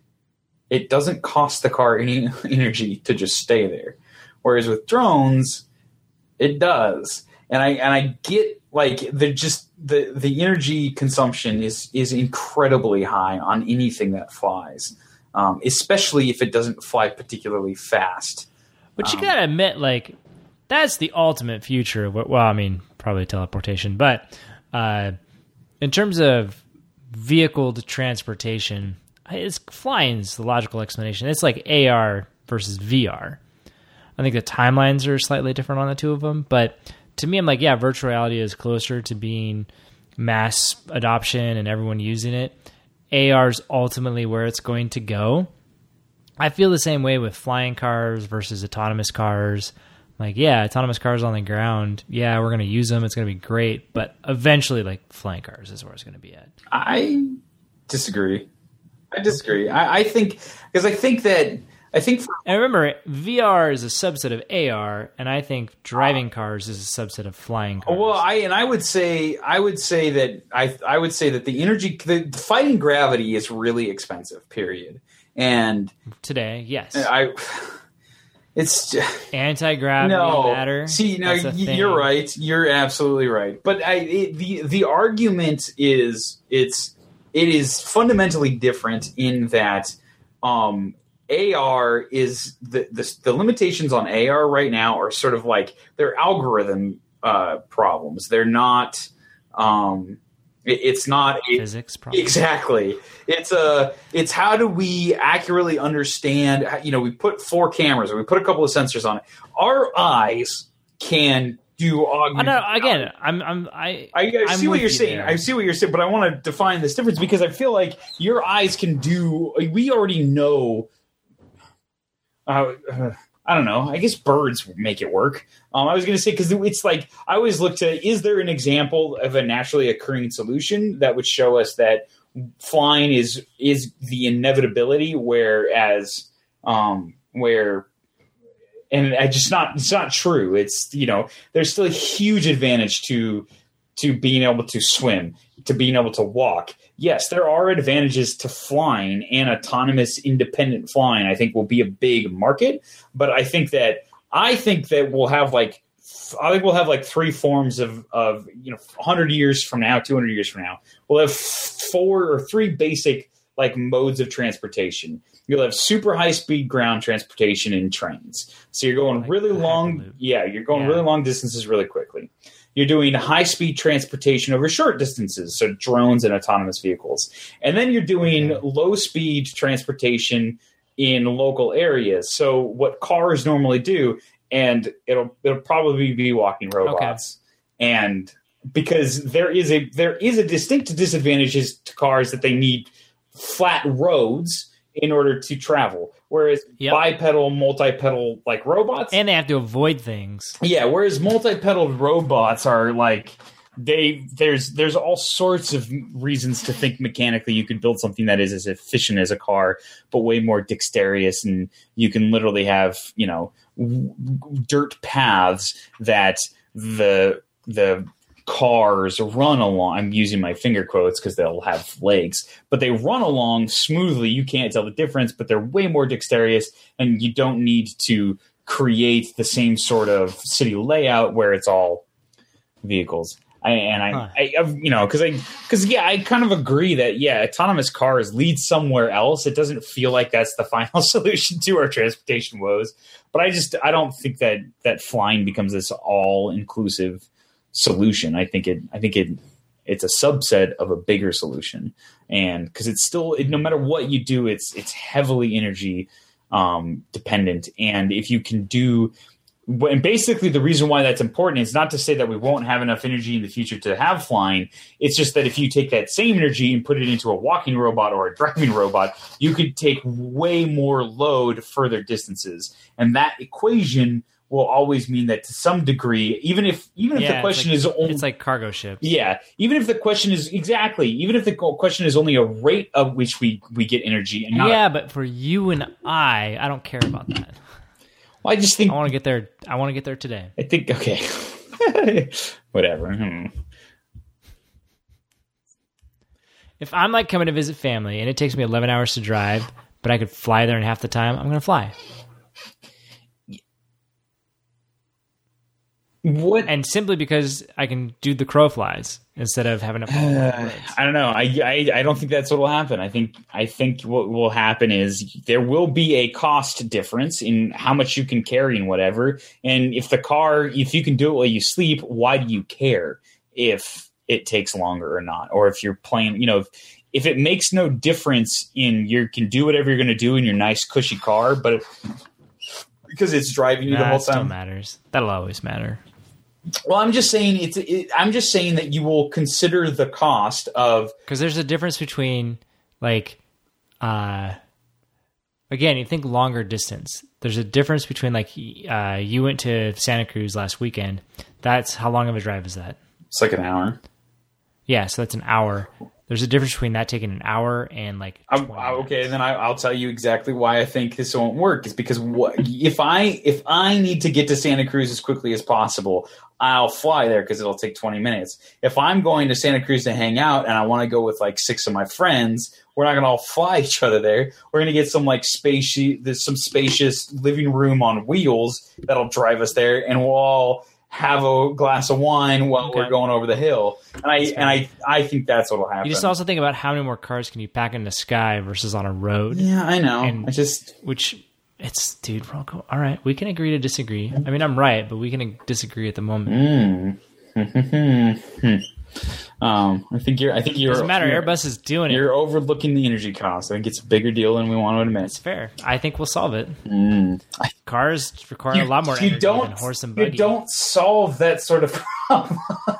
it doesn't cost the car any energy to just stay there. Whereas with drones, it does. And I and I get like the just the, the energy consumption is is incredibly high on anything that flies, um, especially if it doesn't fly particularly fast. But you Um, gotta admit, like, that's the ultimate future. of what- Well, I mean, probably teleportation, but uh, in terms of vehicle to transportation, it's flying's the logical explanation. It's like A R versus V R. I think the timelines are slightly different on the two of them, but to me, I'm like, yeah, virtual reality is closer to being mass adoption and everyone using it. A R is ultimately where it's going to go. I feel the same way with flying cars versus autonomous cars. Like, yeah, autonomous cars on the ground. Yeah, we're going to use them. It's going to be great. But eventually, like, flying cars is where it's going to be at. I disagree. I disagree. I, I think because I think that I think for, And remember, V R is a subset of A R, and I think driving cars is a subset of flying cars. well, I and I would say I would say that I I would say that the energy the, the fighting gravity is really expensive. Period. And Today, yes. I it's Anti-gravity no matter. See, no, That's a y- thing. you're right. You're absolutely right. But I it, the the argument is it's it is fundamentally different in that um, A R is the, the the limitations on A R right now are sort of like they're algorithm uh, problems. They're not. Um, it, it's not a, Physics, probably. Exactly. It's a. It's how do we accurately understand? You know, we put four cameras, or we put a couple of sensors on it. Our eyes can do I augmented. know, again, I'm, I'm, I, I, I I'm see what with you're you saying. there. I see what you're saying, but I want to define this difference because I feel like your eyes can do. We already know. Uh, uh, I don't know. I guess birds make it work. Um, I was going to say because it's like I always look to: is there an example of a naturally occurring solution that would show us that flying is is the inevitability, whereas um, where and I just not it's not true. It's you know there's still a huge advantage to to being able to swim, to being able to walk. Yes, there are advantages to flying, and autonomous independent flying I think will be a big market, but I think that I think that we'll have like I think we'll have like three forms of, of you know, one hundred years from now, two hundred years from now. We'll have four or three basic like modes of transportation. You'll have super high speed ground transportation in trains. So you're going like really long. Hyperloop. Yeah, you're going yeah. really long distances really quickly. You're doing high speed transportation over short distances. So drones and autonomous vehicles. And then you're doing yeah. low speed transportation in local areas. So what cars normally do, and it'll it'll probably be walking robots. Okay. And because there is a there is a distinct disadvantages to cars that they need flat roads in order to travel. Whereas yep. bipedal, multi-pedal like robots, and they have to avoid things. Yeah, whereas multi-pedal robots are like they there's there's all sorts of reasons to think mechanically you could build something that is as efficient as a car, but way more dexterous, and you can literally have, you know, w- dirt paths that the the cars run along. I'm using my finger quotes because they'll have legs, but they run along smoothly. You can't tell the difference, but they're way more dexterous, and you don't need to create the same sort of city layout where it's all vehicles. I, and I, huh. I, I, you know, because I, because yeah, I kind of agree that yeah, autonomous cars lead somewhere else. It doesn't feel like that's the final solution to our transportation woes. But I just, I don't think that that flying becomes this all-inclusive solution. I think it, I think it, it's a subset of a bigger solution, and because it's still, it, no matter what you do, it's it's heavily energy um, dependent, and if you can do. And basically the reason why that's important is not to say that we won't have enough energy in the future to have flying. It's just that if you take that same energy and put it into a walking robot or a driving robot, you could take way more load further distances. And that equation will always mean that to some degree, even if even if yeah, the question it's like, is only, it's like cargo ships. Yeah. Even if the question is exactly, even if the question is only a rate of which we, we get energy and not Yeah, but for you and I, I don't care about that. Well, I just think I want to get there. I want to get there today. I think okay, whatever. Hmm. If I'm like coming to visit family and it takes me eleven hours to drive, but I could fly there in half the time, I'm going to fly. What? And simply because I can do the crow flies instead of having to follow uh, I don't know. I, I I don't think that's what will happen. I think I think what will happen is there will be a cost difference in how much you can carry and whatever. And if the car, if you can do it while you sleep, why do you care if it takes longer or not? Or if you're playing, you know, if, if it makes no difference in you can do whatever you're going to do in your nice cushy car, but it, because it's driving you nah, the whole it still time, matters. That'll always matter. Well, I'm just saying it's. It, I'm just saying that you will consider the cost of because there's a difference between like, uh, again, you think longer distance. There's a difference between like uh, you went to Santa Cruz last weekend. That's how long of a drive is that? It's like an hour. Yeah, so that's an hour. There's a difference between that taking an hour and like. I'm, okay, then I, I'll tell you exactly why I think this won't work. Is because what if I if I need to get to Santa Cruz as quickly as possible, I'll fly there because it'll take twenty minutes. If I'm going to Santa Cruz to hang out and I want to go with like six of my friends, we're not going to all fly each other there. We're going to get some like spacious, there's some spacious living room on wheels that'll drive us there, and we'll all have a glass of wine while okay. we're going over the hill. And I and I I think that's what'll happen. You just also think about how many more cars can you pack in the sky versus on a road. Yeah, I know. And I just which it's dude, we're all go, all right. We can agree to disagree. I mean, I'm right, but we can disagree at the moment. Mm. um, I think you're. I think you're. Doesn't matter. Airbus is doing you're it. You're overlooking the energy cost. I think it's a bigger deal than we want to admit. It's fair. I think we'll solve it. Mm. Cars require you, a lot more you energy don't, than horse and buggy. You don't solve that sort of problem.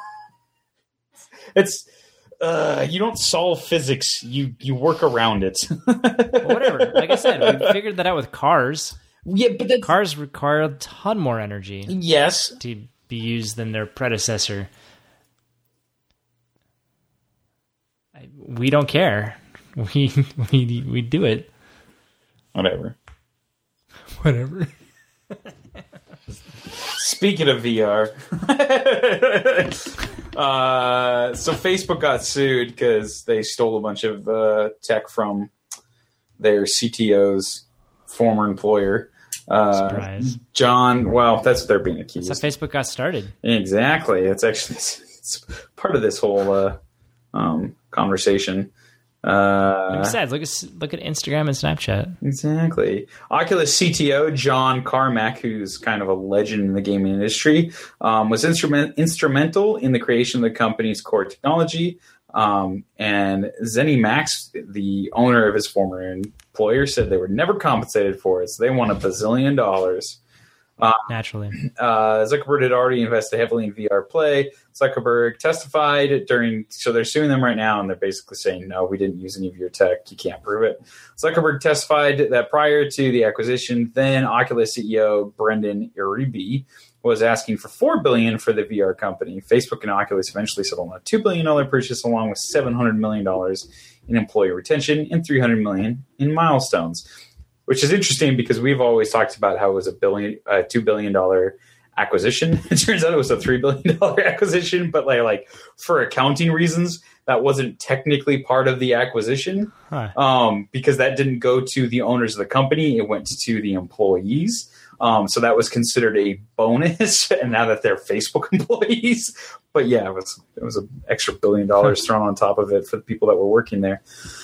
it's. Uh, you don't solve physics. You you work around it. Well, whatever. Like I said, we figured that out with cars. Yeah, but that's, cars require a ton more energy. Yes, to be used than their predecessor. I, we don't care. We we we do it. Whatever. Whatever. Speaking of V R, uh, so Facebook got sued because they stole a bunch of uh, tech from their C T O's former employer. Uh, Surprise. John, well, that's what they're being accused. That's how Facebook got started. Exactly. It's actually it's part of this whole uh, um, conversation. Uh, Besides, look at look at Instagram and Snapchat. Exactly. Oculus C T O John Carmack, who's kind of a legend in the gaming industry, um, was instrument, instrumental in the creation of the company's core technology. Um, and ZeniMax, the owner of his former employer, said they were never compensated for it, so they won a bazillion dollars. Uh, Naturally. Uh, Zuckerberg had already invested heavily in V R play. Zuckerberg testified during, so they're suing them right now, and they're basically saying, no, we didn't use any of your tech. You can't prove it. Zuckerberg testified that prior to the acquisition, then Oculus C E O Brendan Iribe was asking for four billion dollars for the V R company. Facebook and Oculus eventually settled on a two billion dollars purchase, along with seven hundred million dollars in employee retention and three hundred million dollars in milestones. Which is interesting because we've always talked about how it was a billion, uh, two billion dollar acquisition. It turns out it was a three billion dollar acquisition, but like, like for accounting reasons, that wasn't technically part of the acquisition, Huh. um, because that didn't go to the owners of the company; it went to the employees. Um, so that was considered a bonus, and now that they're Facebook employees, but yeah, it was it was an extra billion dollars thrown on top of it for the people that were working there.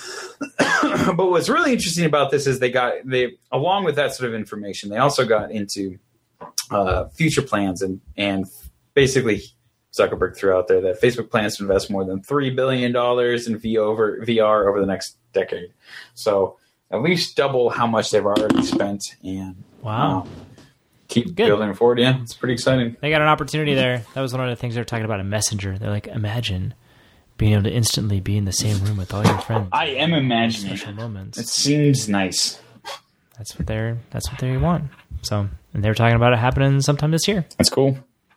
But what's really interesting about this is they got they along with that sort of information, they also got into uh, future plans and and basically Zuckerberg threw out there that Facebook plans to invest more than three billion dollars in V over V R over the next decade. So at least double how much they've already spent, and Wow. um, keep Good. building forward. Yeah, it's pretty exciting. They got an opportunity there. That was one of the things they were talking about in Messenger. They're like, imagine being able to instantly be in the same room with all your friends. I am imagining. Special moments. It seems nice. That's what they're. That's what they want. So, and they were talking about it happening sometime this year. That's cool.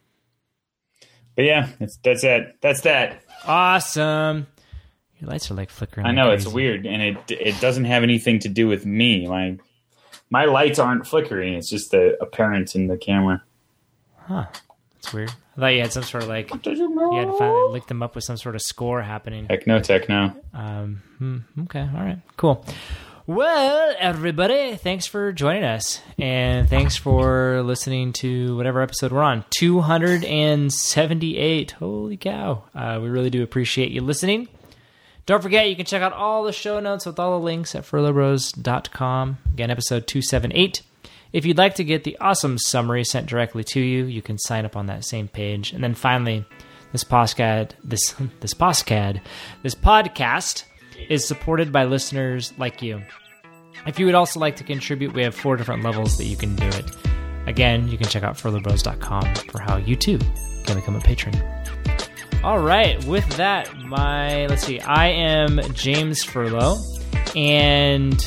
But yeah, it's, that's it. That's that. Awesome. Your lights are like flickering. I know like it's crazy. weird, and it it doesn't have anything to do with me. My my lights aren't flickering. It's just the appearance in the camera. Huh. That's weird. I thought you had some sort of like you had to finally lick them up with some sort of score happening. Heck no, tech no. Um. hmm, Okay. All right. Cool. Well, everybody, thanks for joining us, and thanks for listening to whatever episode we're on. two hundred seventy-eight. Holy cow. Uh, we really do appreciate you listening. Don't forget, you can check out all the show notes with all the links at furlough bros dot com. Again, episode two seventy-eight. If you'd like to get the awesome summary sent directly to you, you can sign up on that same page. And then finally, this podcast, this this podcast, this podcast is supported by listeners like you. If you would also like to contribute, we have four different levels that you can do it. Again, you can check out furlough bros dot com for how you too can become a patron. All right, with that, my let's see, I am James Furlow, and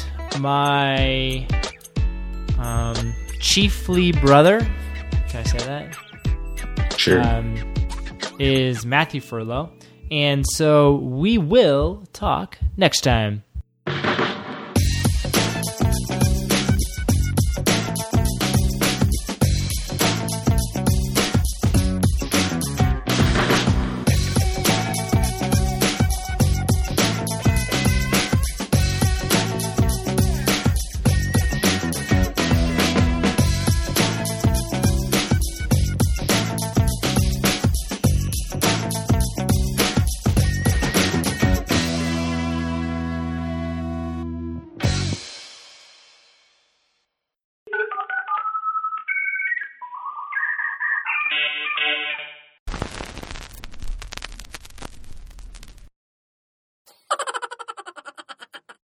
my um, chiefly brother, can I say that? Sure. Um, is Matthew Furlow, and so we will talk next time. Thank you.